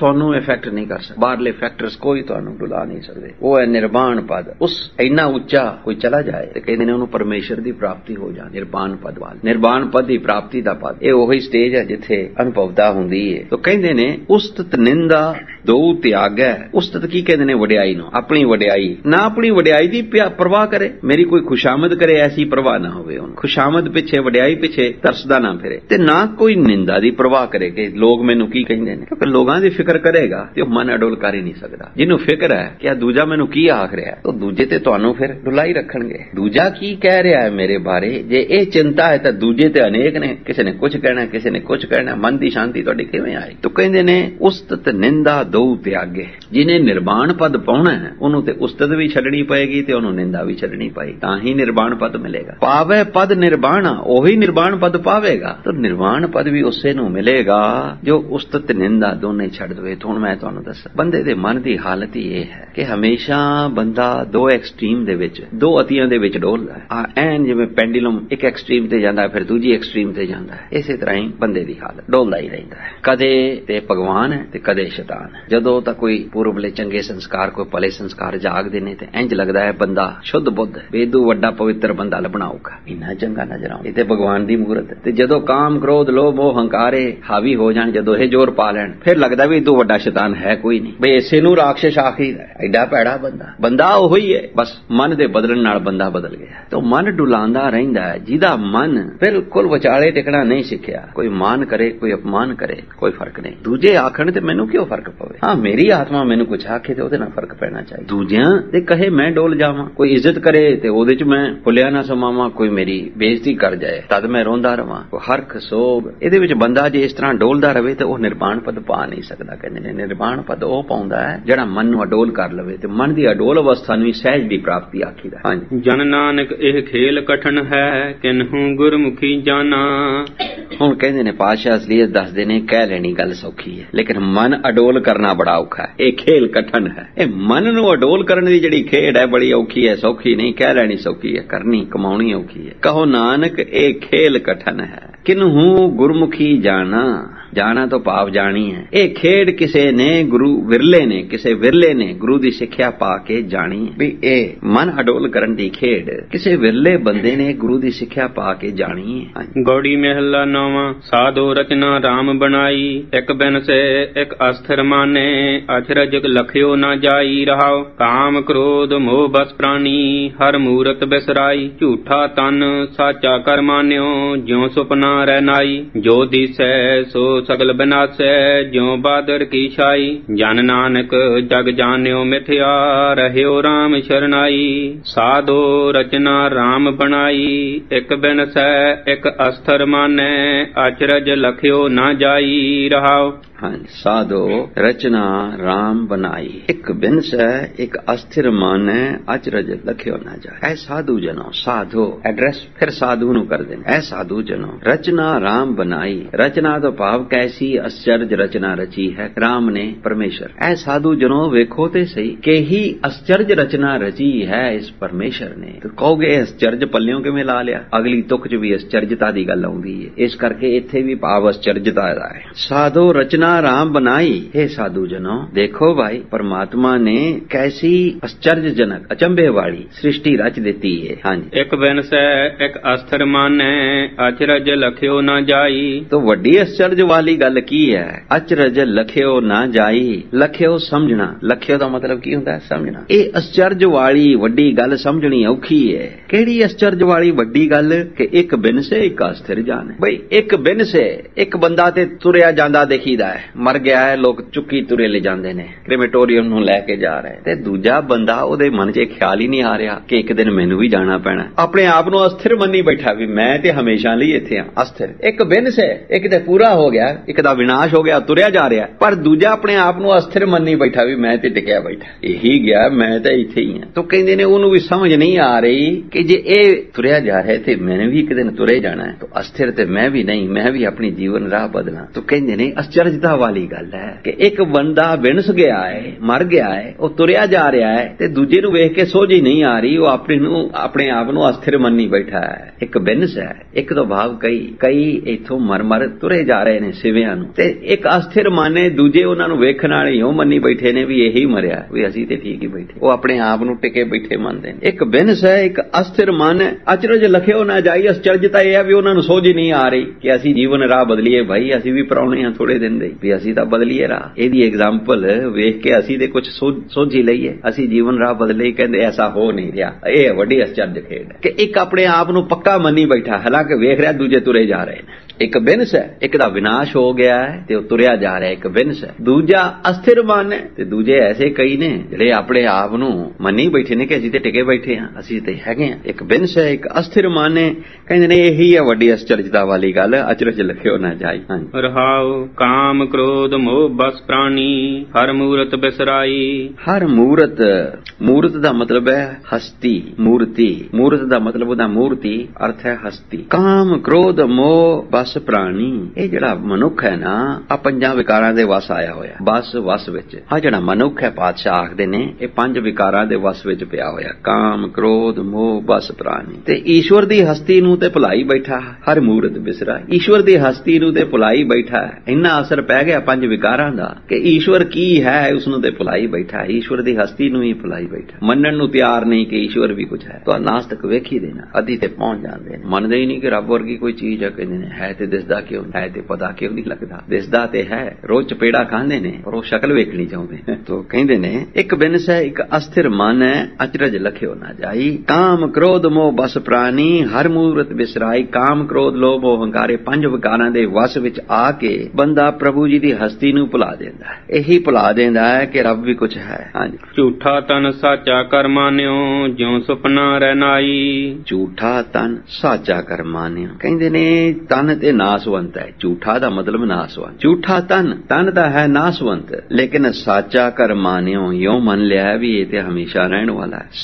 ਤੁਹਾਨੂੰ ਇਫੈਕਟ ਨਹੀਂ ਕਰ ਸਕਦਾ, ਬਾਹਰਲੇ ਫੈਕਟਰਸ ਕੋਈ ਤੁਹਾਨੂੰ ਡੁਲਾ ਨਹੀਂ ਸਕਦੇ। ਉਹ ਹੈ ਨਿਰਵਾਣ ਪਦ। ਉਸ ਇੰਨਾ ਉੱਚਾ ਕੋਈ ਚਲਾ ਜਾਏ ਤੇ ਕਹਿੰਦੇ ਨੇ ਉਹਨੂੰ ਪਰਮੇਸ਼ਰ ਦੀ ਪ੍ਰਾਪਤੀ ਹੋ ਜਾ, ਨਿਰਵਾਣ ਪਦ ਵਾਲ। ਨਿਰਵਾਣ ਪਦ ਦੀ ਪ੍ਰਾਪਤੀ ਦਾ ਪਦ, ਇਹ ਉਹੀ ਸਟੇਜ ਹੈ ਜਿੱਥੇ ਅਨੁਭਵਤਾ ਹੁੰਦੀ ਹੈ। ਤਾਂ ਕਹਿੰਦੇ ਨੇ ਉਸਤਤ ਨਿੰਦਾ ਦੋ ਤਿਆਗੈ। ਉਸਤਤ ਕੀ ਕਹਿੰਦੇ ਨੇ? ਵਡਿਆਈ ਨੂੰ। ਆਪਣੀ ਵਡਿਆਈ ਨਾ, ਆਪਣੀ ਵਡਿਆਈ ਦੀ ਪਰਵਾਹ ਕਰੇ, ਮੇਰੀ ਕੋਈ ਖੁਸ਼ਾਮਦ ਕਰੇ ਐਸੀ ਪਰਵਾਹ ਨਾ ਹੋਵੇ ਉਹਨੂੰ। ਖੁਸ਼ਾਮਦ ਪਿੱਛੇ, ਵਡਿਆਈ ਪਿੱਛੇ ਤਰਸਦਾ ਨਾ ਫਿਰੇ, ਤੇ ਨਾ ਕੋਈ ਨਿੰਦਾ ਦੀ ਪਰਵਾਹ ਕਰੇ ਕਿ ਲੋਕ ਮੈਨੂੰ ਕੀ ਕਹਿੰਦੇ ਨੇ, ਕਿਉਂਕਿ ਲੋਕਾਂ ਦੀ ਫਿਕਰ ਕਰੇਗਾ ਤੇ ਉਹ ਮਨ ਅਡੋਲ ਕਰ ਹੀ ਨਹੀਂ ਸਕਦਾ। ਜਿਹਨੂੰ ਫਿਕਰ ਹੈ ਕਿ ਆ ਦੂਜਾ ਮੈਨੂੰ ਕੀ ਆਖ ਰਿਹਾ, ਤਾਂ ਦੂਜੇ ਤੇ ਤੁਹਾਨੂੰ ਫਿਰ ਡੁਲਾਈ ਰੱਖਣਗੇ। ਦੂਜਾ ਕੀ ਕਹਿ ਰਿਹਾ ਹੈ ਮੇਰੇ ਬਾਰੇ, ਜੇ ਇਹ ਚਿੰਤਾ ਹੈ ਤਾਂ ਦੂਜੇ ਤੇ ਅਨੇਕ ਨੇ, ਕਿਸੇ ਨੇ ਕੁਝ ਕਹਿਣਾ, ਕਿਸੇ ਨੇ ਕੁਝ ਕਹਿਣਾ। ਮਨ ਦੀ ਸ਼ਾਂਤੀ ਤੁਹਾਡੀ ਕਿਵੇਂ ਆਏ? ਤਾਂ ਕਹਿੰਦੇ ਨੇ ਉਸਤਤ ਨਿੰਦਾ ਦੋ ਤਿਆਗੇ। ਜਿਹਨੇ ਨਿਰਵਾਣ ਪਦ ਪਾਉਣਾ ਹੈ ਉਹਨੂੰ ਤੇ ਉਸਤਤ ਵੀ ਛੱਡਣੀ ਪਏਗੀ ਤੇ ਉਹਨੂੰ ਨਿੰਦਾ ਵੀ ਛੱਡਣੀ ਪਏਗੀ, ਤਾਂ ਹੀ ਨਿਰਵਾਣ ਪਦ ਮਿਲੇਗਾ। ਪਾਵੇ ਪਦ ਨਿਰਵਾਣਾ, ਉਹੀ ਨਿਰਵਾਣ ਪਦ ਪਾਵੇਗਾ। ਤਾਂ ਨਿਰਵਾਣ ਪਦ ਵੀ ਉਸੇ ਨੂੰ ਮਿਲੇਗਾ ਜੋ ਉਸਤਤ ਨਿੰਦਾ ਦੋਨੇ ਛੱਡ ਦੇਵੇ। ਹੁਣ ਮੈਂ ਤੁਹਾਨੂੰ ਦੱਸਾਂ, ਬੰਦੇ ਦੇ ਮਨ ਦੀ ਹਾਲਤ ਹੀ ਇਹ ਹੈ ਕਿ ਹਮੇਸ਼ਾ ਬੰਦਾ ਦੋ ਐਕਸਟ੍ਰੀਮ ਦੇ ਵਿੱਚ, ਦੋ ਅਤੀਆਂ ਦੇ ਵਿੱਚ ਡੋਲਦਾ ਹੈ। ਐਨ ਜਿਵੇਂ ਪੈਂਡੂਲਮ ਇੱਕ ਐਕਸਟ੍ਰੀਮ ਤੇ ਜਾਂਦਾ ਫਿਰ ਦੂਜੀ ਐਕਸਟ੍ਰੀਮ ਤੇ ਜਾਂਦਾ ਹੈ, ਇਸੇ ਤਰ੍ਹਾਂ ਹੀ ਬੰਦੇ ਦੀ ਹਾਲਤ ਡੋਲਦਾ ਹੀ ਰਹਿੰਦਾ ਹੈ। ਕਦੇ ਤੇ ਭਗਵਾਨ ਹੈ ਤੇ ਕਦੇ ਸ਼ੈਤਾਨ ਹੈ। ਜਦੋਂ ਤਾਂ ਕੋਈ ਪੂਰਬਲੇ ਚੰਗੇ ਸੰਸਕਾਰ, ਕੋਈ ਭਲੇ ਸੰਸਕਾਰ ਜਾਗਦੇ ਨੇ ਤੇ ਇੰਜ ਲੱਗਦਾ ਹੈ ਬੰਦਾ ਸ਼ੁੱਧ ਬੁੱਧ, ਬੇਦੂ ਵੱਡਾ ਪਵਿੱਤਰ ਬੰਦਾ ਲੱਭਣਾ ਔਖਾ, ਇੰਨਾ ਚੰਗਾ ਨਜ਼ਰ ਆਉਂਦਾ। ਇਹ ਤੇ ਭਗਵਾਨ ਦੀ ਮੂਰਤ। ਤੇ ਜਦੋਂ ਕਾਮ ਕ੍ਰੋਧ ਲੋਭ ਮੋਹ ਹੰਕਾਰੇ ਹਾਵੀ ਹੋ ਜਾਣ, ਜਦੋਂ ਇਹ ਜ਼ੋਰ ਪਾ ਲੈਣ, ਫਿਰ ਲੱਗਦਾ ਵੀ ਇਦੋਂ ਵੱਡਾ ਸ਼ੈਤਾਨ ਹੈ ਕੋਈ ਨਹੀਂ, ਬਈ ਇਸੇ ਨੂੰ ਰਾਖਸ਼ ਆਖੀਦਾ। ਐਡਾ ਭੈੜਾ ਬੰਦਾ ਉਹੀ ਹੈ, ਬਸ ਮਨ ਦੇ ਬਦਲਣ ਨਾਲ ਬੰਦਾ ਬਦਲ ਗਿਆ। ਤਾਂ ਮਨ ਡੁਲਾਉਂਦਾ ਰਹਿੰਦਾ ਹੈ। ਜਿਹਦਾ ਮਨ ਬਿਲਕੁਲ ਵਿਚਾਲੇ ਟਿਕਣਾ ਨਹੀਂ ਸਿੱਖਿਆ, ਕੋਈ ਮਾਨ ਕਰੇ ਕੋਈ ਅਪਮਾਨ ਕਰੇ ਕੋਈ ਫਰਕ ਨਹੀਂ। ਦੂਜੇ ਆਖਣ ਤੇ ਮੈਨੂੰ ਕਿਉਂ ਫਰਕ ਪਵੇ? ਹਾਂ, ਮੇਰੀ ਆਤਮਾ ਮੈਨੂੰ ਕੁਛ ਆਖੇ ਤੇ ਉਹਦੇ ਨਾਲ ਫਰਕ ਪੈਣਾ ਚਾਹੀਦਾ। ਦੂਜਿਆਂ ਦੇ ਕਹੇ ਮੈਂ ਡੋਲ ਜਾਵਾਂ, ਕੋਈ ਇੱਜ਼ਤ ਕਰੇ ਤੇ ਉਹਦੇ ਚ ਮੈਂ ਭੁੱਲਿਆ ਨਾ ਸਮਾਵਾਂ, ਕੋਈ ਮੇਰੀ ਬੇਇੱਜ਼ਤੀ ਕਰ ਜਾਏ ਤਦ ਮੈਂ ਰੋਂਦਾ ਰਵਾਂ, ਕੋਈ ਹਰਖ ਸੋਗ। ਇਹਦੇ ਵਿੱਚ ਬੰਦਾ ਜੇ ਇਸ ਤਰ੍ਹਾਂ ਡੋਲਦਾ ਰਵੇ ਤੇ ਉਹ ਨਿਰਵਾਣ ਪਦ ਪਾ ਨਹੀਂ ਸਕਦਾ। ਕਹਿੰਦੇ ਨੇ ਨਿਰਵਾਣ ਪਦ ਉਹ ਪਾਉਂਦਾ ਹੈ ਜਿਹੜਾ ਮਨ ਨੂੰ ਅਡੋਲ ਕਰ ਲਵੇ, ਤੇ ਮਨ ਦੀ ਅਡੋਲ ਅਵਸਥਾ ਨੂੰ ਸਹਿਜ ਦੀ ਪ੍ਰਾਪਤੀ ਆਖੀਦਾ। ਹਾਂਜੀ, ਜਨ ਨਾਨਕ ਇਹ ਖੇਲ ਕਠਨ ਹੈ, ਕਿਨਹੂ ਗੁਰਮੁਖੀ ਜਾਣਾ। ਹੁਣ ਕਹਿੰਦੇ ਨੇ ਪਾਤਸ਼ਾਹ ਅਸਲੀਅਤ ਦੱਸਦੇ ਨੇ, ਕਹਿ ਲੈਣੀ ਗੱਲ ਸੌਖੀ ਹੈ, ਲੇਕਿਨ ਮਨ ਅਡੋਲ ਕਰਨਾ ਬੜਾ ਔਖਾ ਹੈ। ਇਹ ਖੇਲ ਕਠਨ ਹੈ। ਇਹ ਮਨ ਨੂੰ ਅਡੋਲ ਕਰਨ ਦੀ ਜਿਹੜੀ ਖੇਡ ਹੈ ਬੜੀ ਔਖੀ ਹੈ, ਸੌਖੀ ਨਹੀਂ। ਕਹਿ ਲੈਣੀ ਸੌਖੀ ਹੈ, ਕਰਨੀ ਕਮਾਉਣੀ ਔਖੀ ਹੈ। ਕਹੋ ਨਾਨਕ ਇਹ ਖੇਲ ਕਠਨ ਹੈ, ਕਿਨਹੂ ਗੁਰਮੁਖੀ ਜਾਣਾ। ਜਾਣਾ ਤੋਂ ਭਾਵ ਜਾਣੀ ਹੈ। ਇਹ ਖੇਡ ਕਿਸੇ ਨੇ ਗੁਰੂ ਵਿਰਲੇ ਨੇ, ਕਿਸੇ ਵਿਰਲੇ ਨੇ ਗੁਰੂ ਦੀ ਸਿੱਖਿਆ ਪਾ ਕੇ ਜਾਣੀ ਹੈ। ਵੀ ਇਹ ਮਨ ਅਡੋਲ ਕਰਨ ਦੀ ਖੇਡ ਕਿਸੇ ਵਿਰਲੇ ਬੰਦੇ ਨੇ ਗੁਰੂ ਦੀ ਸਿੱਖਿਆ ਪਾ ਕੇ ਜਾਣੀ ਹੈ। ਗੌੜੀ ਮਹਿਲਾ ਨੌਵਾਂ। ਸਾਧੋ ਰਚਨਾ ਰਾਮ ਬਣਾਈ, ਇੱਕ ਬਿਨ ਸੇ ਇੱਕ ਅਸਥਿਰ ਮਾਨੇ, ਅਚਰਜ ਲਖਿਓ ਨਾ ਜਾਈ ਰਹਾਓ। ਕਾਮ ਕ੍ਰੋਧ ਮੋਹ ਬਸ ਪ੍ਰਾਣੀ, ਹਰ ਮੂਰਤ ਬਿਸਰਾਈ। ਝੂਠਾ ਤਨ ਸਾਚਾ ਕਰ ਮਾਨਿਓ, ਜਿਉ ਸੁਪਨਾ ਰਹਿ ਨਾਈ। ਜੋ ਦਿਸੈ ਸੋ ਸਗਲ ਬਿਨਾਸੈ, ਜਿਉ ਬਾਦਰ ਕੀ ਛਾਈ। ਜਨ ਨਾਨਕ ਜਗ ਜਾਣਿਓ ਮਿਥਿਆ, ਰਹਿਓ ਰਾਮ ਸ਼ਰਨਾਈ। ਸਾਧੋ ਰਚਨਾ ਰਾਮ ਬਣਾਈ, ਇੱਕ ਬਿਨ ਸੈ ਇੱਕ ਅਸਥਰ ਮਾਨੈ, ਅਚਰਜ ਲਖਿਓ ਨਾ ਜਾਈ ਰਹਾਓ। ਹਾਂਜੀ, ਸਾਧੋ ਰਚਨਾ ਰਾਮ ਬਣਾਈ, ਇੱਕ ਬਿਨ ਸੈ ਇੱਕ ਅਸਥਿਰ ਮਾਨੈ, ਅਚਰਜ ਲਖਿਓ ਨਾ ਜਾਏ। ਐ ਸਾਧੂ ਜਨੋ, ਸਾਧੋ ਐਡਰੈਸ ਫਿਰ ਸਾਧੂ ਨੂੰ ਕਰਦੇ ਨੇ। ਐ ਸਾਧੂ ਜਨੋ ਰਚਨਾ ਰਾਮ ਬਣਾਈ। ਰਚਨਾ ਤੋਂ ਭਾਵ ਕੈਸੀ ਅਸਚਰਜ ਰਚਨਾ ਰਚੀ ਹੈ ਰਾਮ ਨੇ, ਪਰਮੇਸ਼ਰ। ਐ ਸਾਧੂ ਜਨੋ ਵੇਖੋ ਤੇ ਸਹੀ ਕਿ ਹੀ ਅਸਚਰਜ ਰਚਨਾ ਰਚੀ ਹੈ ਇਸ ਪਰਮੇਸ਼ਰ ਨੇ। ਤੇ ਕਹੋਗੇ ਅਸਚਰਜ ਪੱਲਿਓਂ ਕਿਵੇਂ ਲਾ ਲਿਆ? ਅਗਲੀ ਤੁਕ ਚ ਵੀ ਅਸਚਰਜਤਾ ਦੀ ਗੱਲ ਆਉਂਦੀ ਹੈ, ਇਸ ਕਰਕੇ ਇੱਥੇ ਵੀ ਭਾਵ ਅਸਚਰਜਤਾ ਦਾ ਹੈ। ਸਾਧੋ ਰਚਨਾ ਰਾਮ ਬਣਾਈ। ਇਹ ਸਾਧੂ ਜਨੋ ਦੇਖੋ ਭਾਈ, ਪਰਮਾਤਮਾ ਨੇ ਕੈਸੀ ਅਸਚਰਜਜਨਕ ਅਚੰਭੇ ਵਾਲੀ ਸ੍ਰਿਸ਼ਟੀ ਰਚ ਦਿੱਤੀ ਹੈ। ਹਾਂਜੀ, ਇੱਕ ਬਿਨ ਸੈ ਇੱਕ ਅਸਥਿਰ ਮਾਨੈ, ਅਚਰਜ ਲਖਿਓ ਨਾ ਜਾਈ। ਤਾਂ ਵੱਡੀ ਅਸਚਰਜ ਵਾਲੀ ਗੱਲ ਕੀ ਹੈ? ਅਚਰਜ ਲਖਿਓ ਨਾ ਜਾਈ। ਲਖਿਓ ਸਮਝਣਾ, ਲਖਿਓ ਦਾ ਮਤਲਬ ਕੀ ਹੁੰਦਾ ਹੈ? ਸਮਝਣਾ। ਇਹ ਅਸਚਰਜ ਵਾਲੀ ਵੱਡੀ ਗੱਲ ਸਮਝਣੀ ਔਖੀ ਹੈ। ਕਿਹੜੀ ਅਸਚਰਜ ਵਾਲੀ ਵੱਡੀ ਗੱਲ? ਕਿ ਇੱਕ ਬਿਨ ਸੇ ਇੱਕ ਅਸਥਿਰ ਜਾਨ। ਬਈ ਇੱਕ ਬਿਨ ਸੇ ਇੱਕ ਬੰਦਾ ਤੇ ਤੁਰਿਆ ਜਾਂਦਾ ਦੇਖੀਦਾ, ਮਰ ਗਿਆ ਹੈ, ਲੋਕ ਚੁੱਕੀ ਤੁਰੇ ਲੈ ਜਾਂਦੇ ਨੇ, ਕ੍ਰੀਮੇਟੋਰੀਅਮ ਨੂੰ ਲੈ ਕੇ ਜਾ ਰਹੇ, ਤੇ ਦੂਜਾ ਬੰਦਾ ਉਹਦੇ ਮਨ 'ਚ ਖਿਆਲ ਹੀ ਨਹੀਂ ਆ ਰਿਹਾ ਕਿ ਇੱਕ ਦਿਨ ਮੈਨੂੰ ਵੀ ਜਾਣਾ ਪੈਣਾ। ਆਪਣੇ ਆਪ ਨੂੰ ਅਸਥਿਰ ਮੰਨੀ ਬੈਠਾ ਵੀ ਮੈਂ ਤੇ ਹਮੇਸ਼ਾ ਲਈ ਇੱਥੇ ਆ। ਅਸਥਿਰ ਇੱਕ ਬਿਨ ਸੇ, ਇੱਕ ਤੇ ਪੂਰਾ ਹੋ ਗਿਆ, ਇੱਕ ਦਾ ਵਿਨਾਸ਼ ਹੋ ਗਿਆ, ਤੁਰਿਆ ਜਾ ਰਿਹਾ। ਪਰ ਦੂਜਾ ਆਪਣੇ ਆਪ ਨੂੰ ਅਸਥਿਰ ਮੰਨੀ ਬੈਠਾ ਵੀ ਮੈਂ ਤੇ ਟਿਕਿਆ ਬੈਠਾ, ਇਹੀ ਗਿਆ, ਮੈਂ ਤਾਂ ਇੱਥੇ ਹੀ ਆ। ਤਾਂ ਕਹਿੰਦੇ ਨੇ ਉਹਨੂੰ ਵੀ ਸਮਝ ਨਹੀਂ ਆ ਰਹੀ ਕਿ ਜੇ ਇਹ ਤੁਰਿਆ ਜਾ ਰਿਹਾ ਤੇ ਮੈंने ਵੀ ਇੱਕ ਦਿਨ ਤੁਰੇ ਜਾਣਾ ਹੈ, ਤਾਂ ਅਸਥਿਰ ਤੇ ਮੈਂ ਵੀ ਨਹੀਂ, ਮੈਂ ਵੀ ਆਪਣੀ ਜੀਵਨ ਰਾਹ ਬਦਲਾਂ। ਤਾਂ ਕਹਿੰਦੇ ਨੇ ਅਸਚਰਜ ਅਚਰਜਤਾ ਵਾਲੀ ਗੱਲ ਹੈ ਕਿ ਇੱਕ ਬੰਦਾ ਬਿਨਸ ਗਿਆ ਹੈ, ਮਰ ਗਿਆ ਹੈ, ਉਹ ਤੁਰਿਆ ਜਾ ਰਿਹਾ ਹੈ ਤੇ ਦੂਜੇ ਨੂੰ ਵੇਖ ਕੇ ਸੋਝੀ ਨਹੀਂ ਆ ਰਹੀ, ਉਹ ਆਪਣੇ ਆਪ ਨੂੰ ਅਸਥਿਰ ਮੰਨੀ ਬੈਠਾ ਹੈ। ਇੱਕ ਬਿਨਸ ਹੈ, ਇੱਕ ਤੋਂ ਭਾਵ ਕਈ ਇੱਥੋਂ ਮਰ ਤੁਰੇ ਜਾ ਰਹੇ ਨੇ ਸਿਵਿਆਂ ਨੂੰ, ਤੇ ਇੱਕ ਅਸਥਿਰ ਮਾਨੇ ਦੂਜੇ ਉਹਨਾਂ ਨੂੰ ਵੇਖਣ ਵਾਲੇ ਇਉਂ ਮੰਨੀ ਬੈਠੇ ਨੇ ਵੀ ਇਹੀ ਮਰਿਆ, ਵੀ ਅਸੀਂ ਤੇ ਠੀਕ ਹੀ ਬੈਠੇ। ਉਹ ਆਪਣੇ ਆਪ ਨੂੰ ਟਿਕੇ ਬੈਠੇ ਮੰਨਦੇ ਨੇ। ਇੱਕ ਬਿਨਸ ਹੈ, ਇੱਕ ਅਸਥਿਰ ਮਨ ਹੈ। ਅਚਰਜ ਲਖਿਓ ਨਾ ਜਾਈ। ਅਚਰਜਤਾ ਇਹ ਹੈ ਵੀ ਉਹਨਾਂ ਨੂੰ ਸੋਝੀ ਨਹੀਂ ਆ ਰਹੀ ਕਿ ਅਸੀਂ ਜੀਵਨ ਰਾਹ ਬਦਲੀਏ। ਭਾਈ ਅਸੀਂ ਵੀ ਪਰਾਉਣੇ ਹਾਂ ਥੋੜੇ ਦਿਨ ਦੇ, ਵੀ ਅਸੀਂ ਤਾਂ ਬਦਲੀਏ ਰਾਹ। ਇਹਦੀ ਐਗਜ਼ਾਮਪਲ ਵੇਖ ਕੇ ਅਸੀਂ ਤੇ ਕੁਝ ਸੋਝੀ ਲਈਏ, ਅਸੀਂ ਜੀਵਨ ਰਾਹ ਬਦਲੇ। ਕਹਿੰਦੇ ਐਸਾ ਹੋ ਨਹੀਂ ਰਿਹਾ। ਇਹ ਵੱਡੀ ਅਚਰਜ ਖੇਡ ਹੈ ਕਿ ਇੱਕ ਆਪਣੇ ਆਪ ਨੂੰ ਪੱਕਾ ਮੰਨੀ ਬੈਠਾ, ਹਾਲਾਂਕਿ ਵੇਖ ਰਿਹਾ ਦੂਜੇ ਤੁਰੇ ਜਾ ਰਹੇ ਨੇ। ਇੱਕ ਬਿਨਸ ਹੈ, ਇੱਕ ਦਾ ਵਿਨਾਸ਼ ਹੋ ਗਿਆ ਹੈ ਤੇ ਉਹ ਤੁਰਿਆ ਜਾ ਰਿਹਾ। ਇੱਕ ਬਿਨਸ ਹੈ। ਦੂਜਾ ਅਸਥਿਰ ਮਨ ਹੈ ਤੇ ਦੂਜੇ ਐਸੇ ਕਈ ਨੇ ਜਿਹੜੇ ਆਪਣੇ ਆਪ ਨੂੰ ਮੰਨੀ ਬੈਠੇ ਨੇ ਕਿ ਅਸੀਂ ਤੇ ਟਿਕੇ ਬੈਠੇ ਹਾਂ, ਅਸੀਂ ਤੇ ਹੈਗੇ ਹਾਂ। ਇੱਕ ਬਿਨਸ ਹੈ, ਇੱਕ ਅਸਥਿਰ ਮਨ ਹੈ। ਕਹਿੰਦੇ ਨੇ ਇਹੀ ਹੈ ਵੱਡੀ ਅਚਰਜਤਾ ਵਾਲੀ ਗੱਲ। ਅਚਰਜ ਲਖਿਓ ਨਾ ਜਾਈ। ਰਹਾਉ ਕਾਮ ਕ੍ਰੋਧ ਮੋਹ ਬਸ ਪ੍ਰਾਣੀ ਹਰ ਮੂਰਤ ਬਿਸਰਾਈ। ਹਰ ਮੂਰਤ ਦਾ ਮਤਲਬ ਹੈ ਹਸਤੀ, ਮੂਰਤ ਦਾ ਮਤਲਬ ਉਹਦਾ ਮੂਰਤੀ ਅਰਥ ਹੈ ਹਸਤੀ। ਕਾਮ ਕ੍ਰੋਧ ਮੋਹ ਬਸ ਪ੍ਰਾਣੀ। ਇਹ ਜਿਹੜਾ ਮਨੁੱਖ ਹੈ ਨਾ, ਆ ਪੰਜਾਂ ਵਿਕਾਰਾਂ ਦੇ ਵਸ ਆਇਆ ਹੋਇਆ। ਵਸ ਵਿੱਚ ਆ ਜਿਹੜਾ ਮਨੁੱਖ ਹੈ, ਪਾਤਸ਼ਾਹ ਆਖਦੇ ਨੇ ਇਹ ਪੰਜ ਵਿਕਾਰਾਂ ਦੇ ਵਸ ਵਿੱਚ ਪਿਆ ਹੋਇਆ। ਕਾਮ ਕ੍ਰੋਧ ਮੋਹ ਬਸ ਪ੍ਰਾਣੀ। ਤੇ ਈਸ਼ਵਰ ਦੀ ਹਸਤੀ ਨੂੰ ਤੇ ਭੁਲਾਈ ਬੈਠਾ, ਹਰ ਮੂਰਤ ਬਿਸਰਾ। ਈਸ਼ਵਰ ਦੀ ਹਸਤੀ ਨੂੰ ਤੇ ਭੁਲਾਈ ਬੈਠਾ। ਇੰਨਾ ਅਸਰ ਪੈ ਗਿਆ ਪੰਜ ਵਿਕਾਰਾਂ ਦਾ ਕਿ ਈਸ਼ਵਰ ਕੀ ਹੈ ਉਸ ਨੂੰ ਤੇ ਭੁਲਾਈ ਬੈਠਾ। ਈਸ਼ਵਰ ਦੀ ਹਸਤੀ ਨੂੰ ਹੀ ਭੁਲਾਈ ਬੈਠਾ। ਮੰਨਣ ਨੂੰ ਤਿਆਰ ਨਹੀਂ ਕਿ ਈਸ਼ਵਰ ਵੀ ਕੁਝ ਹੈ। ਤਾਂ ਨਾਸਤਕ ਵੇਖੀ ਦੇਣਾ, ਅੱਧੀ ਤੇ ਪਹੁੰਚ ਜਾਂਦੇ ਨੇ। ਮੰਨਦੇ ਹੀ ਨਹੀਂ ਕਿ ਰੱਬ ਵਰਗੀ ਕੋਈ ਚੀਜ਼ ਹੈ। ਕਹਿੰਦੇ ਨੇ ਹੈ ਤੇ ਦਿਸਦਾ ਕਿਉਂ, ਹੈ ਤੇ ਪਤਾ ਕਿਉਂ ਨਹੀਂ ਲੱਗਦਾ। ਦਿਸਦਾ ਤੇ ਹੈ, ਰੋਜ਼ ਚਪੇੜਾ ਖਾਂਦੇ ਨੇ ਪਰ ਉਹ ਸ਼ਕਲ ਵੇਖਣੀ ਚਾਹੁੰਦੇ। ਤਾਂ ਕਹਿੰਦੇ ਨੇ ਇੱਕ ਬਿਨਸ ਹੈ, ਇੱਕ ਅਸਥਿਰ ਮਨ ਹੈ। ਅਚਰਜ ਲਖਿਓ ਨਾ ਜਾਈ। ਕਾਮ ਕ੍ਰੋਧ ਮੋਹ ਬਸ ਪ੍ਰਾਣੀ ਹਰ ਮੂਰਤ ਬਿਸਰਾਈ। ਕਾਮ ਕ੍ਰੋਧ ਲੋਭ ਮੋਹ ਹੰਕਾਰੇ ਪੰਜ ਵਿਕਾਰਾਂ ਦੇ ਵਸ ਵਿੱਚ ਆ ਕੇ ਬੰਦਾ ਪ੍ਰਭੂ ਜੀ ਦੀ ਹਸਤੀ ਨੂੰ ਭੁਲਾ ਦਿੰਦਾ ਹੈ। ਇਹੀ ਭੁਲਾ ਦਿੰਦਾ ਹੈ ਕਿ ਰੱਬ ਵੀ ਕੁਝ ਹੈ। ਹਾਂਜੀ। ਝੂਠਾ ਤਨ ਸਾਚਾ ਕਰ ਮਾਨਿਓ ਜਿਉ ਸੁਪਨਾ ਰਹਿਨਾਈ। ਝੂਠਾ ਤਨ ਸਾਚਾ ਕਰ ਮਾਨਿਓ। ਕਹਿੰਦੇ ਨੇ ਤਨ ਤੇ ਨਾਸਵੰਤ ਹੈ। ਝੂਠਾ ਦਾ ਮਤਲਬ ਨਾਸਵੰਤ। ਝੂਠਾ ਤਨ ਤਾਂ ਹੈ ਨਾਸਵੰਤ, ਲੇਕਿਨ ਸਾਚਾ ਕਰ ਮਾਨਿਓ ਯੋ ਮੰਨ ਲਿਆ ਵੀ ਇਹ ਤੇ ਹਮੇਸ਼ਾ ਰਹਿਣ ਵਾਲਾ ਹੈ।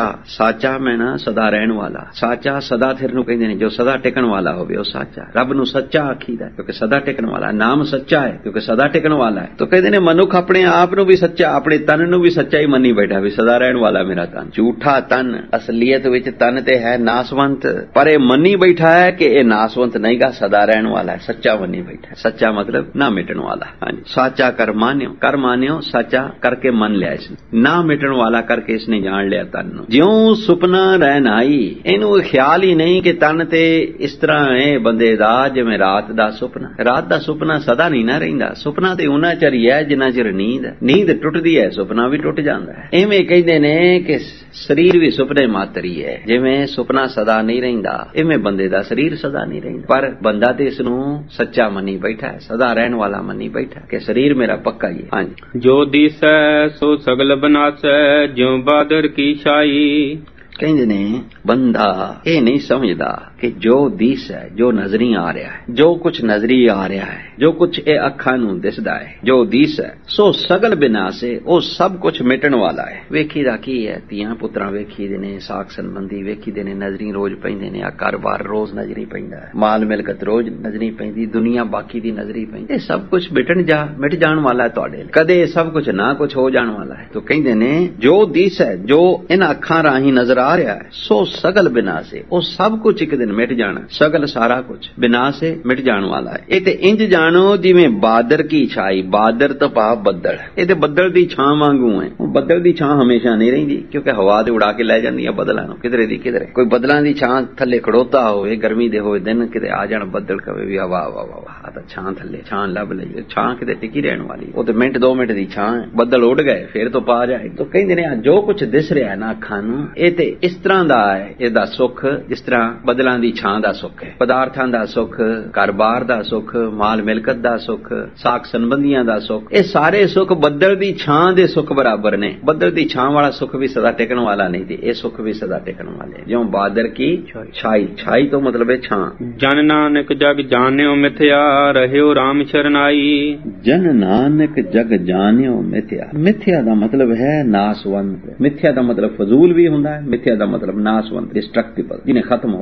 ਸਾਚਾ ਮੈਂ ਨਾ ਸਦਾ ਰਹਿਣ ਵਾਲਾ। ਸਾਚਾ ਸਦਾ ਥਿਰ ਨੂੰ ਕਹਿੰਦੇ ਨੇ, ਜੋ ਸਦਾ ਟਿਕਣ ਵਾਲਾ ਹੋਵੇ ਉਹ ਸਾਚਾ। ਰੱਬ ਨੂੰ ਸੱਚਾ ਆਖੀਦਾ ਕਿਉਂਕਿ ਸਦਾ ਟਿਕਣ ਵਾਲਾ। ਨਾਮ ਸੱਚਾ ਹੈ ਕਿਉਂਕਿ ਸਦਾ ਟਿਕਣ ਵਾਲਾ ਹੈ। ਤਾਂ ਕਹਿੰਦੇ ਨੇ ਮਨੁੱਖ ਆਪਣੇ ਆਪ ਨੂੰ ਵੀ ਸੱਚਾ, ਆਪਣੇ ਤਨ ਨੂੰ ਵੀ ਸੱਚਾ ਹੀ ਮੰਨੀ ਬੈਠਾ ਵੀ ਸਦਾ ਰਹਿਣ ਵਾਲਾ ਮੇਰਾ ਤਨ। ਝੂਠਾ ਤਨ ਅਸਲੀਅਤ ਵਿੱਚ ਤਨ ਤੇ ਹੈ ਨਾਸਵੰਤ, ਪਰ ਇਹ ਮੰਨੀ ਬੈਠਾ ਹੈ ਕਿ ਇਹ ਨਾਸਵੰਤ ਨਹੀਂਗਾ, ਸਦਾ ਰਹਿਣ ਵਾਲਾ ਹੈ। ਸੱਚਾ ਮੰਨੀ ਬੈਠਾ। ਸੱਚਾ ਮਤਲਬ ਨਾ ਮਿਟਣ ਵਾਲਾ। ਹਾਂਜੀ। ਸਾਚਾ ਕਰ ਮਾਨਿਓ ਸਾਚਾ ਕਰਕੇ ਮੰਨ ਲਿਆ ਇਸ ਨਾ ਮਿਟਣ ਵਾਲਾ ਕਰਕੇ ਇਸਨੇ ਜਾਣ ਲਿਆ ਤਨ ਨੂੰ। ਜਿਉਂ ਸੁਪਨਾ ਰਹਿਨਾਈ। ਇਹਨੂੰ ਖਿਆਲ ਹੀ ਨਹੀਂ ਕਿ ਤਨ ਤੇ ਇਸ ਤਰ੍ਹਾਂ ਹੈ ਬੰਦੇ ਦਾ ਜਿਵੇਂ ਰਾਤ ਦਾ ਸੁਪਨਾ। ਰਾਤ ਦਾ ਸੁਪਨਾ ਸਦਾ ਨਹੀਂ ਨਾ ਰਹਿੰਦਾ। ਸੁਪਨਾ ਤੇ ਉਹਨਾਂ ਚਿਰ ਹੀ ਹੈ ਜਿੰਨਾ ਚਿਰ ਨੀਂਦ ਟੁੱਟਦੀ ਹੈ, ਸੁਪਨਾ ਵੀ ਟੁੱਟ ਜਾਂਦਾ ਹੈ। ਐਵੇਂ ਕਹਿੰਦੇ ਨੇ ਕਿ ਸਰੀਰ ਵੀ ਸੁਪਨੇ ਮਾਤਰੀ ਹੈ। ਜਿਵੇਂ ਸੁਪਨਾ ਸਦਾ ਨਹੀਂ ਰਹਿੰਦਾ, ਇਵੇਂ ਬੰਦੇ ਦਾ ਸਰੀਰ ਸਦਾ ਨਹੀਂ ਰਹਿੰਦਾ। ਪਰ ਬੰਦਾ ਤੇ ਇਸ ਨੂੰ ਸੱਚਾ ਮੰਨੀ ਬੈਠਾ ਹੈ, ਸਦਾ ਰਹਿਣ ਵਾਲਾ ਮੰਨੀ ਬੈਠਾ ਕਿ ਸਰੀਰ ਮੇਰਾ ਪੱਕਾ ਹੀ ਹੈ। ਹਾਂਜੀ। ਜੋ ਦਿਸੈ ਸੋ ਸਗਲ ਬਨਾਸੈ ਜਿਉ ਬਾਦਰ ਕੀ ਛਾਈ। ਕਹਿੰਦੇ ਨੇ ਬੰਦਾ ਇਹ ਨਹੀਂ ਸਮਝਦਾ ਕਿ ਜੋ ਦਿਸ ਹੈ, ਜੋ ਨਜ਼ਰੀ ਆ ਰਿਹਾ ਹੈ, ਜੋ ਕੁਝ ਨਜ਼ਰੀ ਆ ਰਿਹਾ ਹੈ, ਜੋ ਕੁਝ ਇਹ ਅੱਖਾਂ ਨੂੰ ਦਿਸਦਾ ਹੈ, ਜੋ ਦਿਸ ਹੈ ਸੋ ਸਗਲ ਬਿਨਾਸੇ, ਉਹ ਸਭ ਕੁਝ ਮਿਟਣ ਵਾਲਾ ਹੈ। ਵੇਖੀ ਦਾ ਕੀ ਹੈ, ਧੀਆਂ ਪੁੱਤਰਾਂ ਵੇਖੀ ਦੇ ਨੇ, ਸਾਕ ਸੰਬੰਧੀ ਵੇਖੀ ਦੇ ਨੇ, ਨਜ਼ਰੀ ਰੋਜ਼ ਪੈਂਦੇ ਨੇ, ਆ ਕਾਰੋਬਾਰ ਰੋਜ਼ ਨਜ਼ਰੀ ਪੈਂਦਾ ਹੈ, ਮਾਲ ਮਿਲਕਤ ਰੋਜ਼ ਨਜ਼ਰੀ ਪੈਂਦੀ, ਦੁਨੀਆ ਬਾਕੀ ਦੀ ਨਜ਼ਰੀ ਪੈਂਦੀ। ਇਹ ਸਭ ਕੁਝ ਮਿਟ ਜਾਣ ਵਾਲਾ ਹੈ ਤੁਹਾਡੇ। ਕਦੇ ਇਹ ਸਭ ਕੁਝ ਨਾ ਕੁਝ ਹੋ ਜਾਣ ਵਾਲਾ ਹੈ। ਤਾਂ ਕਹਿੰਦੇ ਨੇ ਜੋ ਦਿਸ ਹੈ, ਜੋ ਇਹਨਾਂ ਅੱਖਾਂ ਰਾਹੀਂ ਨਜ਼ਰ ਆ ਰਿਹਾ ਹੈ, ਸੋ ਸਗਲ ਬਿਨਾਸੇ, ਉਹ ਸਭ ਕੁਝ ਇੱਕ ਦਿਨ ਮਿਟ ਜਾਣਾ। ਸਗਲ ਸਾਰਾ ਕੁਝ, ਬਿਨਾਸੇ ਮਿਟ ਜਾਣ ਵਾਲਾ ਹੈ। ਇਹ ਤੇ ਇੰਜ ਜਾਣੋ ਜਿਵੇਂ ਬਾਦਰ ਕੀ ਛਾਈ। ਬਾਦਰ ਤੋਂ ਭਾਵ ਬੱਦਲ। ਇਹ ਤੇ ਬੱਦਲ ਦੀ ਛਾਂ ਵਾਂਗੂ ਹੈ। ਬੱਦਲ ਦੀ ਛਾਂ ਹਮੇਸ਼ਾ ਨਹੀਂ ਰਹਿੰਦੀ ਕਿਉਂਕਿ ਹਵਾ ਤੇ ਉਡਾ ਕੇ ਲੈ ਜਾਂਦੀਆਂ ਬੱਦਲਾਂ ਨੂੰ ਕਿਧਰੇ ਦੀ ਕਿਧਰੇ। ਕੋਈ ਬੱਦਲਾਂ ਦੀ ਛਾਂ ਥੱਲੇ ਖੜੋਤਾ ਹੋਵੇ, ਗਰਮੀ ਦੇ ਹੋਵੇ ਦਿਨ, ਕਿਤੇ ਆ ਜਾਣ ਬੱਦਲ ਕਵੇ ਵੀ ਵਾਹ ਵਾਹ ਵਾਹ ਆ ਤਾਂ ਛਾਂ ਥੱਲੇ, ਛਾਂ ਲੱਭ ਲਈ। ਛਾਂ ਕਿਤੇ ਟਿਕੀ ਰਹਿਣ ਵਾਲੀ, ਉਹ ਤੇ ਮਿੰਟ 2 ਮਿੰਟ ਦੀ ਛਾਂ ਹੈ। ਬੱਦਲ ਉੱਡ ਗਏ ਫੇਰ ਤੋਂ ਪਾ ਜਾਏ। ਤਾਂ ਕਹਿੰਦੇ ਨੇ ਜੋ ਕੁਝ ਦਿਸ ਰਿਹਾ ਨਾ ਅੱਖਾਂ ਨੂੰ, ਇਹ ਤੇ ਇਸ ਤਰ੍ਹਾਂ ਦਾ ਹੈ। ਇਹਦਾ ਸੁੱਖ ਜਿਸ ਤਰ੍ਹਾਂ ਬੱਦਲਾਂ ਦੀ ਛਾਂ ਦਾ ਸੁੱਖ ਹੈ, ਪਦਾਰਥਾਂ ਦਾ ਸੁੱਖ, ਘਰ-ਬਾਰ ਦਾ ਸੁੱਖ, ਮਾਲ ਮਿਲਕਤ ਦਾ ਸੁੱਖ, ਸਾਕ ਸੰਬੰਧੀਆਂ ਦਾ ਸੁੱਖ, ਇਹ ਸਾਰੇ ਸੁੱਖ ਬੱਦਲ ਦੀ ਛਾਂ ਦੇ ਸੁੱਖ ਬਰਾਬਰ ਨੇ। ਬੱਦਲ ਦੀ ਛਾਂ ਵਾਲਾ ਸੁੱਖ ਵੀ ਸਦਾ ਟਿਕਣ ਵਾਲਾ ਨਹੀਂ ਤੇ ਇਹ ਸੁੱਖ ਵੀ ਸਦਾ ਟਿਕਣ ਵਾਲੇ। ਜਿਉਂ ਬਾਦਰ ਕੀ ਛਾਈ। ਛਾਈ ਤੋਂ ਮਤਲਬ ਹੈ ਛਾਂ। ਜਨ ਨਾਨਕ ਜਗ ਜਾਣਿਓ ਮਿਥਿਆ ਰਹਿਓ RAM ਸ਼ਰਨਾਈ। ਜਨ ਨਾਨਕ ਜਗ ਜਾਣਿਓ ਮਿਥਿਆ। ਮਿਥਿਆ ਦਾ ਮਤਲਬ ਹੈ ਨਾਸਵੰਤ। ਮਿਥਿਆ ਦਾ ਮਤਲਬ ਫਜ਼ੂਲ ਵੀ ਹੁੰਦਾ ਹੈ, ਮਿਥਿਆ ਦਾ ਮਤਲਬ ਨਾਸਵੰਤ, ਡਿਸਟਰਕਟਿਬਲ, ਜਿਹਨੇ ਖਤਮ ਹੋ ਜਾਣਾ। ਜਿਸ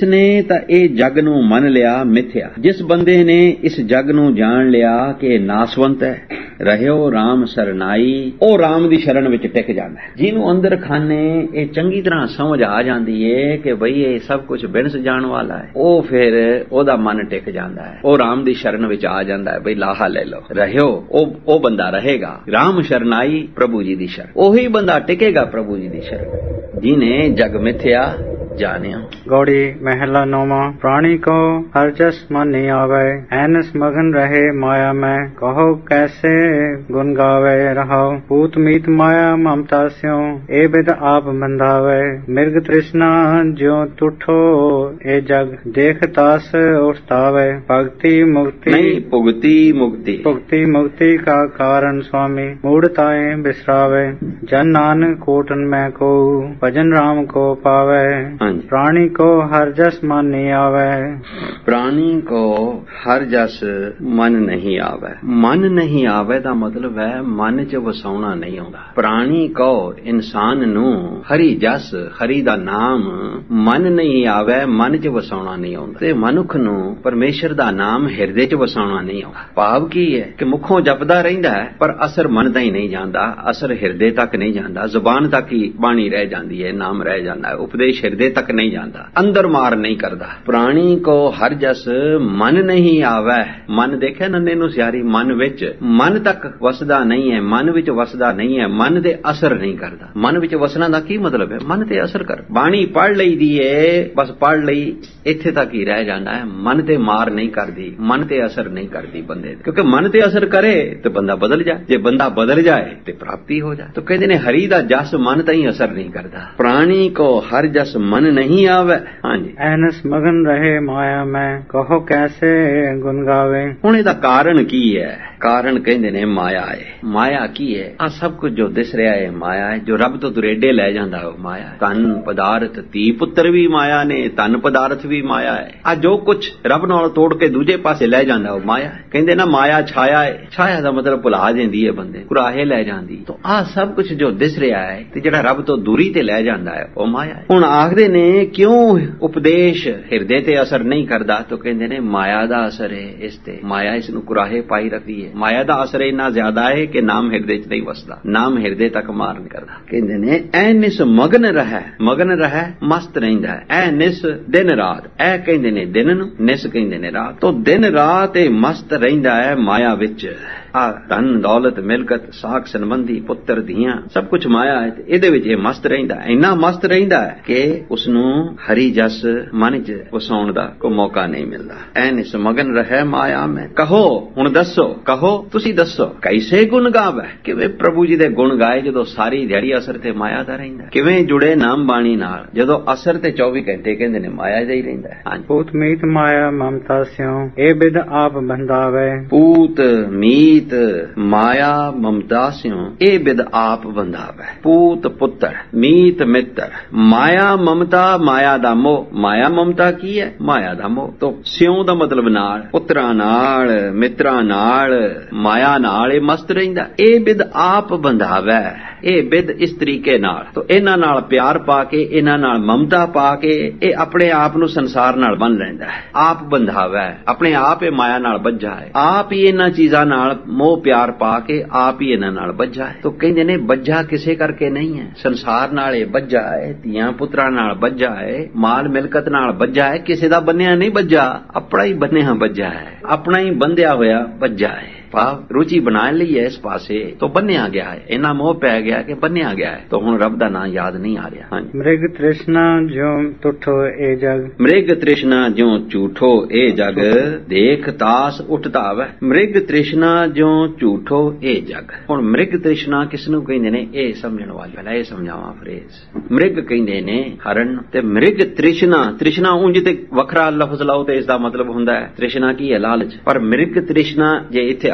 ਜਿਸਨੇ ਤਾਂ ਇਹ ਜਗ ਨੂੰ ਮੰਨ ਲਿਆ ਮਿਥਿਆ, ਜਿਸ ਬੰਦੇ ਨੇ ਇਸ ਜਗ ਨੂੰ ਜਾਣ ਲਿਆ ਕਿ ਇਹ ਨਾਸਵੰਤ ਹੈ, ਰਹਿਓ ਰਾਮ ਸਰਨਾਈ, ਉਹ ਰਾਮ ਦੀ ਸ਼ਰਨ ਵਿੱਚ ਟਿਕ ਜਾਂਦਾ ਹੈ। ਜਿਹਨੂੰ ਅੰਦਰ ਖਾਨੇ ਇਹ ਚੰਗੀ ਤਰ੍ਹਾਂ ਸਮਝ ਆ ਜਾਂਦੀ ਏ ਕਿ ਬਈ ਇਹ ਸਭ ਕੁਝ ਬਿਨਸ ਜਾਣ ਵਾਲਾ ਹੈ, ਉਹ ਫਿਰ ਉਹਦਾ ਮਨ ਟਿਕ ਜਾਂਦਾ ਹੈ, ਉਹ ਰਾਮ ਦੀ ਸ਼ਰਨ ਵਿੱਚ ਆ ਜਾਂਦਾ ਹੈ। ਬਈ ਲਾਹਾ ਲੈ ਲਓ, ਰਹਿਓ, ਉਹ ਬੰਦਾ ਰਹੇਗਾ ਰਾਮ ਸ਼ਰਨਾਈ, ਪ੍ਰਭੂ ਜੀ ਦੀ ਸ਼ਰਨ, ਉਹੀ ਬੰਦਾ ਟਿਕੇਗਾ ਪ੍ਰਭੂ ਜੀ ਦੀ ਸ਼ਰਨ, ਜਿਹਨੇ ਜਗ ਮਿਥਿਆ ਜਾਣਿਆ। गौड़ी महला नौमा। प्राणी को हर जस मन नहीं आवे, ऐनस मगन रहे माया में, कहो कैसे गुण गावे रहाओ, पूत मीत माया ममता स्यों, ए बिद आप बंधावे, मिर्ग तृष्णा ज्यों तुठो ए जग, देख तास उठतावे, भक्ति मुक्ति नहीं भुगति मुक्ति, भुक्ति मुक्ति का कारण स्वामी, मूढ़ताएं बिसरावे, जन नानक कोटन में को, भजन राम को पावे। प्राणी को हर जस मन नहीं आवे, प्राणी को हर जस मन नहीं आवे। मन नहीं आवे ਦਾ ਮਤਲਬ ਹੈ ਮਨ 'ਚ ਵਸਾਉਣਾ ਨਹੀਂ ਆਉਂਦਾ। ਪ੍ਰਾਣੀ ਕੋ ਇਨਸਾਨ ਨੂੰ ਹਰੀ ਜਸ, ਹਰੀ ਦਾ ਨਾਮ ਮਨ ਨਹੀਂ ਆਵੇ, ਮਨ 'ਚ ਵਸਾਉਣਾ ਨਹੀਂ ਆਉਂਦਾ। ਤੇ ਮਨੁੱਖ ਨੂੰ ਪਰਮੇਸ਼ਰ ਦਾ ਨਾਮ ਹਿਰਦੇ 'ਚ ਵਸਾਉਣਾ ਨਹੀਂ ਆਉਂਦਾ। ਭਾਵ ਕੀ ਹੈ ਕਿ ਮੁਖੋਂ ਜਪਦਾ ਰਹਿੰਦਾ ਹੈ ਪਰ ਅਸਰ ਮਨ ਦਾ ਹੀ ਨਹੀਂ ਜਾਂਦਾ, ਅਸਰ ਹਿਰਦੇ ਤੱਕ ਨਹੀਂ ਜਾਂਦਾ, ਜ਼ੁਬਾਨ ਤੱਕ ਹੀ ਬਾਣੀ ਰਹਿ ਜਾਂਦੀ ਹੈ, ਨਾਮ ਰਹਿ ਜਾਂਦਾ ਹੈ, ਉਪਦੇਸ਼ ਹਿਰਦੇ ਤੱਕ ਨਹੀਂ ਜਾਂਦਾ, ਅੰਦਰ ਮਾਰ ਨਹੀਂ ਕਰਦਾ। ਪ੍ਰਾਣੀ ਕੋ ਹਰ ਜਸ ਮਨ ਨਹੀਂ ਆਵੇ, ਮਨ ਦੇਖਿਆ ਨੰਨੇ ਨੂੰ ਸਿਆਰੀ, ਮਨ ਵਿੱਚ, ਮਨ ਤੱਕ ਵਸਦਾ ਨਹੀਂ ਹੈ, ਮਨ ਵਿੱਚ ਵਸਦਾ ਨਹੀਂ ਹੈ, ਮਨ ਦੇ ਅਸਰ ਨਹੀਂ ਕਰਦਾ। ਮਨ ਵਿੱਚ ਵਸਣਾ ਦਾ ਕੀ ਮਤਲਬ ਹੈ? ਮਨ ਤੇ ਅਸਰ ਕਰ। ਬਾਣੀ ਪੜ੍ਹ ਲਈ ਦੀ ਏ, ਬਸ ਪੜ੍ਹ ਲਈ, ਇੱਥੇ ਤੱਕ ਹੀ ਰਹਿ ਜਾਂਦਾ ਹੈ, ਮਨ ਤੇ ਮਾਰ ਨਹੀਂ ਕਰਦੀ, ਮਨ ਤੇ ਅਸਰ ਨਹੀਂ ਕਰਦੀ ਬੰਦੇ ਦੇ, ਕਿਉਂਕਿ ਮਨ ਤੇ ਅਸਰ ਕਰੇ ਤੇ ਬੰਦਾ ਬਦਲ ਜਾਏ, ਜੇ ਬੰਦਾ ਬਦਲ ਜਾਏ ਤੇ ਪ੍ਰਾਪਤੀ ਹੋ ਜਾਏ। ਤਾਂ ਕਹਿੰਦੇ ਨੇ ਹਰੀ ਦਾ ਜਸ ਮਨ ਤਾਂ ਹੀ ਅਸਰ ਨਹੀਂ ਕਰਦਾ। ਪ੍ਰਾਣੀ ਕੋ ਹਰ ਜਸ ਮਨ नहीं आवे। हाँ जी, ऐनस मगन रहे माया में, कहो कैसे गुण गावे। ਹੁਣ ਇਹਦਾ ਕਾਰਨ ਕੀ ਹੈ? ਕਾਰਨ ਕਹਿੰਦੇ ਨੇ ਮਾਇਆ ਹੈ। ਮਾਇਆ ਕੀ ਹੈ? ਆ ਸਭ ਕੁਝ ਜੋ ਦਿਸ ਰਿਹਾ ਹੈ ਮਾਇਆ ਹੈ, ਜੋ ਰੱਬ ਤੋਂ ਦੁਰੇਡੇ ਲੈ ਜਾਂਦਾ ਉਹ ਮਾਇਆ ਹੈ। ਧਨ ਪਦਾਰਥ, ਧੀ ਪੁੱਤਰ ਵੀ ਮਾਇਆ ਨੇ, ਧਨ ਪਦਾਰਥ ਵੀ ਮਾਇਆ ਹੈ। ਆ ਜੋ ਕੁਝ ਰੱਬ ਨਾਲ ਤੋੜ ਕੇ ਦੂਜੇ ਪਾਸੇ ਲੈ ਜਾਂਦਾ ਉਹ ਮਾਇਆ ਹੈ। ਕਹਿੰਦੇ ਨਾ ਮਾਇਆ ਛਾਇਆ ਹੈ, ਛਾਇਆ ਦਾ ਮਤਲਬ ਭੁਲਾ ਜਾਂਦੀ ਹੈ ਬੰਦੇ, ਕੁਰਾਹੇ ਲੈ ਜਾਂਦੀ। ਤਾਂ ਆ ਸਭ ਕੁਝ ਜੋ ਦਿਸ ਰਿਹਾ ਹੈ ਤੇ ਜਿਹੜਾ ਰੱਬ ਤੋਂ ਦੂਰੀ ਤੇ ਲੈ ਜਾਂਦਾ ਹੈ ਉਹ ਮਾਇਆ ਹੈ। ਹੁਣ ਆਖਦੇ ਨੇ ਕਿਉਂ ਉਪਦੇਸ਼ ਹਿਰਦੇ ਤੇ ਅਸਰ ਨਹੀਂ ਕਰਦਾ? ਤਾਂ ਕਹਿੰਦੇ ਨੇ ਮਾਇਆ ਦਾ ਅਸਰ ਹੈ ਇਸ ਤੇ, ਮਾਇਆ ਇਸ ਨੂੰ ਕੁਰਾਹੇ ਪਾਈ ਰੱਖਦੀ ਹੈ। ਮਾਇਆ ਦਾ ਅਸਰ ਇੰਨਾ ਜ਼ਿਆਦਾ ਹੈ ਕਿ ਨਾਮ ਹਿਰਦੇ 'ਚ ਨਹੀਂ ਵਸਦਾ, ਨਾਮ ਹਿਰਦੇ ਤੱਕ ਮਾਰ ਨਹੀਂ ਕਰਦਾ। ਕਹਿੰਦੇ ਨੇ ਐ ਨਿਸ ਮਗਨ ਰਹਿ, ਮਗਨ ਰਹਿ ਮਸਤ ਰਹਿੰਦਾ ਹੈ। ਐ ਨਿਸ ਦਿਨ ਰਾਤ, ਐ ਕਹਿੰਦੇ ਨੇ ਦਿਨ ਨੂੰ, ਨਿਸ ਕਹਿੰਦੇ ਨੇ ਰਾਤ। ਤੋਂ ਦਿਨ ਰਾਤ ਇਹ ਮਸਤ ਰਹਿੰਦਾ ਹੈ ਮਾਇਆ ਵਿੱਚ। ਆ ਧਨ ਦੌਲਤ ਮਿਲਕਤ ਸਾਖ ਸੰਬੰਧੀ ਪੁੱਤਰ ਧੀਆਂ ਸਭ ਕੁਝ ਮਾਇਆ ਹੈ, ਇਹਦੇ ਵਿੱਚ ਇਹ ਮਸਤ ਰਹਿੰਦਾ ਹੈ। ਇੰਨਾ ਮਸਤ ਰਹਿੰਦਾ ਹੈ ਕਿ ਉਸਨੂੰ ਹਰੀ ਜਸ ਮਨ 'ਚ ਵਸਾਉਣ ਦਾ ਕੋਈ ਮੌਕਾ ਨਹੀਂ ਮਿਲਦਾ। ਐ ਨਿਸ ਮਗਨ ਰਹਿ ਮਾਇਆ ਮੈਂ। ਕਹੋ ਹੁਣ ਦੱਸੋ, ਕਹੋ ਤੁਸੀਂ ਦੱਸੋ, ਕੈਸੇ ਗੁਣ ਗਾਵੇ, ਕਿਵੇਂ ਪ੍ਰਭੂ ਜੀ ਦੇ ਗੁਣ ਗਾਏ ਜਦੋਂ ਸਾਰੀ ਦਿਹਾੜੀ ਅਸਰ ਤੇ ਮਾਇਆ ਦਾ ਰਹਿੰਦਾ? ਕਿਵੇਂ ਜੁੜੇ ਨਾਮ ਬਾਣੀ ਨਾਲ ਜਦੋਂ ਅਸਰ ਤੇ 24 ਘੰਟੇ ਕਹਿੰਦੇ ਨੇ ਮਾਇਆ ਦਾ ਹੀ ਰਹਿੰਦਾ ਹੈ। ਹਾਂਜੀ, ਪੂਤ ਮੀਤ ਮਾਇਆ ਮਮਤਾ ਸਿਉ, ਇਹ ਬਿਦ ਆਪ ਬੰਧਾਵੇ। ਪੂਤ ਮੀਤ ਮਾਇਆ ਮਮਤਾ ਸਿਉ, ਇਹ ਬਿਦ ਆਪ ਬੰਧਾਵੇ। ਪੂਤ ਪੁੱਤਰ, ਮੀਤ ਮਿੱਤਰ, ਮਾਇਆ ਮਮਤਾ, ਮਾਇਆ ਦਾ ਮੋਹ। ਮਾਇਆ ਮਮਤਾ ਕੀ ਹੈ? ਮਾਇਆ ਦਾ ਮੋਹ। ਤੋਂ ਸਿਉ ਦਾ ਮਤਲਬ ਨਾਲ, ਪੁੱਤਰਾਂ ਨਾਲ, ਮਿੱਤਰਾਂ ਨਾਲ, ਮਾਇਆ ਨਾਲ ਇਹ ਮਸਤ ਰਹਿੰਦਾ। ਇਹ ਬਿਦ ਆਪ ਬੰਧਾਵੇ, ਇਹ ਬਿਦ ਇਸ ਤਰੀਕੇ ਨਾਲ, ਤੋਂ ਇਹਨਾਂ ਨਾਲ ਪਿਆਰ ਪਾ ਕੇ, ਇਹਨਾਂ ਨਾਲ ਮਮਤਾ ਪਾ ਕੇ ਇਹ ਆਪਣੇ ਆਪ ਨੂੰ ਸੰਸਾਰ ਨਾਲ ਬੰਨ ਲੈਂਦਾ ਹੈ। ਆਪ ਬੰਧਾਵੇ, ਆਪਣੇ ਆਪ ਇਹ ਮਾਇਆ ਨਾਲ ਬੱਝਾ ਹੈ, ਆਪ ਹੀ ਇਹਨਾਂ ਚੀਜ਼ਾਂ ਨਾਲ ਮੋਹ ਪਿਆਰ ਪਾ ਕੇ ਆਪ ਹੀ ਇਹਨਾਂ ਨਾਲ ਬੱਝਾ ਹੈ। ਤੋਂ ਕਹਿੰਦੇ ਨੇ ਬੱਝਾ ਕਿਸੇ ਕਰਕੇ ਨਹੀਂ ਹੈ, ਸੰਸਾਰ ਨਾਲ ਇਹ ਬੱਝਾ ਹੈ, ਧੀਆਂ ਪੁੱਤਰਾਂ ਨਾਲ ਬੱਝਾ ਹੈ, ਮਾਲ ਮਿਲਕਤ ਨਾਲ ਬੱਝਾ ਹੈ, ਕਿਸੇ ਦਾ ਬੰਨਿਆ ਨਹੀਂ ਬੱਝਾ, ਆਪਣਾ ਹੀ ਬੰਨਿਆ ਬੱਝਾ ਹੈ, ਆਪਣਾ ਹੀ ਬੰਧਿਆ ਹੋਇਆ ਬੱਝਾ ਹੈ। ਭਾਵ ਰੁਚੀ ਬਣਾ ਲਈ ਹੈ ਇਸ ਪਾਸੇ ਤੋਂ ਬੰਨਿਆ ਗਿਆ ਹੈ, ਇੰਨਾ ਮੋਹ ਪੈ ਗਿਆ ਕਿ ਬੰਨਿਆ ਗਿਆ ਹੈ। ਤਾਂ ਹੁਣ ਰੱਬ ਦਾ ਨਾਂ ਯਾਦ ਨਹੀਂ ਆ ਰਿਹਾ। ਹਾਂਜੀ, ਮ੍ਰਿਗ ਤ੍ਰਿਸ਼ਨਾ ਜਿਉ ਤੁਠੋ ਇਹ ਜਗ। ਮ੍ਰਿਗ ਤ੍ਰਿਸ਼ਨਾ ਜਿਉ ਝੂਠੋ ਇਹ ਜਗ, ਦੇਖ ਤਾਸ ਉਠਤਾਵੈ। ਮ੍ਰਿਗ ਤ੍ਰਿਸ਼ਨਾ ਜਿਉ ਝੂਠੋ ਇਹ ਜਗ। ਹੁਣ ਮ੍ਰਿਗ ਤ੍ਰਿਸ਼ਨਾ ਕਿਸ ਨੂੰ ਕਹਿੰਦੇ ਨੇ ਇਹ ਸਮਝਣ ਵਾਲੀ, ਪਹਿਲਾਂ ਇਹ ਸਮਝਾਵਾਂ ਫਰੇਜ਼। ਮ੍ਰਿਗ ਕਹਿੰਦੇ ਨੇ ਹਰਨ, ਤੇ ਮ੍ਰਿਗ ਤ੍ਰਿਸ਼ਨਾ, ਤ੍ਰਿਸ਼ਨਾ ਉਂਝ ਤੇ ਵੱਖਰਾ ਲਫ਼ਜ਼ ਲਾਓ ਤੇ ਇਸ ਦਾ ਮਤਲਬ ਹੁੰਦਾ ਹੈ ਤ੍ਰਿਸ਼ਨਾ ਕੀ ਹੈ? ਲਾਲਚ। ਪਰ ਮ੍ਰਿਗ ਤ੍ਰਿਸ਼ਨਾ ਜੇ ਇੱਥੇ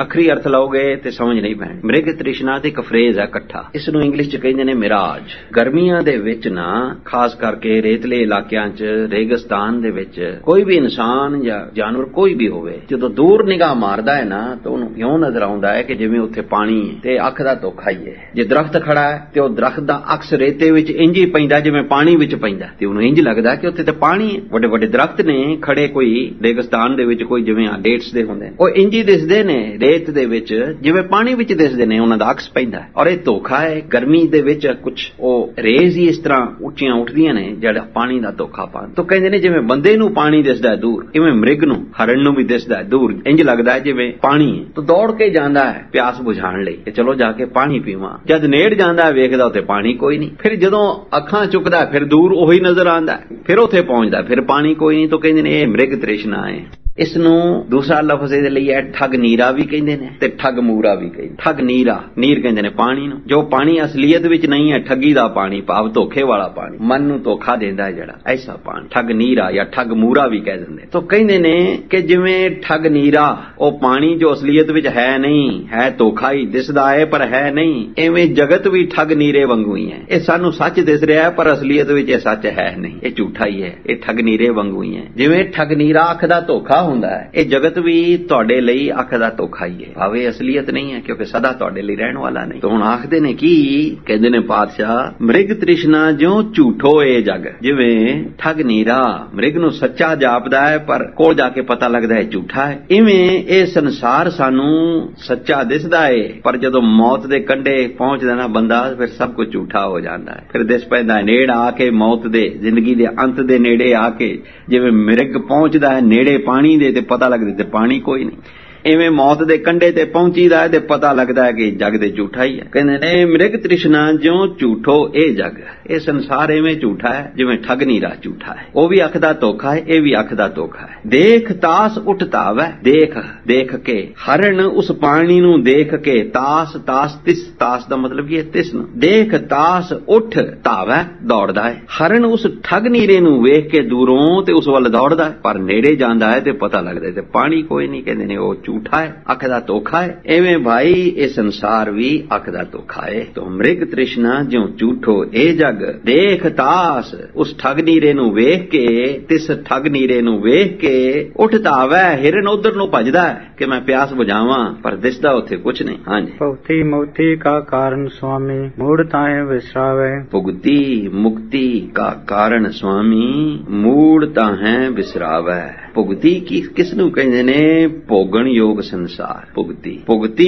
ਅੱਖਰੀ ਅਰਥ ਲਓਗੇ ਤੇ ਸਮਝ ਨਹੀਂ ਪੈਣੀ। ਮ੍ਰਿਗ ਤ੍ਰਿਸ਼ਨਾ ਤੇ ਇੱਕ ਫਰੇਜ਼ ਹੈ ਇਕੱਠਾ, ਇਸ ਨੂੰ ਇੰਗਲਿਸ਼ ਚ ਕਹਿੰਦੇ ਨੇ ਮਿਰਾਜ। ਗਰਮੀਆਂ ਦੇ ਵਿੱਚ ਨਾ ਖਾਸ ਕਰਕੇ ਰੇਤਲੇ ਇਲਾਕਿਆਂ ਚ, ਰੇਗਿਸਤਾਨ ਦੇ ਵਿੱਚ ਕੋਈ ਵੀ ਇਨਸਾਨ ਜਾਂ ਜਾਨਵਰ ਕੋਈ ਵੀ ਹੋਵੇ, ਜਦੋਂ ਦੂਰ ਨਿਗਾਹ ਮਾਰਦਾ ਹੈ ਨਾ ਤਾਂ ਉਹਨੂੰ ਇਉਂ ਨਜ਼ਰ ਆਉਂਦਾ ਹੈ ਕਿ ਜਿਵੇਂ ਉੱਥੇ ਪਾਣੀ ਹੈ ਤੇ ਅੱਖ ਦਾ ਧੋਖਾ ਹੀ ਹੈ। ਜੇ ਦਰਖਤ ਖੜਾ ਹੈ ਤੇ ਉਹ ਦਰਖਤ ਦਾ ਅਕਸ ਰੇਤੇ ਵਿੱਚ ਇੰਜ ਹੀ ਪੈਂਦਾ ਜਿਵੇਂ ਪਾਣੀ ਵਿੱਚ ਪੈਂਦਾ, ਤੇ ਉਹਨੂੰ ਇੰਜ ਲੱਗਦਾ ਕਿ ਉੱਥੇ ਤੇ ਪਾਣੀ ਹੈ। ਵੱਡੇ ਵੱਡੇ ਦਰਖਤ ਨੇ ਖੜੇ ਕੋਈ ਰੇਗਿਸਤਾਨ ਦੇ ਵਿੱਚ, ਕੋਈ ਜਿਵੇਂ ਡੇਟਸ ਦੇ ਹੁੰਦੇ ਨੇ, ਉਹ ਇੰਜ ਹੀ ਦਿਸਦੇ ਨੇ ਰੇਤ ਦੇ ਵਿੱਚ ਜਿਵੇਂ ਪਾਣੀ ਵਿੱਚ ਦਿਸਦੇ ਨੇ, ਉਹਨਾਂ ਦਾ ਅਕਸ ਪੈਂਦਾ। ਔਰ ਇਹ ਧੋਖਾ ਹੈ। ਗਰਮੀ ਦੇ ਵਿੱਚ ਕੁਝ ਉਹ ਰੇਜ਼ ਹੀ ਇਸ ਤਰ੍ਹਾਂ ਉੱਚੀਆਂ ਉੱਠਦੀਆਂ ਨੇ ਜਿਹੜਾ ਪਾਣੀ ਦਾ ਧੋਖਾ ਪਾਣ ਤੋਂ ਕਹਿੰਦੇ ਨੇ ਜਿਵੇਂ ਬੰਦੇ ਨੂੰ ਪਾਣੀ ਦਿਸਦਾ ਦੂਰ, ਇਵੇਂ ਮ੍ਰਿਗ ਨੂੰ, ਹਰਨ ਨੂੰ ਵੀ ਦਿਸਦਾ ਦੂਰ, ਇੰਜ ਲੱਗਦਾ ਹੈ ਜਿਵੇਂ ਪਾਣੀ ਹੈ। ਤਾਂ ਦੌੜ ਕੇ ਜਾਂਦਾ ਹੈ ਪਿਆਸ ਬੁਝਾਉਣ ਲਈ ਕਿ ਚਲੋ ਜਾ ਕੇ ਪਾਣੀ ਪੀਵਾਂ। ਜਦ ਨੇੜ ਜਾਂਦਾ ਵੇਖਦਾ ਉੱਥੇ ਪਾਣੀ ਕੋਈ ਨਹੀਂ। ਫਿਰ ਜਦੋਂ ਅੱਖਾਂ ਚੁੱਕਦਾ ਫਿਰ ਦੂਰ ਉਹੀ ਨਜ਼ਰ ਆਉਂਦਾ, ਫਿਰ ਉੱਥੇ ਪਹੁੰਚਦਾ ਫਿਰ ਪਾਣੀ ਕੋਈ ਨਹੀਂ। ਤਾਂ ਕਹਿੰਦੇ ਨੇ ਇਹ ਮ੍ਰਿਗ ਤ੍ਰਿਸ਼ਨਾ ਹੈ। ਇਸ ਨੂੰ ਦੂਸਰਾ ਲਫ਼ਜ਼ ਇਹਦੇ ਲਈ ਹੈ ਠੱਗ ਨੀਰਾ ਵੀ ਕਹਿੰਦੇ ਨੇ ਤੇ ਠੱਗ ਮੂਰਾ ਵੀ ਕਹਿੰਦੇ। ਠੱਗ ਨੀਰਾ, ਨੀਰ ਕਹਿੰਦੇ ਨੇ ਪਾਣੀ ਨੂੰ, ਜੋ ਪਾਣੀ ਅਸਲੀਅਤ ਵਿੱਚ ਨਹੀਂ ਹੈ, ਠੱਗੀ ਦਾ ਪਾਣੀ, ਭਾਵ ਧੋਖੇ ਵਾਲਾ ਪਾਣੀ, ਮਨ ਨੂੰ ਧੋਖਾ ਦਿੰਦਾ ਹੈ ਜਿਹੜਾ, ਐਸਾ ਪਾਣੀ ਠੱਗ ਨੀਰਾ ਜਾਂ ਠੱਗ ਮੂਰਾ ਵੀ ਕਹਿ ਦਿੰਦੇ। ਤਾਂ ਕਹਿੰਦੇ ਨੇ ਕਿ ਜਿਵੇਂ ਠੱਗ ਨੀਰਾ ਉਹ ਪਾਣੀ ਜੋ ਅਸਲੀਅਤ ਵਿੱਚ ਹੈ ਨਹੀਂ, ਹੈ ਧੋਖਾ ਹੀ ਦਿਸਦਾ ਹੈ ਪਰ ਹੈ ਨਹੀਂ, ਐਵੇਂ ਜਗਤ ਵੀ ਠੱਗ ਨੀਰੇ ਵਾਂਗੂ ਹੀ ਹੈ। ਇਹ ਸਾਨੂੰ ਸੱਚ ਦਿਸ ਰਿਹਾ ਹੈ ਪਰ ਅਸਲੀਅਤ ਵਿੱਚ ਇਹ ਸੱਚ ਹੈ ਨਹੀਂ, ਇਹ ਝੂਠਾ ਹੀ ਹੈ, ਇਹ ਠੱਗ ਨੀਰੇ ਵਾਂਗੂ ਹੀ ਹੈ। ਜਿਵੇਂ ਠੱਗ ਨੀਰਾ ਅੱਖ ਦਾ ਧੋਖਾ ਹੁੰਦਾ ਹੈ, ਇਹ ਜਗਤ ਵੀ ਤੁਹਾਡੇ ਲਈ ਅੱਖ ਦਾ ਧੋਖਾ ਹੀ ਹੈ, ਭਾਵੇਂ ਅਸਲੀਅਤ ਨਹੀਂ ਹੈ ਕਿਉਂਕਿ ਸਦਾ ਤੁਹਾਡੇ ਲਈ ਰਹਿਣ ਵਾਲਾ ਨਹੀਂ। ਤਾਂ ਹੁਣ ਆਖਦੇ ਨੇ ਕੀ ਕਹਿੰਦੇ ਨੇ ਪਾਤਸ਼ਾਹ, ਮ੍ਰਿਗ ਤ੍ਰਿਸ਼ਨਾ ਜਿਉਂ ਝੂਠੋ ਇਹ ਜਗ। ਜਿਵੇਂ ਠੱਗ ਨੀਰਾ ਮ੍ਰਿਗ ਨੂੰ ਸੱਚਾ ਜਾਪਦਾ ਹੈ ਪਰ ਕੋਲ ਜਾ ਕੇ ਪਤਾ ਲੱਗਦਾ ਹੈ ਝੂਠਾ ਹੈ, ਇਵੇਂ ਇਹ ਸੰਸਾਰ ਸਾਨੂੰ ਸੱਚਾ ਦਿਸਦਾ ਹੈ ਪਰ ਜਦੋਂ ਮੌਤ ਦੇ ਕੰਢੇ ਪਹੁੰਚਦਾ ਨਾ ਬੰਦਾ ਫਿਰ ਸਭ ਕੁਝ ਝੂਠਾ ਹੋ ਜਾਂਦਾ ਹੈ। ਫਿਰ ਦਿਸ ਪੈਂਦਾ ਨੇੜ ਆ ਕੇ ਮੌਤ ਦੇ, ਜ਼ਿੰਦਗੀ ਦੇ ਅੰਤ ਦੇ ਨੇੜੇ ਆ ਕੇ ਜਿਵੇਂ ਮ੍ਰਿਗ ਪਹੁੰਚਦਾ ਹੈ ਨੇੜੇ ਪਾਣੀ ਦੇ ਤੇ ਪਤਾ ਲੱਗਦਾ ਤੇ ਪਾਣੀ ਕੋਈ ਨਹੀਂ, ਇਵੇਂ ਮੌਤ ਦੇ ਕੰਢੇ ਤੇ ਪਹੁੰਚੀਦਾ ਹੈ ਤੇ ਪਤਾ ਲੱਗਦਾ ਹੈ ਕਿ ਜਗ ਦੇ ਝੂਠਾ ਹੀ ਹੈ। ਕਹਿੰਦੇ ਨੇ ਮ੍ਰਿਗ ਤ੍ਰਿਸ਼ਨਾ ਜਿਉਂ ਝੂਠੋ ਇਹ ਜਗ। ਇਹ ਸੰਸਾਰ ਐਵੇਂ ਝੂਠਾ ਹੈ ਜਿਵੇਂ ਠੱਗ ਨੀਰਾ ਝੂਠਾ ਹੈ, ਉਹ ਵੀ ਅੱਖ ਦਾ ਧੋਖਾ ਹੈ, ਇਹ ਵੀ ਅੱਖ ਦਾ ਧੋਖਾ ਹੈ। ਦੇਖ ਤਾਸ ਉੱਠ ਧਾਵੈ, ਦੇਖ ਦੇਖ ਕੇ ਹਰਨ ਉਸ ਪਾਣੀ ਨੂੰ ਦੇਖ ਕੇ, ਤਾਸ ਤਾਸ ਤਿਸ, ਤਾਸ ਦਾ ਮਤਲਬ ਕੀ ਹੈ ਤਿਸਨ, ਦੇਖ ਤਾਸ ਉੱਠ ਧਾਵੈ ਦੌੜਦਾ ਹੈ। ਹਰਨ ਉਸ ਠੱਗ ਨੀਰੇ ਨੂੰ ਵੇਖ ਕੇ ਦੂਰੋਂ ਤੇ ਉਸ ਵੱਲ ਦੌੜਦਾ ਹੈ ਪਰ ਨੇੜੇ ਜਾਂਦਾ ਹੈ ਤੇ ਪਤਾ ਲੱਗਦਾ ਤੇ ਪਾਣੀ ਕੋਈ ਨਹੀਂ। ਕਹਿੰਦੇ ਨੇ ਉਹ ਝੂਠਾ ਹੈ, ਅੱਖ ਦਾ ਧੋਖਾ ਹੈ। ਐਵੇਂ ਭਾਈ ਇਹ ਸੰਸਾਰ ਵੀ ਅੱਖ ਦਾ ਧੋਖਾ ਹੈ। ਤੋ ਮ੍ਰਿਗ ਤ੍ਰਿਸ਼ਨਾ ਜਿਉਂ ਝੂਠੋ ਇਹ ਜਗ, ਦੇਖ ਤਾਸ ਉਸ ਠੱਗ ਨੀਰੇ ਨੂੰ ਵੇਖ ਕੇ, ਤਿਸ ਠੱਗ ਨੀਰੇ ਨੂੰ ਵੇਖ ਕੇ ਉੱਠ ਧਾਵੈ, ਹਿਰਨ ਉਧਰ ਨੂੰ ਭਜਦਾ ਹੈ ਕਿ ਮੈਂ ਪਿਆਸ ਬੁਝਾਵਾਂ ਪਰ ਦਿਸਦਾ ਉੱਥੇ ਕੁਛ ਨਹੀਂ। ਹਾਂਜੀ, ਭੁਗਤੀ ਮੁਕਤੀ ਕਾ ਕਾਰਨ ਸੁਆਮੀ, ਮੂੜ ਤਾਹੇ ਵਿਸਰਾਵੇ। ਭੁਗਤੀ ਮੁਕਤੀ ਕਾ ਕਾਰਨ ਸੁਆਮੀ, ਮੂੜ ਤਾਹੇ ਵਿਸਰਾਵੇ। ਭੁਗਤੀ ਕੀ ਕਿਸ ਨੂੰ ਕਹਿੰਦੇ ਨੇ? ਭੋਗਣ ਯੋਗ ਸੰਸਾਰ। ਭੁਗਤੀ,